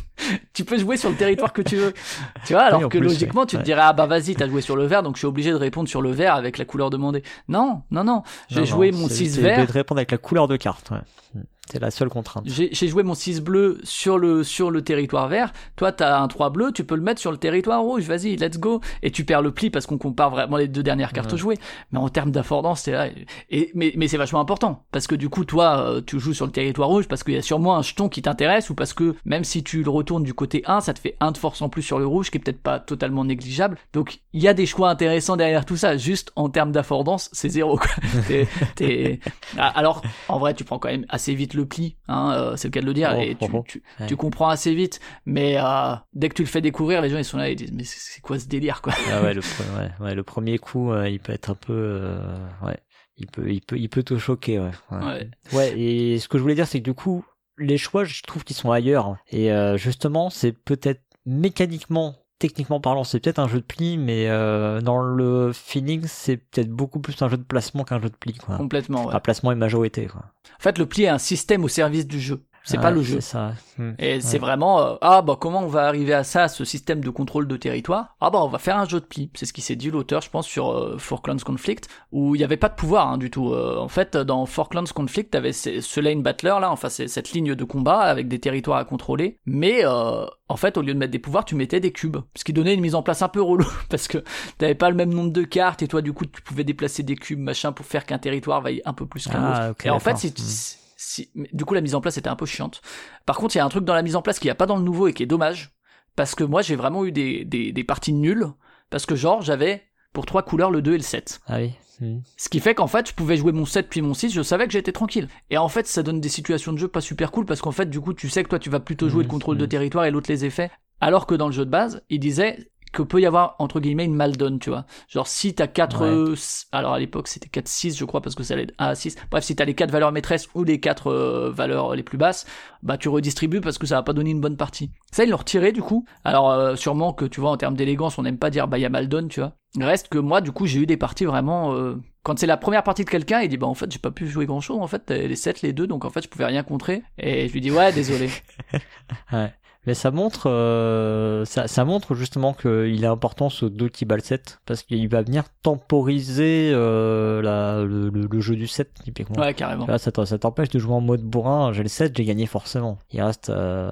Tu peux jouer sur le territoire que tu veux. Tu vois, alors oui, que plus, logiquement, ouais. tu te dirais, ah bah vas-y, t'as joué sur le vert, donc je suis obligé de répondre sur le vert avec la couleur demandée. Non, non, non. J'ai non, joué non, mon six vert. C'est de répondre avec la couleur de carte, ouais. C'est la seule contrainte. J'ai, j'ai joué mon six bleu sur le, sur le territoire vert. Toi, t'as un trois bleu, tu peux le mettre sur le territoire rouge. Vas-y, let's go. Et tu perds le pli parce qu'on compare vraiment les deux dernières cartes ouais. jouées. Mais en termes d'affordance, c'est là. Et, mais, mais c'est vachement important. Parce que du coup, toi, tu joues sur le territoire rouge parce qu'il y a sûrement un jeton qui t'intéresse ou parce que même si tu le retournes du côté un, ça te fait un de force en plus sur le rouge qui est peut-être pas totalement négligeable. Donc, il y a des choix intéressants derrière tout ça. Juste en termes d'affordance, c'est zéro, quoi. t'es, t'es... Alors, en vrai, tu prends quand même assez vite le pli, hein. Euh, c'est le cas de le dire, oh, et tu, oh, tu, ouais. tu comprends assez vite, mais euh, dès que tu le fais découvrir, les gens ils sont là et ils disent mais c'est quoi ce délire quoi. Ah ouais, le, ouais, ouais, le premier coup euh, il peut être un peu euh, ouais, il peut il peut il peut te choquer ouais. Ouais. ouais. Ouais, et ce que je voulais dire c'est que du coup les choix je trouve qu'ils sont ailleurs, et euh, justement c'est peut-être mécaniquement, techniquement parlant, c'est peut-être un jeu de pli, mais euh, dans le feeling, c'est peut-être beaucoup plus un jeu de placement qu'un jeu de pli, quoi. Complètement, ouais. Un placement et majorité, quoi. En fait, le pli est un système au service du jeu. c'est ouais, pas le jeu. C'est ça. Mmh. Et ouais. c'est vraiment euh, ah bah comment on va arriver à ça, à ce système de contrôle de territoire. Ah bah on va faire un jeu de pli. C'est ce qui s'est dit l'auteur, je pense, sur euh, Four Clans Conflict, où il y avait pas de pouvoir hein, du tout. Euh, en fait, dans Four Clans Conflict, t'avais ce, ce lane battler là, enfin c'est cette ligne de combat avec des territoires à contrôler, mais euh, en fait au lieu de mettre des pouvoirs, tu mettais des cubes, ce qui donnait une mise en place un peu relou parce que t'avais pas le même nombre de cartes et toi du coup tu pouvais déplacer des cubes machin pour faire qu'un territoire vaille un peu plus qu'un Ah, autre. ok, et en d'accord. fait si, si, si du coup la mise en place était un peu chiante. Par contre il y a un truc dans la mise en place qu'il y a pas dans le nouveau et qui est dommage, parce que moi j'ai vraiment eu des, des, des parties nulles, parce que genre j'avais pour trois couleurs le deux et le sept. Ah oui. Mmh. Ce qui fait qu'en fait, je pouvais jouer mon sept puis mon six, je savais que j'étais tranquille. Et en fait, ça donne des situations de jeu pas super cool, parce qu'en fait, du coup, tu sais que toi, tu vas plutôt jouer Mmh, le contrôle mmh. de territoire et l'autre les effets. Alors que dans le jeu de base, il disait que peut y avoir, entre guillemets, une maldonne, tu vois. Genre, si t'as quatre, Ouais. euh, alors à l'époque, c'était quatre six, je crois, parce que ça allait de un à six. Bref, si t'as les quatre valeurs maîtresses ou les quatre euh, valeurs les plus basses, bah, tu redistribues parce que ça va pas donner une bonne partie. Ça, ils l'ont retiré, du coup. Alors, euh, sûrement que, tu vois, en termes d'élégance, on n'aime pas dire, bah, y a maldonne, tu vois. Reste que moi, du coup, j'ai eu des parties vraiment, euh, quand c'est la première partie de quelqu'un, il dit, bah, en fait, j'ai pas pu jouer grand chose, en fait, les sept, les deux, donc en fait, je pouvais rien contrer. Et je lui dis, ouais, désolé. Ouais. Mais ça montre, euh, ça, ça montre justement qu'il est important ce deux qui bat le sept, parce qu'il va venir temporiser euh, la, le, le, le jeu du sept, typiquement. Ouais, carrément. Là, ça, ça t'empêche de jouer en mode bourrin. J'ai le sept, j'ai gagné forcément. Il reste, euh,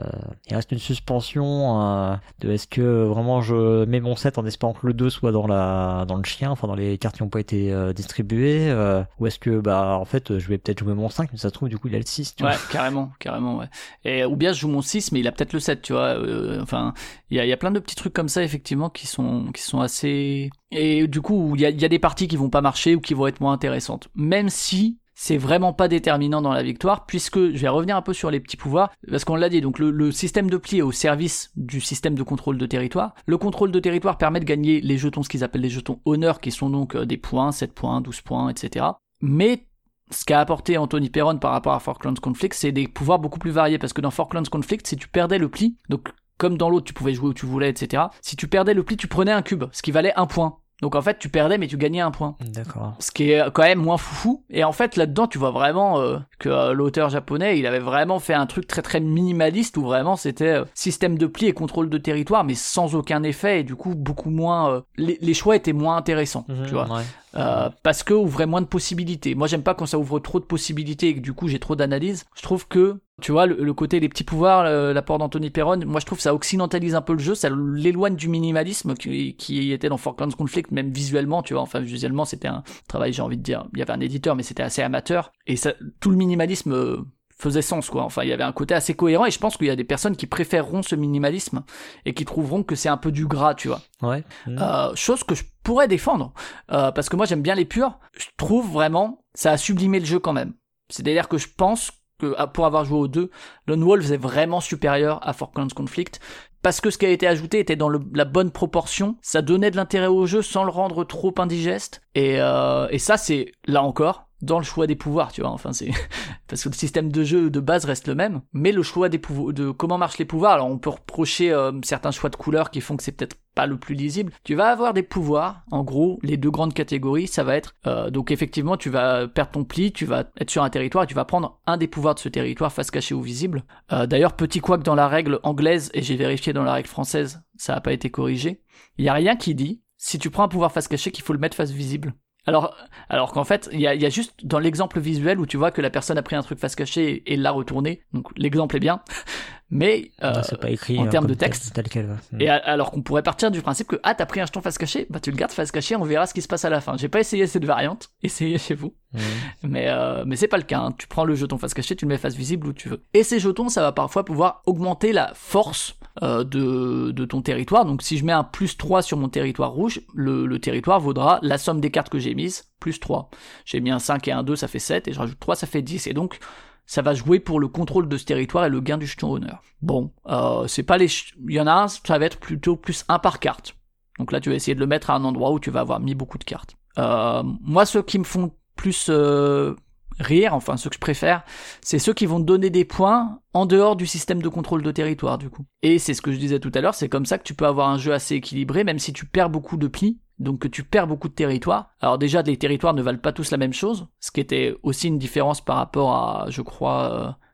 il reste une suspension euh, de est-ce que vraiment je mets mon sept en espérant que le deux soit dans la, dans le chien, enfin dans les cartes qui n'ont pas été euh, distribuées, euh, ou est-ce que bah en fait je vais peut-être jouer mon cinq, mais ça se trouve du coup il a le six. Tu Ouais, vois. carrément, carrément, ouais. Et ou bien je joue mon six, mais il a peut-être le sept, tu vois. Euh, enfin, il y a, y a plein de petits trucs comme ça, effectivement, qui sont, qui sont assez... Et du coup, il y a, y a des parties qui vont pas marcher ou qui vont être moins intéressantes. Même si c'est vraiment pas déterminant dans la victoire, puisque je vais revenir un peu sur les petits pouvoirs, parce qu'on l'a dit, donc le, le système de pli est au service du système de contrôle de territoire. Le contrôle de territoire permet de gagner les jetons, ce qu'ils appellent les jetons honneur, qui sont donc des points, sept points, douze points, et cetera. Mais ce qu'a apporté Anthony Perron par rapport à Four Clans Conflict, c'est des pouvoirs beaucoup plus variés, parce que dans Four Clans Conflict, si tu perdais le pli, donc comme dans l'autre, tu pouvais jouer où tu voulais, et cetera. Si tu perdais le pli, tu prenais un cube, ce qui valait un point. Donc en fait, tu perdais, mais tu gagnais un point. D'accord. Ce qui est quand même moins foufou. Et en fait, là-dedans, tu vois vraiment euh, que euh, l'auteur japonais, il avait vraiment fait un truc très très minimaliste, où vraiment c'était euh, système de pli et contrôle de territoire, mais sans aucun effet, et du coup, beaucoup moins... Euh, les, les choix étaient moins intéressants, Mmh, tu vois. Ouais. Euh, parce que ouvrait moins de possibilités. Moi, j'aime pas quand ça ouvre trop de possibilités et que du coup j'ai trop d'analyse. Je trouve que, tu vois, le, le côté les petits pouvoirs, le, l'apport d'Anthony Perron, moi je trouve que ça occidentalise un peu le jeu, ça l'éloigne du minimalisme qui, qui était dans Four Clans Conflict, même visuellement, tu vois. Enfin, visuellement, c'était un travail, j'ai envie de dire, il y avait un éditeur, mais c'était assez amateur. Et ça, tout le minimalisme euh, faisait sens, quoi. Enfin, il y avait un côté assez cohérent, et je pense qu'il y a des personnes qui préféreront ce minimalisme et qui trouveront que c'est un peu du gras, tu vois. Ouais. Mmh. Euh, chose que je pourrais défendre, euh, parce que moi j'aime bien les purs. Je trouve vraiment ça a sublimé le jeu quand même. C'est-à-dire que je pense que pour avoir joué aux deux, Lone Wolf est vraiment supérieur à Four Clans Conflict, parce que ce qui a été ajouté était dans le, la bonne proportion, ça donnait de l'intérêt au jeu sans le rendre trop indigeste, et, euh, et ça c'est, là encore, dans le choix des pouvoirs, tu vois, enfin c'est... parce que le système de jeu de base reste le même, mais le choix des pouvoirs, de comment marchent les pouvoirs, alors on peut reprocher euh, certains choix de couleurs qui font que c'est peut-être pas le plus lisible. Tu vas avoir des pouvoirs, en gros, les deux grandes catégories, ça va être, euh, donc effectivement, tu vas perdre ton pli, tu vas être sur un territoire et tu vas prendre un des pouvoirs de ce territoire, face cachée ou visible. Euh, d'ailleurs, petit couac dans la règle anglaise, et j'ai vérifié dans la règle française, ça a pas été corrigé, il y a rien qui dit, si tu prends un pouvoir face cachée, qu'il faut le mettre face visible. Alors, alors qu'en fait, il y a, y a juste dans l'exemple visuel où tu vois que la personne a pris un truc face cachée et, et l'a retourné, donc l'exemple est bien, mais euh, c'est pas écrit en hein, termes de tel- texte. tel quel. Mmh. Et a, alors qu'on pourrait partir du principe que ah t'as pris un jeton face cachée, bah tu le gardes face cachée, on verra ce qui se passe à la fin. J'ai pas essayé cette variante, essayez chez vous, Mmh. mais euh, mais c'est pas le cas. Hein. Tu prends le jeton face cachée, tu le mets face visible où tu veux. Et ces jetons, ça va parfois pouvoir augmenter la force euh, de de ton territoire. Donc si je mets un plus trois sur mon territoire rouge, le, le territoire vaudra la somme des cartes que j'ai mises plus trois. J'ai mis un cinq et un deux, ça fait sept, et je rajoute trois, ça fait dix. Et donc ça va jouer pour le contrôle de ce territoire et le gain du jeton honneur. Bon, euh, c'est pas les... Ch- il y en a un, ça va être plutôt plus un par carte. Donc là, tu vas essayer de le mettre à un endroit où tu vas avoir mis beaucoup de cartes. Euh, moi, ceux qui me font plus euh, rire, enfin ceux que je préfère, c'est ceux qui vont te donner des points en dehors du système de contrôle de territoire, du coup. Et c'est ce que je disais tout à l'heure, c'est comme ça que tu peux avoir un jeu assez équilibré, même si tu perds beaucoup de plis, donc que tu perds beaucoup de territoires. Alors déjà, les territoires ne valent pas tous la même chose, ce qui était aussi une différence par rapport à, je crois, euh,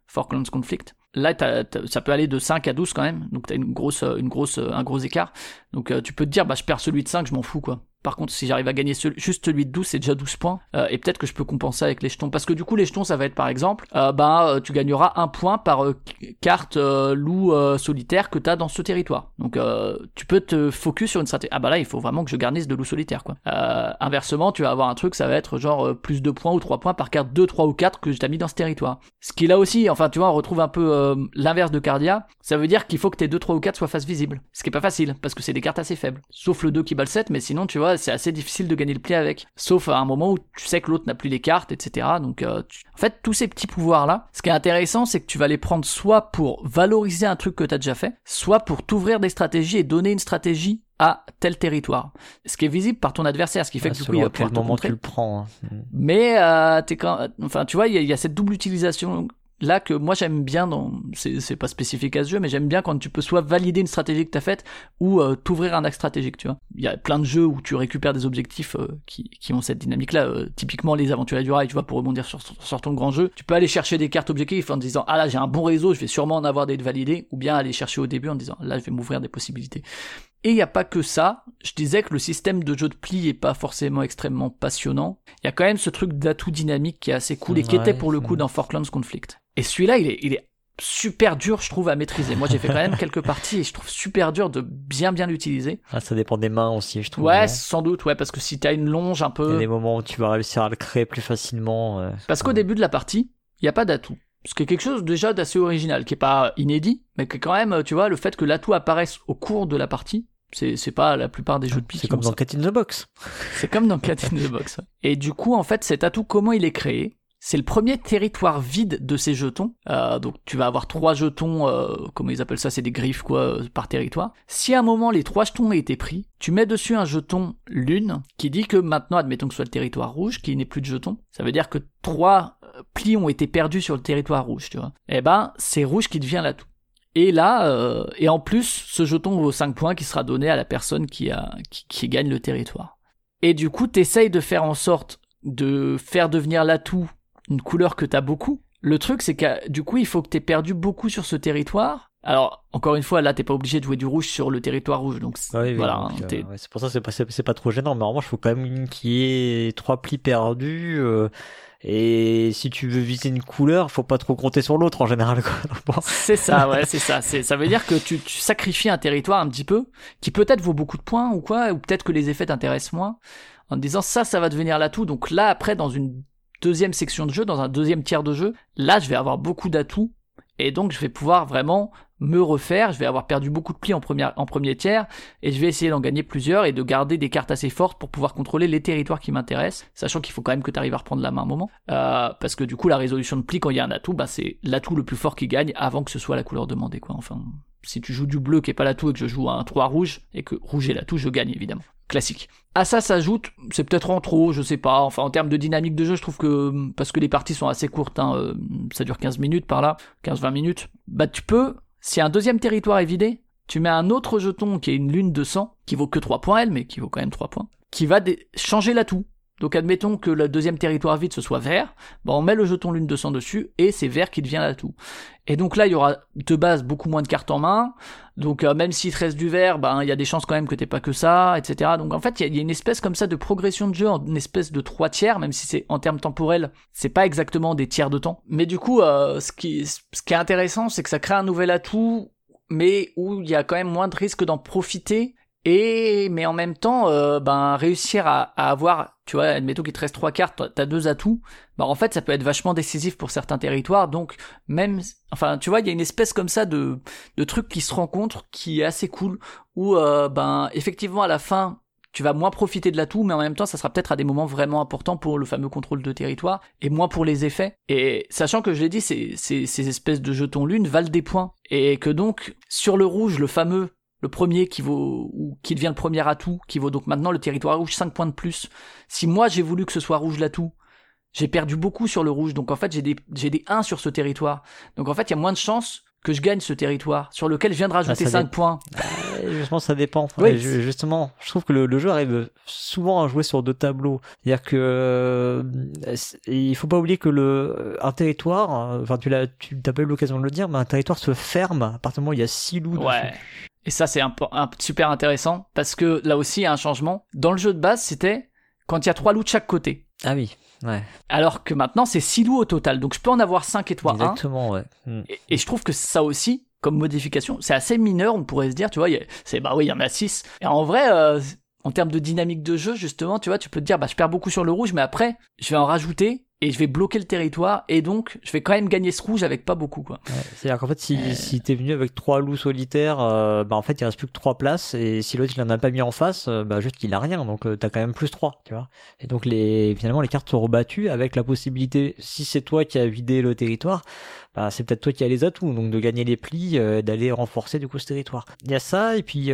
Falklands Conflict. Là, t'as, t'as, ça peut aller de cinq à douze quand même, donc t'as une grosse, une grosse, un gros écart. Donc euh, tu peux te dire, bah je perds celui de cinq, je m'en fous quoi. Par contre, si j'arrive à gagner ce, juste celui de douze, c'est déjà douze points. Euh, et peut-être que je peux compenser avec les jetons. Parce que du coup, les jetons, ça va être par exemple, euh, bah, tu gagneras un point par euh, carte euh, loup euh, solitaire que t'as dans ce territoire. Donc, euh, tu peux te focus sur une stratégie. Ah bah là, il faut vraiment que je garnisse de loup solitaire, quoi. Euh, inversement, tu vas avoir un truc, ça va être genre euh, plus deux points ou trois points par carte deux, trois ou quatre que je t'ai mis dans ce territoire. Ce qui là aussi, enfin, tu vois, on retrouve un peu euh, l'inverse de Cardia. Ça veut dire qu'il faut que tes deux, trois ou quatre soient face visible. Ce qui est pas facile, parce que c'est des cartes assez faibles. Sauf le deux qui bat le sept, mais sinon, tu vois, c'est assez difficile de gagner le pli avec. Sauf à un moment où tu sais que l'autre n'a plus les cartes, et cetera. Donc, euh, tu... en fait, tous ces petits pouvoirs-là, ce qui est intéressant, c'est que tu vas les prendre soit pour valoriser un truc que t'as déjà fait, soit pour t'ouvrir des stratégies et donner une stratégie à tel territoire. Ce qui est visible par ton adversaire, ce qui fait ah, que du coup, il va pouvoir te moment contrer. Tu le prends. Hein. Mais, euh, t'es quand... enfin, tu vois, il y, y a cette double utilisation là que moi j'aime bien dans, c'est, c'est pas spécifique à ce jeu, mais j'aime bien quand tu peux soit valider une stratégie que t'as faite ou euh, t'ouvrir un axe stratégique, tu vois. Il y a plein de jeux où tu récupères des objectifs euh, qui, qui ont cette dynamique-là, euh, typiquement les Aventuriers du Rail, tu vois, pour rebondir sur, sur ton grand jeu. Tu peux aller chercher des cartes objectifs en te disant, ah là j'ai un bon réseau, je vais sûrement en avoir des validés, ou bien aller chercher au début en te disant, là je vais m'ouvrir des possibilités. Et il n'y a pas que ça, je disais que le système de jeu de pli est pas forcément extrêmement passionnant. Il y a quand même ce truc d'atout dynamique qui est assez cool et qui ouais, était pour le coup dans Falklands Conflict. Et celui-là, il est, il est super dur, je trouve, à maîtriser. Moi, j'ai fait quand même quelques parties et je trouve super dur de bien bien l'utiliser. Ah, ça dépend des mains aussi, je trouve. Ouais, non sans doute, ouais, parce que si t'as une longe un peu... Il y a des moments où tu vas réussir à le créer plus facilement. Euh... Parce qu'au début de la partie, il n'y a pas d'atout. Ce qui est quelque chose déjà d'assez original, qui est pas inédit, mais qui est quand même, tu vois, le fait que l'atout apparaisse au cours de la partie, C'est, c'est pas la plupart des jeux de pli. C'est comme dans Cat in the Box. C'est comme dans Cat in the Box. Ouais. Et du coup, en fait, cet atout, comment il est créé ? C'est le premier territoire vide de ces jetons. Euh, donc, tu vas avoir trois jetons, euh, comment ils appellent ça ? C'est des griffes, quoi, euh, par territoire. Si à un moment, les trois jetons ont été pris, tu mets dessus un jeton lune qui dit que maintenant, admettons que ce soit le territoire rouge, qu'il n'ait plus de jetons. Ça veut dire que trois plis ont été perdus sur le territoire rouge, tu vois. Eh ben, c'est rouge qui devient l'atout. Et là, euh, et en plus, ce jeton vaut cinq points qui sera donné à la personne qui, a, qui, qui gagne le territoire. Et du coup, t'essayes de faire en sorte de faire devenir l'atout une couleur que t'as beaucoup. Le truc, c'est que du coup, il faut que t'aies perdu beaucoup sur ce territoire. Alors, encore une fois, là, t'es pas obligé de jouer du rouge sur le territoire rouge, donc ah oui, voilà. Oui, donc, hein, t'es... euh, ouais, c'est pour ça que c'est pas, c'est, c'est pas trop gênant, mais en revanche, il faut quand même qu'il y ait trois plis perdus... Euh... Et si tu veux viser une couleur, faut pas trop compter sur l'autre en général, quoi. Bon. C'est ça, ouais, c'est ça. C'est, ça veut dire que tu, tu sacrifies un territoire un petit peu, qui peut-être vaut beaucoup de points ou quoi, ou peut-être que les effets t'intéressent moins, en te disant ça, ça va devenir l'atout. Donc là, après, dans une deuxième section de jeu, dans un deuxième tiers de jeu, là, je vais avoir beaucoup d'atouts, et donc je vais pouvoir vraiment me refaire, je vais avoir perdu beaucoup de plis en, première, en premier tiers, et je vais essayer d'en gagner plusieurs et de garder des cartes assez fortes pour pouvoir contrôler les territoires qui m'intéressent, sachant qu'il faut quand même que tu arrives à reprendre la main un moment, euh, parce que du coup la résolution de plis quand il y a un atout, bah, c'est l'atout le plus fort qui gagne avant que ce soit la couleur demandée, quoi. Enfin, si tu joues du bleu qui est pas l'atout et que je joue un trois rouge, et que rouge est l'atout, je gagne évidemment. Classique. À ça s'ajoute, c'est peut-être en trop, je sais pas, enfin en termes de dynamique de jeu, je trouve que, parce que les parties sont assez courtes, hein, euh, ça dure quinze minutes par là, quinze vingt minutes, bah tu peux, si un deuxième territoire est vidé, tu mets un autre jeton qui est une lune de sang, qui vaut que trois points elle, mais qui vaut quand même trois points, qui va dé- changer l'atout. Donc admettons que le deuxième territoire vide ce soit vert, bah on met le jeton lune de sang dessus, et c'est vert qui devient l'atout. Et donc là il y aura de base beaucoup moins de cartes en main, donc euh, même s'il te reste du vert, bah il y a des chances quand même que t'aies pas que ça, et cetera. Donc en fait il y, y a une espèce comme ça de progression de jeu, en une espèce de trois tiers, même si c'est en termes temporels, c'est pas exactement des tiers de temps. Mais du coup, euh, ce qui ce qui est intéressant, c'est que ça crée un nouvel atout, mais où il y a quand même moins de risque d'en profiter. Et mais en même temps, euh, ben réussir à, à avoir, tu vois, admettons qu'il te reste trois cartes, t'as deux atouts, ben en fait ça peut être vachement décisif pour certains territoires. Donc même, enfin tu vois, il y a une espèce comme ça de de truc qui se rencontre, qui est assez cool, où euh, ben effectivement à la fin tu vas moins profiter de l'atout, mais en même temps ça sera peut-être à des moments vraiment importants pour le fameux contrôle de territoire, et moins pour les effets. Et sachant que je l'ai dit, ces ces, ces espèces de jetons lune valent des points, et que donc sur le rouge, le fameux le premier qui vaut, ou qui devient le premier atout, qui vaut donc maintenant le territoire rouge cinq points de plus. Si moi j'ai voulu que ce soit rouge l'atout, j'ai perdu beaucoup sur le rouge, donc en fait j'ai des, j'ai des un sur ce territoire. Donc en fait il y a moins de chances que je gagne ce territoire sur lequel je viens de rajouter Ah, ça cinq dé- points. Euh, Justement, ça dépend. Oui. Et ju- justement, je trouve que le, le jeu arrive souvent à jouer sur deux tableaux. C'est-à-dire que euh, c'est- il faut pas oublier que le un territoire, euh, enfin tu l'as, tu t'as pas eu l'occasion de le dire, mais un territoire se ferme à partir du moment où il y a six loups Ouais. dessus. Et ça, c'est un, peu- un- super intéressant parce que là aussi, il y a un changement. Dans le jeu de base, c'était quand il y a trois loups de chaque côté. Ah oui, ouais, Alors que maintenant, c'est six loups au total. Donc je peux en avoir cinq et toi un. exactement, ouais. Mm. Et, et je trouve que ça aussi, comme modification, c'est assez mineur, on pourrait se dire, tu vois, il y a- c'est bah oui, il y en a six. Et en vrai, euh, en termes de dynamique de jeu, justement, tu vois, tu peux te dire, bah je perds beaucoup sur le rouge, mais après, je vais en rajouter et je vais bloquer le territoire et donc je vais quand même gagner ce rouge avec pas beaucoup, quoi. Ouais, c'est-à-dire qu'en fait, si, Euh. si t'es venu avec trois loups solitaires, euh, bah en fait, il reste plus que trois places, et si l'autre il en a pas mis en face, euh, bah juste il a rien, donc euh, t'as quand même plus trois, tu vois. Et donc les, finalement, les cartes sont rebattues avec la possibilité, si c'est toi qui as vidé le territoire, bah c'est peut-être toi qui as les atouts, donc de gagner les plis, euh, d'aller renforcer du coup ce territoire. Il y a ça, et puis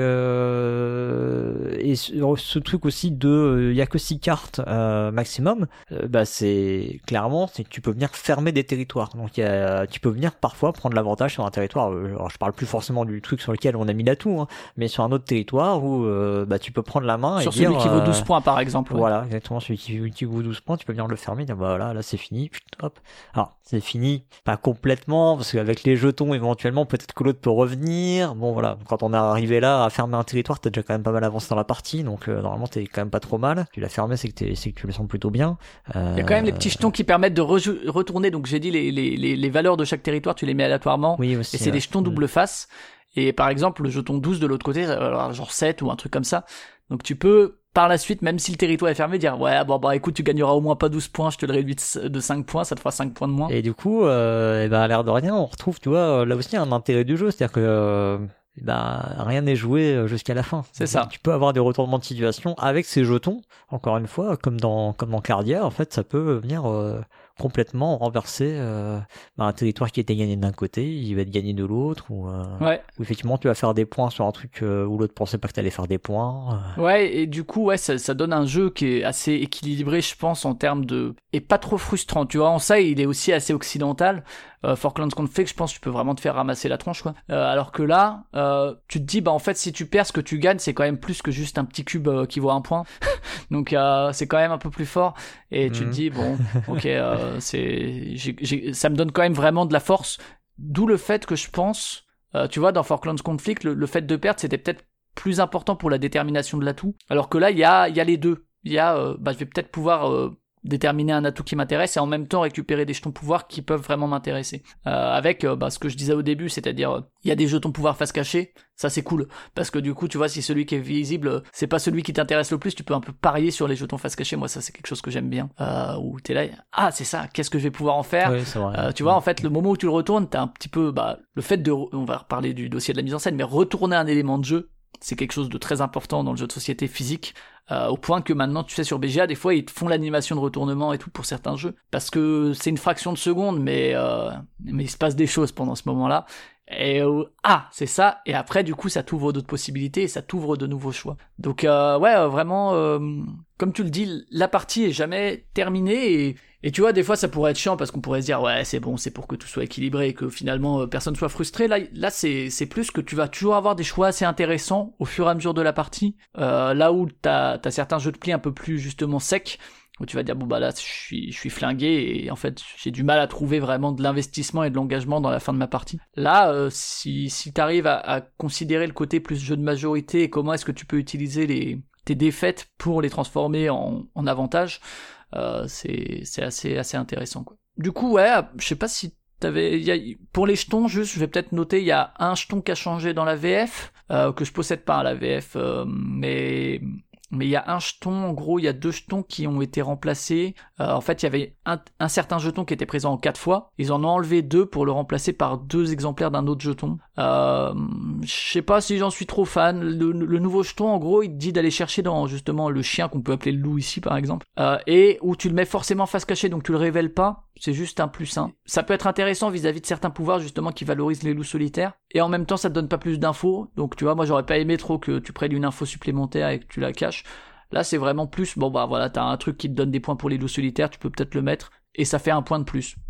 euh, et ce, ce truc aussi de, euh, il y a que six cartes euh, maximum, euh, bah c'est clairement, c'est que tu peux venir fermer des territoires. Donc il y a, tu peux venir parfois prendre l'avantage sur un territoire. euh, Alors je parle plus forcément du truc sur lequel on a mis l'atout, hein, mais sur un autre territoire où euh, bah tu peux prendre la main Sur et celui dire, qui vaut euh, douze points, par exemple. ouais. voilà, exactement, celui qui, qui vaut douze points, tu peux venir le fermer, dire bah voilà, là c'est fini, puis hop. Alors, c'est fini, pas complètement, parce qu'avec les jetons, éventuellement, peut-être que l'autre peut revenir. Bon voilà, quand on est arrivé là à fermer un territoire, t'as déjà quand même pas mal avancé dans la partie, donc euh, normalement t'es quand même pas trop mal. Tu l'as fermé, c'est que, t'es, c'est que tu le sens plutôt bien. Euh, Il y a quand même les petits jetons qui permettent de re- retourner, donc j'ai dit les, les, les, les valeurs de chaque territoire, tu les mets aléatoirement, Oui, aussi. et c'est ouais. des jetons double face. Et par exemple, le jeton douze de l'autre côté, alors genre sept ou un truc comme ça. Donc tu peux, par la suite, même si le territoire est fermé, dire ouais, bon bah écoute, tu gagneras au moins pas douze points, je te le réduis de cinq points, ça te fera cinq points de moins. Et du coup, euh, et ben, à l'air de rien, on retrouve, tu vois, là aussi un intérêt du jeu, c'est-à-dire que euh, eh ben, rien n'est joué jusqu'à la fin. C'est ça. Tu peux avoir des retournements de situation avec ces jetons, encore une fois, comme dans comme dans Cardia, en fait, ça peut venir euh, complètement renverser euh, bah, un territoire qui était gagné d'un côté, il va être gagné de l'autre, ou, euh, Ouais. ou effectivement tu vas faire des points sur un truc euh, où l'autre pensait pas que t'allais faire des points. euh. Ouais, et du coup, ouais, ça, ça donne un jeu qui est assez équilibré, je pense, en termes de... Et pas trop frustrant, tu vois, en ça, il est aussi assez occidental. Euh, Falklands Conflict, je pense que tu peux vraiment te faire ramasser la tronche, quoi. Euh, alors que là, euh, tu te dis, bah en fait, si tu perds, ce que tu gagnes, c'est quand même plus que juste un petit cube euh, qui vaut un point. Donc euh, c'est quand même un peu plus fort. Et tu Mhm. te dis, bon, ok, euh, c'est... j'ai- j'ai- ça me donne quand même vraiment de la force. D'où le fait que je pense, euh, tu vois, dans Falklands Conflict, le, le fait de perdre, c'était peut-être plus important pour la détermination de l'atout. Alors que là, il y a, il y a les deux. Il y a, euh, bah, je vais peut-être pouvoir euh, déterminer un atout qui m'intéresse et en même temps récupérer des jetons pouvoir qui peuvent vraiment m'intéresser. Euh, avec euh, bah, ce que je disais au début, c'est-à-dire, euh, il y a des jetons pouvoir face cachée, ça c'est cool. Parce que du coup, tu vois, si celui qui est visible, euh, c'est pas celui qui t'intéresse le plus, tu peux un peu parier sur les jetons face cachée. Moi, ça c'est quelque chose que j'aime bien. Euh, où t'es là, ah, c'est ça, qu'est-ce que je vais pouvoir en faire? Oui, c'est vrai. Euh, tu vois, en fait, le moment où tu le retournes, t'as un petit peu, bah, le fait de, on va reparler du dossier de la mise en scène, mais retourner un élément de jeu, c'est quelque chose de très important dans le jeu de société physique, euh, au point que maintenant, tu sais, sur B G A, des fois, ils te font l'animation de retournement et tout pour certains jeux, parce que c'est une fraction de seconde, mais, euh, mais il se passe des choses pendant ce moment-là. Et euh, ah, c'est ça. Et après, du coup, ça t'ouvre d'autres possibilités et ça t'ouvre de nouveaux choix. Donc, euh, ouais, euh, vraiment, euh, comme tu le dis, la partie est jamais terminée. Et, et tu vois, des fois, ça pourrait être chiant parce qu'on pourrait se dire, ouais, c'est bon, c'est pour que tout soit équilibré et que finalement euh, personne soit frustré. Là, là, c'est c'est plus que tu vas toujours avoir des choix assez intéressants au fur et à mesure de la partie. Euh, là où t'as t'as certains jeux de pli un peu plus justement secs, où tu vas dire bon bah là je suis je suis flingué et en fait j'ai du mal à trouver vraiment de l'investissement et de l'engagement dans la fin de ma partie. Là euh, si si t'arrives à, à considérer le côté plus jeu de majorité et comment est-ce que tu peux utiliser les tes défaites pour les transformer en en avantage, euh, c'est c'est assez assez intéressant quoi. Du coup ouais, je sais pas si t'avais y a, pour les jetons juste je vais peut-être noter il y a un jeton qui a changé dans la V F euh, que je possède pas à la V F euh, mais mais il y a un jeton, en gros, il y a deux jetons qui ont été remplacés. Euh, en fait, il y avait un, un certain jeton qui était présent en quatre fois. Ils en ont enlevé deux pour le remplacer par deux exemplaires d'un autre jeton. Euh, je sais pas si j'en suis trop fan. Le, le nouveau jeton, en gros, il te dit d'aller chercher dans, justement, le chien qu'on peut appeler le loup ici, par exemple. Euh, et où tu le mets forcément face cachée, donc tu le révèles pas. C'est juste un plus un. Ça peut être intéressant vis-à-vis de certains pouvoirs, justement, qui valorisent les loups solitaires. Et en même temps, ça te donne pas plus d'infos. Donc, tu vois, moi, j'aurais pas aimé trop que tu prennes une info supplémentaire et que tu la caches. Là, c'est vraiment plus, bon, bah, voilà, t'as un truc qui te donne des points pour les loups solitaires, tu peux peut-être le mettre, et ça fait un point de plus. Bon.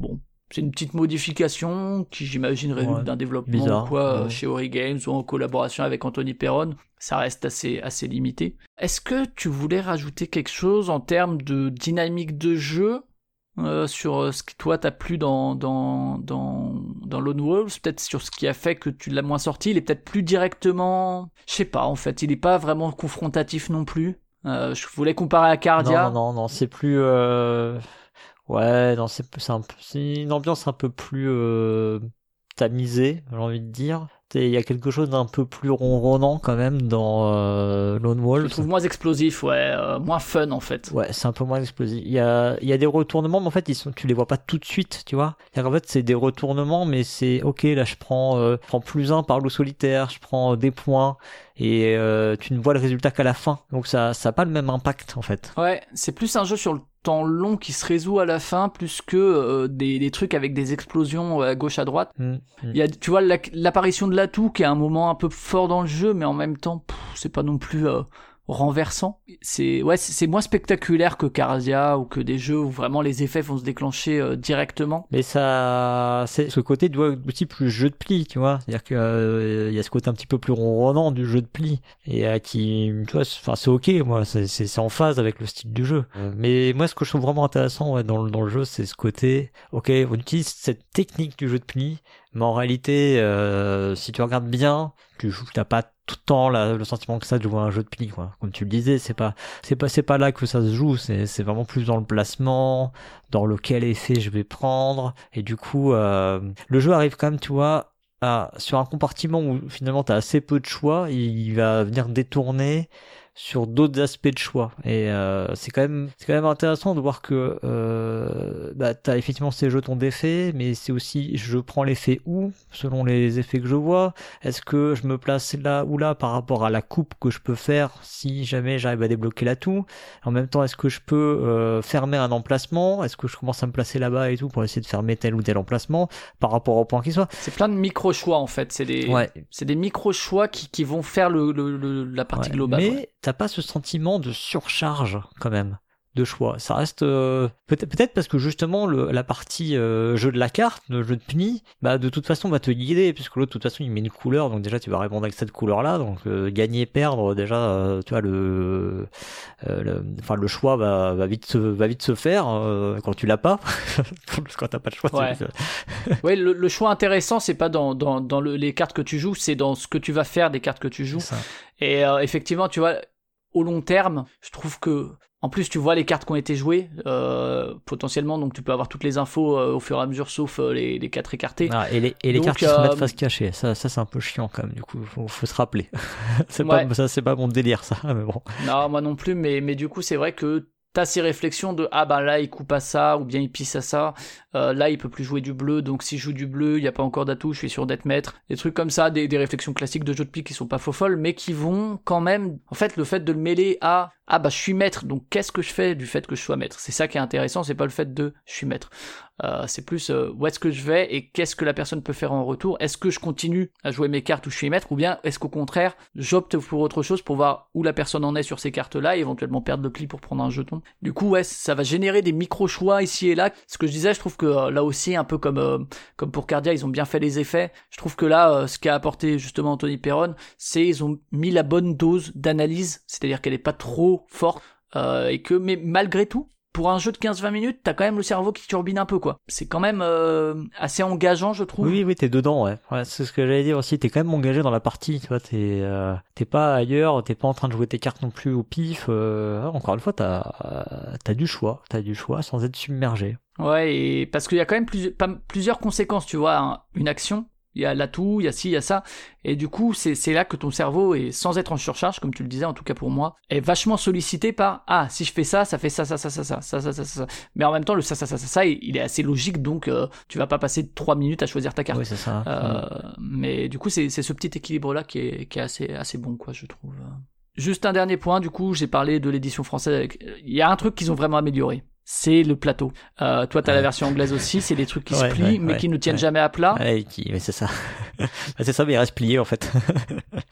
c'est une petite modification qui, j'imagine, résulte ouais, d'un développement bizarre, ou quoi, ouais. chez Ori Games ou en collaboration avec Anthony Perron. Ça reste assez, assez limité. Est-ce que tu voulais rajouter quelque chose en termes de dynamique de jeu euh, sur ce que toi t'as plu dans, dans, dans, dans Lone Wolves, peut-être sur ce qui a fait que tu l'as moins sorti? Il est peut-être plus directement... Je sais pas, en fait, il est pas vraiment confrontatif non plus. Euh, je voulais comparer à Cardia. Non, non, non, non c'est plus... Euh... Ouais, non, c'est, c'est, un, c'est une ambiance un peu plus euh, tamisée, j'ai envie de dire. Il y a quelque chose d'un peu plus ronronnant quand même dans euh, Lone Wolves. Je le trouve moins explosif, ouais, euh, moins fun en fait. Ouais, c'est un peu moins explosif. Il y a, il y a des retournements, mais en fait, ils sont, tu les vois pas tout de suite, tu vois. En fait, c'est des retournements, mais c'est ok. Là, je prends, euh, je prends plus un par loup solitaire, je prends euh, des points, et euh, tu ne vois le résultat qu'à la fin. Donc ça, ça a pas le même impact en fait. Ouais, c'est plus un jeu sur le temps long qui se résout à la fin, plus que euh, des, des trucs avec des explosions à gauche à droite. Mmh, mmh. Il y a, tu vois, la, l'apparition de l'atout qui est un moment un peu fort dans le jeu, mais en même temps, pff, c'est pas non plus euh, renversant. C'est ouais, c'est, c'est moins spectaculaire que Cardia ou que des jeux où vraiment les effets vont se déclencher euh, directement. Mais ça, c'est ce côté doit aussi plus jeu de pli, tu vois. C'est-à-dire que euh, y a ce côté un petit peu plus ronronnant du jeu de pli et euh, qui, tu vois, enfin c'est ok, moi, c'est, c'est c'est en phase avec le style du jeu. Euh, mais moi, ce que je trouve vraiment intéressant ouais, dans le dans le jeu, c'est ce côté, ok, on utilise cette technique du jeu de pli, mais en réalité, euh, si tu regardes bien, tu joues, t'as pas tout le temps là, le sentiment que ça de jouer à un jeu de pli, quoi. Comme tu le disais, c'est pas, c'est pas, c'est pas là que ça se joue, c'est, c'est vraiment plus dans le placement, dans lequel effet je vais prendre, et du coup, euh, le jeu arrive quand même, tu vois, à, sur un compartiment où finalement t'as assez peu de choix, il va venir détourner sur d'autres aspects de choix et euh, c'est quand même c'est quand même intéressant de voir que euh, bah t'as effectivement ces jetons d'effets, mais c'est aussi je prends l'effet où selon les effets que je vois, est-ce que je me place là ou là par rapport à la coupe que je peux faire si jamais j'arrive à débloquer l'atout, en même temps est-ce que je peux euh, fermer un emplacement, est-ce que je commence à me placer là-bas et tout pour essayer de fermer tel ou tel emplacement par rapport au point qui soit. C'est plein de micro choix en fait, c'est des ouais. c'est des micro choix qui qui vont faire le, le, le la partie ouais, globale. Mais ouais. T'as pas ce sentiment de surcharge quand même de choix. Ça reste euh, peut-être peut-être parce que justement le, la partie euh, jeu de la carte, le jeu de pni, bah de toute façon va te guider puisque l'autre de toute façon il met une couleur, donc déjà tu vas répondre avec cette couleur là, donc euh, gagner perdre déjà euh, tu vois le euh, le enfin le choix va va vite se va vite se faire euh, quand tu l'as pas quand t'as pas de choix. Ouais. ouais le, le choix intéressant c'est pas dans dans dans le, les cartes que tu joues, c'est dans ce que tu vas faire des cartes que tu joues. Et euh, effectivement tu vois au long terme, je trouve que en plus tu vois les cartes qui ont été jouées euh, potentiellement, donc tu peux avoir toutes les infos euh, au fur et à mesure sauf euh, les, les quatre écartées. Ah, et les, et les donc, cartes qui euh, se mettent face cachée, ça, ça c'est un peu chiant quand même, du coup faut, faut se rappeler. c'est ouais. pas, ça c'est pas mon délire ça, mais bon. Non moi non plus, mais, mais du coup c'est vrai que t'as ces réflexions de ah bah là il coupe à ça ou bien il pisse à ça, euh, là il peut plus jouer du bleu, donc si je joue du bleu il y a pas encore d'atout, je suis sûr d'être maître, des trucs comme ça, des, des réflexions classiques de jeu de pique qui sont pas faux folles mais qui vont quand même, en fait le fait de le mêler à ah bah je suis maître, donc qu'est-ce que je fais du fait que je sois maître, c'est ça qui est intéressant, c'est pas le fait de je suis maître. Euh, c'est plus euh, où est-ce que je vais et qu'est-ce que la personne peut faire en retour, est-ce que je continue à jouer mes cartes où je suis maître ou bien est-ce qu'au contraire j'opte pour autre chose pour voir où la personne en est sur ces cartes là et éventuellement perdre le pli pour prendre un jeton. Du coup ouais ça va générer des micro choix ici et là. Ce que je disais, je trouve que euh, là aussi un peu comme euh, comme pour Cardia ils ont bien fait les effets, je trouve que là euh, ce qu'a apporté justement Anthony Perron c'est ils ont mis la bonne dose d'analyse, c'est-à-dire qu'elle est pas trop forte euh, et que mais malgré tout pour un jeu de quinze vingt minutes, t'as quand même le cerveau qui turbine un peu, quoi. C'est quand même euh, assez engageant, je trouve. Oui, oui, t'es dedans, ouais. ouais. C'est ce que j'allais dire aussi. T'es quand même engagé dans la partie, tu vois. T'es, euh, t'es pas ailleurs, t'es pas en train de jouer tes cartes non plus au pif. Euh, encore une fois, t'as, t'as du choix, t'as du choix sans être submergé. Ouais, et parce qu'il y a quand même plus, pas, plusieurs conséquences, tu vois. Hein. Une action, il y a l'atout, il y a ci, il y a ça. Et du coup, c'est, c'est là que ton cerveau, est, sans être en surcharge, comme tu le disais, en tout cas pour moi, est vachement sollicité par « Ah, si je fais ça, ça fait ça, ça, ça, ça, ça, ça, ça, ça, ça. » Mais en même temps, le ça, ça, ça, ça, ça, il est assez logique, donc euh, tu vas pas passer trois minutes à choisir ta carte. Oui, c'est ça. Euh, mmh. Mais du coup, c'est, c'est ce petit équilibre-là qui est, qui est assez, assez bon, quoi, je trouve. Juste un dernier point, du coup, j'ai parlé de l'édition française. Avec... Il y a un truc qu'ils ont vraiment amélioré. C'est le plateau. Euh, toi, t'as ouais. la version anglaise aussi, c'est des trucs qui ouais, se plient, ouais, mais ouais, qui ne tiennent ouais. jamais à plat. Ouais, qui... mais c'est ça. c'est ça, mais il reste plié, en fait.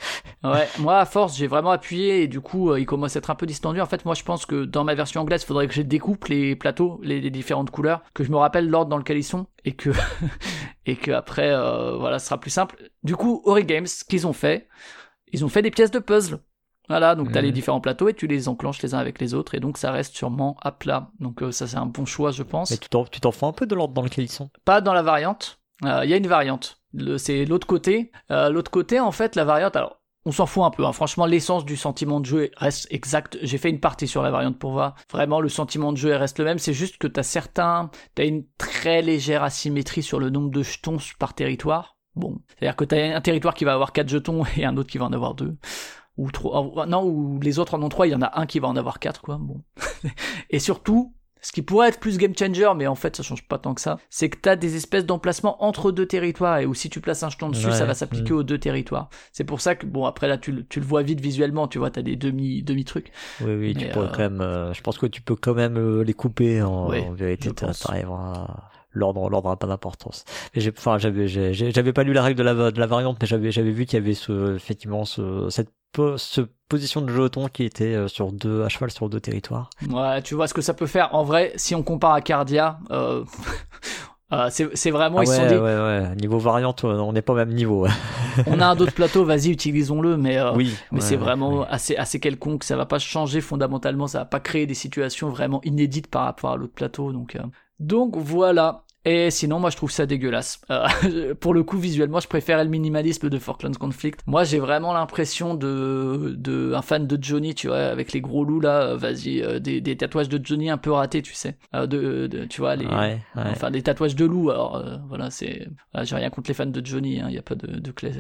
Ouais, moi à force j'ai vraiment appuyé et du coup euh, il commence à être un peu distendu. En fait moi je pense que dans ma version anglaise il faudrait que je découpe les plateaux, les, les différentes couleurs, que je me rappelle l'ordre dans lequel ils sont et que et que après euh, voilà ce sera plus simple. Du coup Origames, ce qu'ils ont fait, ils ont fait des pièces de puzzle. Voilà, donc mmh. t'as les différents plateaux et tu les enclenches les uns avec les autres et donc ça reste sûrement à plat. Donc euh, ça c'est un bon choix je pense. Mais tu t'en, tu t'en fous un peu de l'ordre dans lequel ils sont? Pas dans la variante. Il euh, y a une variante. Le, c'est l'autre côté. Euh, l'autre côté en fait la variante. Alors on s'en fout un peu. Hein. Franchement l'essence du sentiment de jeu reste exact. J'ai fait une partie sur la variante pour voir. Vraiment le sentiment de jeu reste le même. C'est juste que t'as certains, t'as une très légère asymétrie sur le nombre de jetons par territoire. Bon, c'est-à-dire que t'as un territoire qui va avoir quatre jetons et un autre qui va en avoir deux. Ou trois, non, ou les autres en ont trois, il y en a un qui va en avoir quatre, quoi, bon. Et surtout, ce qui pourrait être plus game changer, mais en fait ça change pas tant que ça, c'est que t'as des espèces d'emplacements entre deux territoires, et où si tu places un jeton dessus, ouais, ça va s'appliquer mmh. aux deux territoires. C'est pour ça que, bon, après là, tu, tu le vois vite visuellement, tu vois, t'as des demi, demi-trucs. Oui, oui, mais tu pourrais euh... quand même, euh, je pense que tu peux quand même euh, les couper en, oui, en vérité, t'arriveras... L'ordre, l'ordre n'a pas d'importance. Mais j'ai, enfin, j'avais, j'ai, j'avais pas lu la règle de la, de la variante, mais j'avais, j'avais vu qu'il y avait ce, effectivement, ce, cette, ce position de jeton qui était sur deux, à cheval sur deux territoires. Ouais, tu vois ce que ça peut faire. En vrai, si on compare à Cardia, euh, euh, c'est, c'est vraiment, ah ils ouais, sont des... ouais, ouais. Niveau variante, on n'est pas au même niveau. On a un autre plateau, vas-y, utilisons-le, mais, euh, oui, mais ouais, c'est vraiment ouais. assez, assez quelconque. Ça va pas changer fondamentalement, ça va pas créer des situations vraiment inédites par rapport à l'autre plateau, donc, euh... donc voilà. Et sinon, moi, je trouve ça dégueulasse. Euh, pour le coup, visuellement, je préfère le minimalisme de Falklands Conflict. Moi, j'ai vraiment l'impression de, de un fan de Johnny, tu vois, avec les gros loups là. Vas-y, euh, des, des tatouages de Johnny un peu ratés, tu sais. Euh, de, de, tu vois, les, ouais, ouais. enfin, des tatouages de loups. Alors, euh, voilà, c'est, voilà, j'ai rien contre les fans de Johnny. Il hein, y a pas de, de, cla...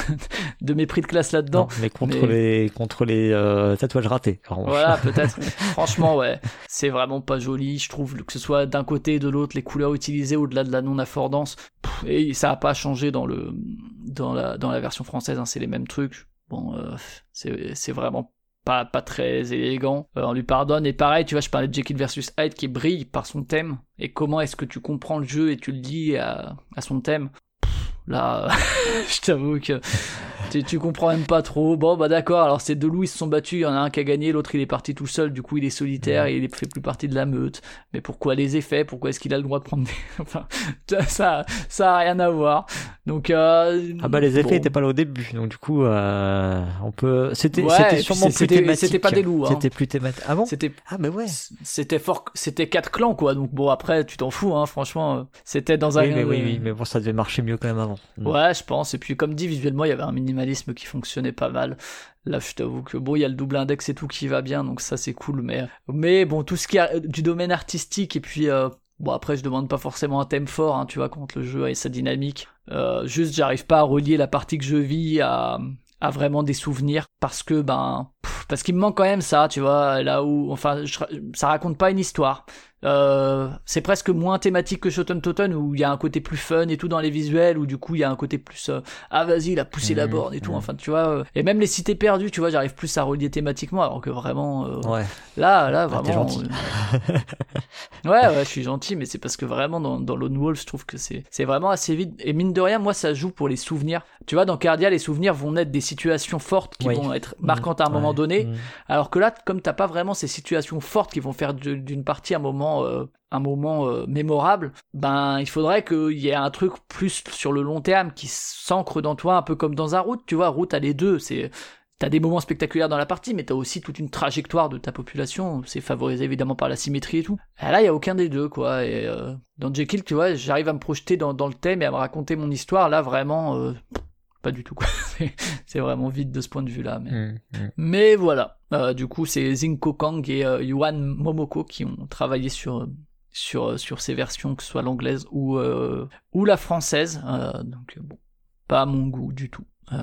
de mépris de classe là-dedans. Non, mais contre mais... les, contre les euh, tatouages ratés. Voilà, peut-être. Franchement, ouais, c'est vraiment pas joli. Je trouve que ce soit d'un côté et de l'autre, les couleurs utilisées au-delà de la non-affordance, pff, et ça a pas changé dans le dans la dans la version française, hein, c'est les mêmes trucs. Bon, euh, c'est c'est vraiment pas pas très élégant. Euh, on lui pardonne. Et pareil, tu vois, je parlais de Jekyll versus Hyde qui brille par son thème. Et comment est-ce que tu comprends le jeu et tu le dis à à son thème? Pff, là, je t'avoue que tu, tu comprends même pas trop. Bon, bah d'accord, alors ces deux loups ils se sont battus, il y en a un qui a gagné, l'autre il est parti tout seul, du coup il est solitaire et il fait plus partie de la meute. Mais pourquoi les effets? Pourquoi est-ce qu'il a le droit de prendre des... Enfin, ça, ça a rien à voir. Donc, euh... Ah bah les effets bon. étaient pas là au début, donc du coup, euh, on peut... C'était, ouais, c'était sûrement plus c'était, thématique. C'était pas des loups, hein. C'était plus thématique. Ah bon? C'était... Ah mais ouais. C'était fort, c'était quatre clans, quoi, donc bon, après, tu t'en fous, hein, franchement. C'était dans un... Oui, mais oui, oui, mais bon, ça devait marcher mieux quand même avant. Ouais, je pense. Et puis, comme dit, visuellement, il y avait un minimalisme qui fonctionnait pas mal. Là, je t'avoue que bon, il y a le double index et tout qui va bien, donc ça, c'est cool. Mais, mais bon, tout ce qui a du domaine artistique, et puis, euh, bon, après, je demande pas forcément un thème fort, hein, tu vois, quand le jeu a sa dynamique. Euh, juste, j'arrive pas à relier la partie que je vis à, à vraiment des souvenirs, parce que, ben, pff, parce qu'il me manque quand même ça, tu vois, là où, enfin, je, ça raconte pas une histoire. Euh, c'est presque moins thématique que Shoten Toten où il y a un côté plus fun et tout dans les visuels, où du coup il y a un côté plus euh, ah vas-y il a poussé mmh, la borne et tout, mmh. Enfin tu vois, euh, et même les cités perdues, tu vois, j'arrive plus à relier thématiquement, alors que vraiment euh, ouais. là là vraiment ah, t'es gentil. Euh... ouais ouais je suis gentil, mais c'est parce que vraiment dans, dans Lone Wolf je trouve que c'est, c'est vraiment assez vite, et mine de rien moi ça joue pour les souvenirs, tu vois, dans Cardia les souvenirs vont naître des situations fortes qui oui. vont être marquantes à un mmh, moment donné, mmh. alors que là comme t'as pas vraiment ces situations fortes qui vont faire de, d'une partie un moment Euh, un moment euh, mémorable, ben il faudrait qu'il y ait un truc plus sur le long terme qui s'ancre dans toi, un peu comme dans un Route, tu vois, Route t'as les deux, c'est t'as des moments spectaculaires dans la partie, mais t'as aussi toute une trajectoire de ta population, c'est favorisé évidemment par la symétrie et tout. Et là il y a aucun des deux, quoi, et euh, dans Jekyll, tu vois, j'arrive à me projeter dans, dans le thème et à me raconter mon histoire, là vraiment euh, pas du tout, quoi. C'est vraiment vide de ce point de vue là, mais, mmh, mmh. mais voilà. Euh, du coup c'est Zinko Kang et euh, Yuan Momoko qui ont travaillé sur sur sur ces versions, que ce soit l'anglaise ou euh, ou la française, euh, donc bon, pas à mon goût du tout. Euh...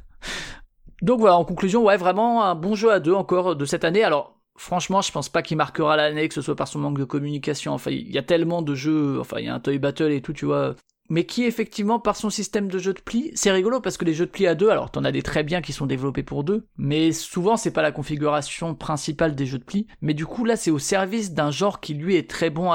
donc voilà, en conclusion, ouais, vraiment un bon jeu à deux encore de cette année. Alors franchement, je pense pas qu'il marquera l'année, que ce soit par son manque de communication. Enfin, il y a tellement de jeux, enfin il y a un Toy Battle et tout, tu vois, mais qui effectivement par son système de jeu de pli, c'est rigolo parce que les jeux de pli à deux, alors t'en as des très bien qui sont développés pour deux, mais souvent c'est pas la configuration principale des jeux de pli, mais du coup là c'est au service d'un genre qui lui est très bon à deux,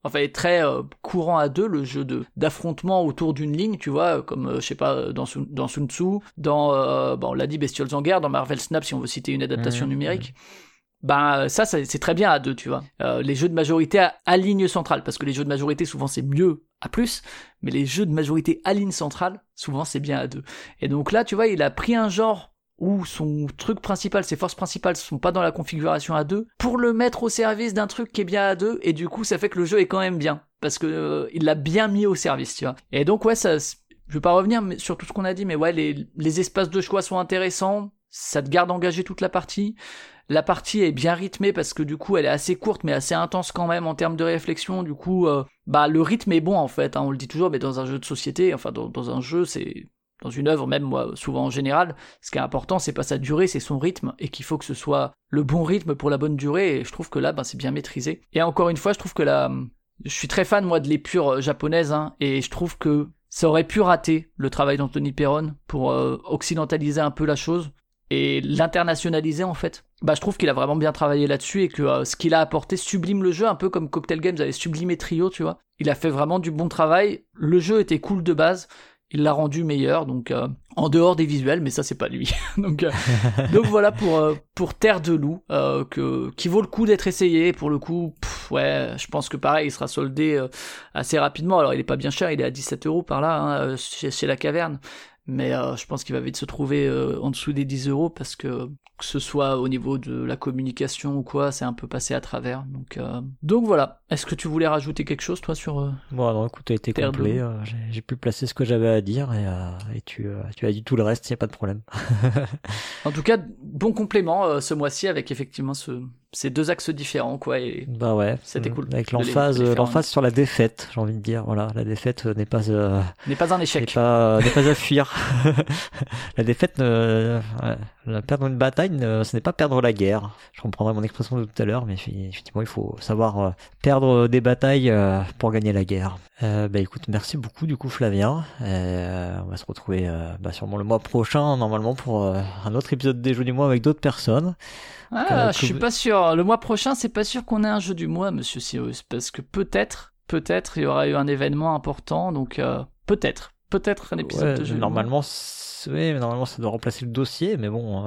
Enfin, est très euh, courant à deux, le jeu de d'affrontement autour d'une ligne, tu vois, comme, euh, je sais pas, dans, dans Sun Tzu, dans, euh, bon, on l'a dit, Bestioles en guerre, dans Marvel Snap, si on veut citer une adaptation mmh, numérique. Mmh. Ben ça, ça c'est très bien à deux, tu vois. Euh, les jeux de majorité à, à ligne centrale, parce que les jeux de majorité souvent c'est mieux à plus, mais les jeux de majorité à ligne centrale, souvent c'est bien à deux. Et donc là, tu vois, il a pris un genre où son truc principal, ses forces principales sont pas dans la configuration à deux, pour le mettre au service d'un truc qui est bien à deux, et du coup ça fait que le jeu est quand même bien, parce que euh, il l'a bien mis au service, tu vois. Et donc ouais, ça, je vais pas revenir sur tout ce qu'on a dit, mais ouais, les, les espaces de choix sont intéressants, ça te garde engagé toute la partie. La partie est bien rythmée parce que du coup elle est assez courte mais assez intense quand même en termes de réflexion, du coup euh, bah le rythme est bon en fait, hein, on le dit toujours, mais dans un jeu de société, enfin dans, dans un jeu, c'est dans une œuvre même, moi souvent en général, ce qui est important c'est pas sa durée, c'est son rythme, et qu'il faut que ce soit le bon rythme pour la bonne durée, et je trouve que là bah, c'est bien maîtrisé. Et encore une fois, je trouve que la... je suis très fan moi de l'épure japonaise, hein, et je trouve que ça aurait pu rater le travail d'Anthony Perron pour euh, occidentaliser un peu la chose et l'internationaliser en fait. Bah je trouve qu'il a vraiment bien travaillé là-dessus, et que euh, ce qu'il a apporté sublime le jeu, un peu comme Cocktail Games avait sublimé Trio, tu vois. Il a fait vraiment du bon travail, le jeu était cool de base, il l'a rendu meilleur, donc euh, en dehors des visuels, mais ça c'est pas lui. donc, euh, donc voilà pour euh, pour Terre de Loup, euh, que qui vaut le coup d'être essayé. Pour le coup, pff, ouais, je pense que pareil, il sera soldé euh, assez rapidement. Alors il est pas bien cher, il est à dix-sept euros par là, hein, chez, chez la Caverne. Mais euh, je pense qu'il va vite se trouver euh, en dessous des dix euros, parce que que ce soit au niveau de la communication ou quoi, c'est un peu passé à travers. Donc, euh... donc voilà. Est-ce que tu voulais rajouter quelque chose, toi, sur... Euh, bon, non, écoute, t'as été complet. Euh, j'ai, j'ai pu placer ce que j'avais à dire, et, euh, et tu, euh, tu as dit tout le reste, y a pas de problème. En tout cas, bon complément euh, ce mois-ci, avec effectivement ce... ces deux axes différents, quoi. Et bah ouais. C'était cool. Avec l'emphase, les, les l'emphase sur la défaite, j'ai envie de dire. Voilà, la défaite n'est pas... Euh, n'est pas un échec. N'est pas, n'est pas à fuir. La défaite, euh, ouais, perdre une bataille, euh, ce n'est pas perdre la guerre. Je reprendrai mon expression de tout à l'heure, mais effectivement, il faut savoir euh, perdre des batailles euh, pour gagner la guerre. Euh, bah écoute, merci beaucoup du coup Flavien. Euh, on va se retrouver euh, bah, sûrement le mois prochain, normalement, pour euh, un autre épisode des Jeux du mois avec d'autres personnes. Ah, euh, je suis vous... pas sûr. Le mois prochain, c'est pas sûr qu'on ait un jeu du mois, monsieur Cyrus, parce que peut-être, peut-être, il y aura eu un événement important, donc euh, peut-être. Peut-être un épisode ouais, de jeu. Normalement, oui, normalement, ça doit remplacer le dossier, mais bon,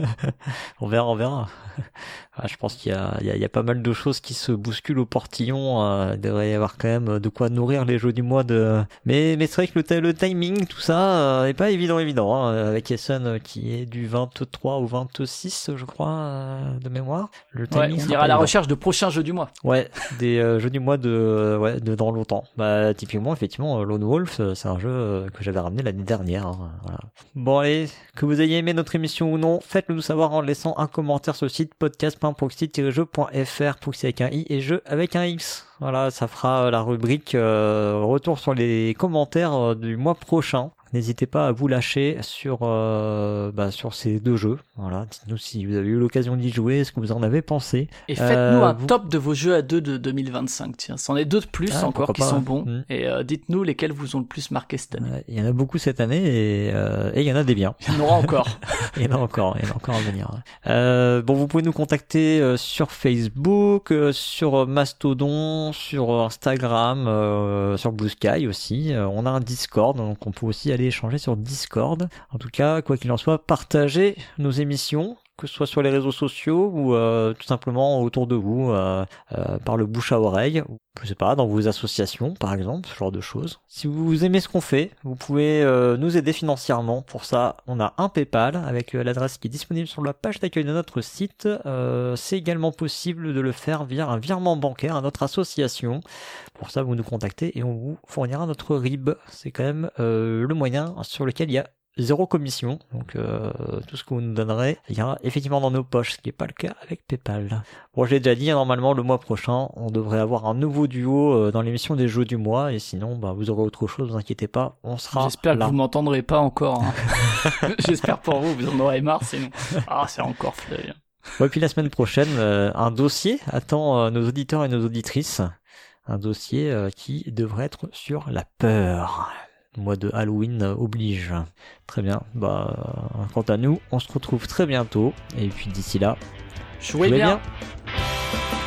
on verra, on verra. Ah, je pense qu'il y a, il y, a, il y a pas mal de choses qui se bousculent au portillon. Euh, il devrait y avoir quand même de quoi nourrir les jeux du mois. De... Mais, mais c'est vrai que le, le timing, tout ça, euh, n'est pas évident, évident. Hein, avec Essen qui est du vingt-trois au vingt-six, je crois, euh, de mémoire. Le timing, ouais, on ira à la recherche de prochains jeux du mois. Ouais, des euh, jeux du mois de, ouais, de dans longtemps. Bah, typiquement, effectivement, Lone Wolf, c'est un jeu que j'avais ramené l'année dernière. Hein, voilà. Bon, allez, que vous ayez aimé notre émission ou non, faites-le nous savoir en laissant un commentaire sur le site podcast point proxy tiret jeu point f r, proxy avec un i et jeu avec un x. Voilà, ça fera la rubrique euh, retour sur les commentaires euh, du mois prochain. N'hésitez pas à vous lâcher sur euh, bah, sur ces deux jeux. Voilà, dites-nous si vous avez eu l'occasion d'y jouer, ce que vous en avez pensé. Et faites-nous euh, un vous... top de vos jeux à deux de deux mille vingt-cinq. Tiens, c'en est deux de plus ah, encore qui pas. sont bons. Mmh. Et euh, dites-nous lesquels vous ont le plus marqué cette année. Il y en a beaucoup cette année, et euh, et il y en a des biens. Il y en aura encore. Il y en a encore, il y en a encore à venir. Euh, bon, vous pouvez nous contacter euh, sur Facebook, euh, sur Mastodon, sur Instagram, euh, sur Blue Sky aussi. Euh, on a un Discord, donc on peut aussi aller échanger sur Discord. En tout cas, quoi qu'il en soit, partagez nos émissions, que ce soit sur les réseaux sociaux ou euh, tout simplement autour de vous, euh, euh, par le bouche à oreille, je sais pas, dans vos associations par exemple, ce genre de choses. Si vous aimez ce qu'on fait, vous pouvez euh, nous aider financièrement. Pour ça, on a un PayPal avec euh, l'adresse qui est disponible sur la page d'accueil de notre site. Euh, c'est également possible de le faire via un virement bancaire à notre association. Pour ça, vous nous contactez et on vous fournira notre R I B. C'est quand même euh, le moyen sur lequel il y a zéro commission, donc euh, tout ce que vous nous donnerez ira effectivement dans nos poches, ce qui n'est pas le cas avec PayPal. Bon, j'ai déjà dit, normalement le mois prochain, on devrait avoir un nouveau duo euh, dans l'émission des jeux du mois, et sinon, bah, vous aurez autre chose, vous inquiétez pas, on sera J'espère là. que vous m'entendrez pas encore. Hein. J'espère pour vous, vous en aurez marre, sinon. Ah, c'est encore fleuille. Ouais, puis la semaine prochaine, euh, un dossier attend euh, nos auditeurs et nos auditrices. Un dossier euh, qui devrait être sur la peur. Mois de Halloween oblige. Très bien. Bah, quant à nous, on se retrouve très bientôt. Et puis d'ici là, jouez, jouez bien. bien.